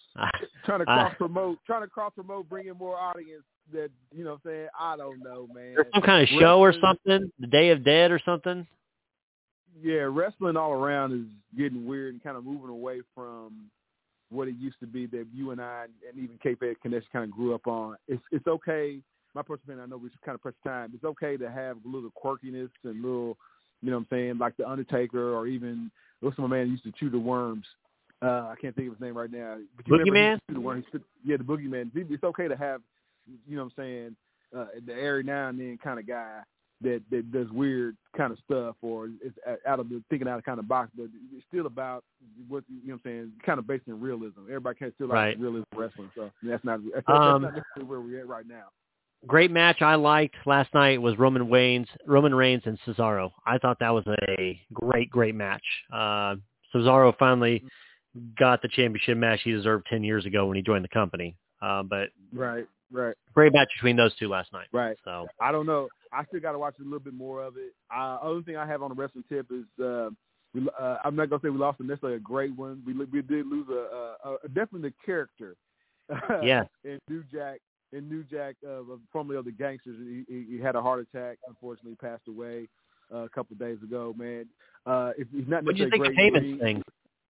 trying to cross promote, trying to cross promote, bring in more audience. That you know, what I'm saying I don't know, man. There's some kind of show or something, the Day of Dead or something. Yeah, wrestling all around is getting weird and kind of moving away from what it used to be that you and I and even K-Fed Connection kind of grew up on. It's it's okay. My personal opinion, I know we kind of press time. It's okay to have a little quirkiness and little, you know what I'm saying, like The Undertaker or even what's my man who used to chew the worms. Uh, I can't think of his name right now. But you Boogeyman? He the worms. Yeah, the Boogeyman. It's okay to have, you know what I'm saying, uh, the every now and then kind of guy that, that does weird kind of stuff or is out of the thinking out of kind of box, but it's still about what, you know what I'm saying, kind of based in realism. Everybody can still like right. realism wrestling, so that's not that's, um, that's not necessarily where we're at right now. Great match I liked last night was Roman Reigns, Roman Reigns and Cesaro. I thought that was a great, great match. Uh, Cesaro finally got the championship match he deserved ten years ago when he joined the company. Uh, but right, right, great match between those two last night. Right. So I don't know. I still got to watch a little bit more of it. Uh, other thing I have on the wrestling tip is uh, we. Uh, I'm not gonna say we lost a necessarily a great one. We we did lose a, a, a definitely a character. Yeah. in New Jack. In New Jack, uh, formerly of the Gangsters, he, he, he had a heart attack. Unfortunately, passed away uh, a couple of days ago. Man, uh, if he's not what do you think great of Heyman's ring, thing?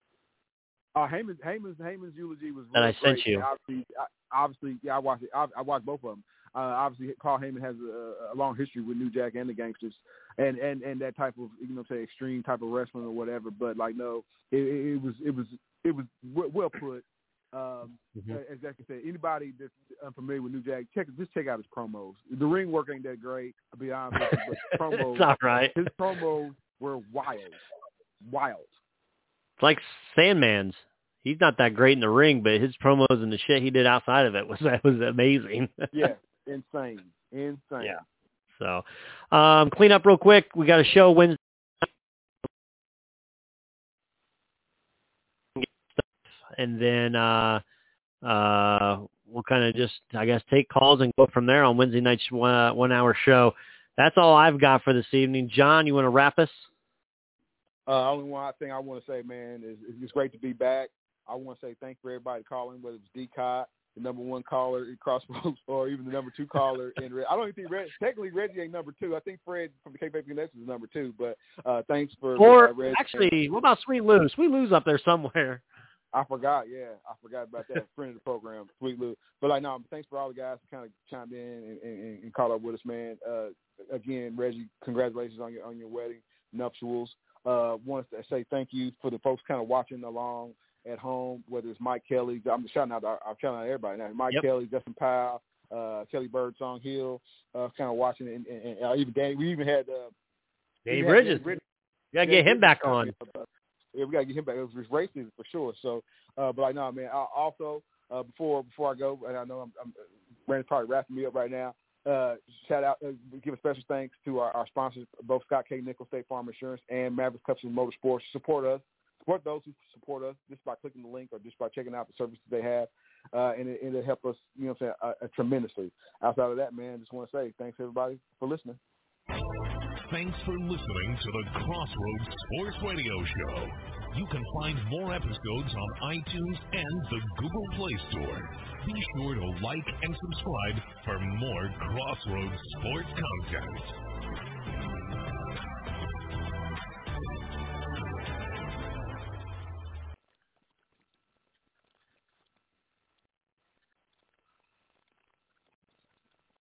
Uh, Heyman's, Heyman's, Heyman's eulogy was that really I sent great. you. Obviously, I, obviously, yeah, I watched it. I, I watched both of them. Uh, obviously, Paul Heyman has a, a long history with New Jack and the Gangsters, and, and, and that type of, you know, say extreme type of wrestling or whatever. But like, no, it, it, it was it was it was well put. Um, mm-hmm. As I can say, anybody that's unfamiliar with New Jack, check just check out his promos. The ring work ain't that great, I'll be honest with you, but promos, it's all right. His promos were wild, wild. It's like Sandman's. He's not that great in the ring, but his promos and the shit he did outside of it was that was amazing. Yeah, insane, insane. Yeah. So, um, clean up real quick. We got a show Wednesday. And then uh, uh, we'll kind of just, I guess, take calls and go from there on Wednesday night's one, uh, one-hour show. That's all I've got for this evening. John, you want to wrap us? Uh, only one thing I want to say, man, is it's great to be back. I want to say thank you for everybody calling, whether it's D-Cot, the number one caller in Crossroads, or even the number two caller in Red. I don't even think Red, technically Reggie ain't number two. I think Fred from the K-Baby Connection is number two, but uh, thanks for Or uh, Reggie. Actually, what about Sweet Lou? Sweet Lou's up there somewhere. I forgot, yeah. I forgot about that. Friend of the program, Sweet Lou. But, like, no, thanks for all the guys who kind of chimed in and, and, and caught up with us, man. Uh, again, Reggie, congratulations on your on your wedding, nuptials. Uh, wanted to say thank you for the folks kind of watching along at home, whether it's Mike Kelly. I'm shouting out, I'm shouting out everybody now. Mike yep. Kelly, Justin Powell, uh, Kelly Birdsong Hill, uh, kind of watching it. And, and, and uh, even Danny, we even had uh, Dave Bridges. Dave Bridges. You got to get him back on. Yeah, we got to get him back. It was race season for sure. So, uh, but like, no, man. I, also, uh, before before I go, and I know I'm, I'm Brandon's probably wrapping me up right now. Uh, shout out, uh, give a special thanks to our, our sponsors, both Scott K. Nichols, State Farm Insurance, and Mavericks Cups and Motorsports. Support us. Support those who support us just by clicking the link or just by checking out the services they have, uh, and it, it'll help us, you know, what I'm saying, uh, uh, tremendously. Outside of that, man, just want to say thanks everybody for listening. Thanks for listening to the Crossroads Sports Radio Show. You can find more episodes on iTunes and the Google Play Store. Be sure to like and subscribe for more Crossroads sports content.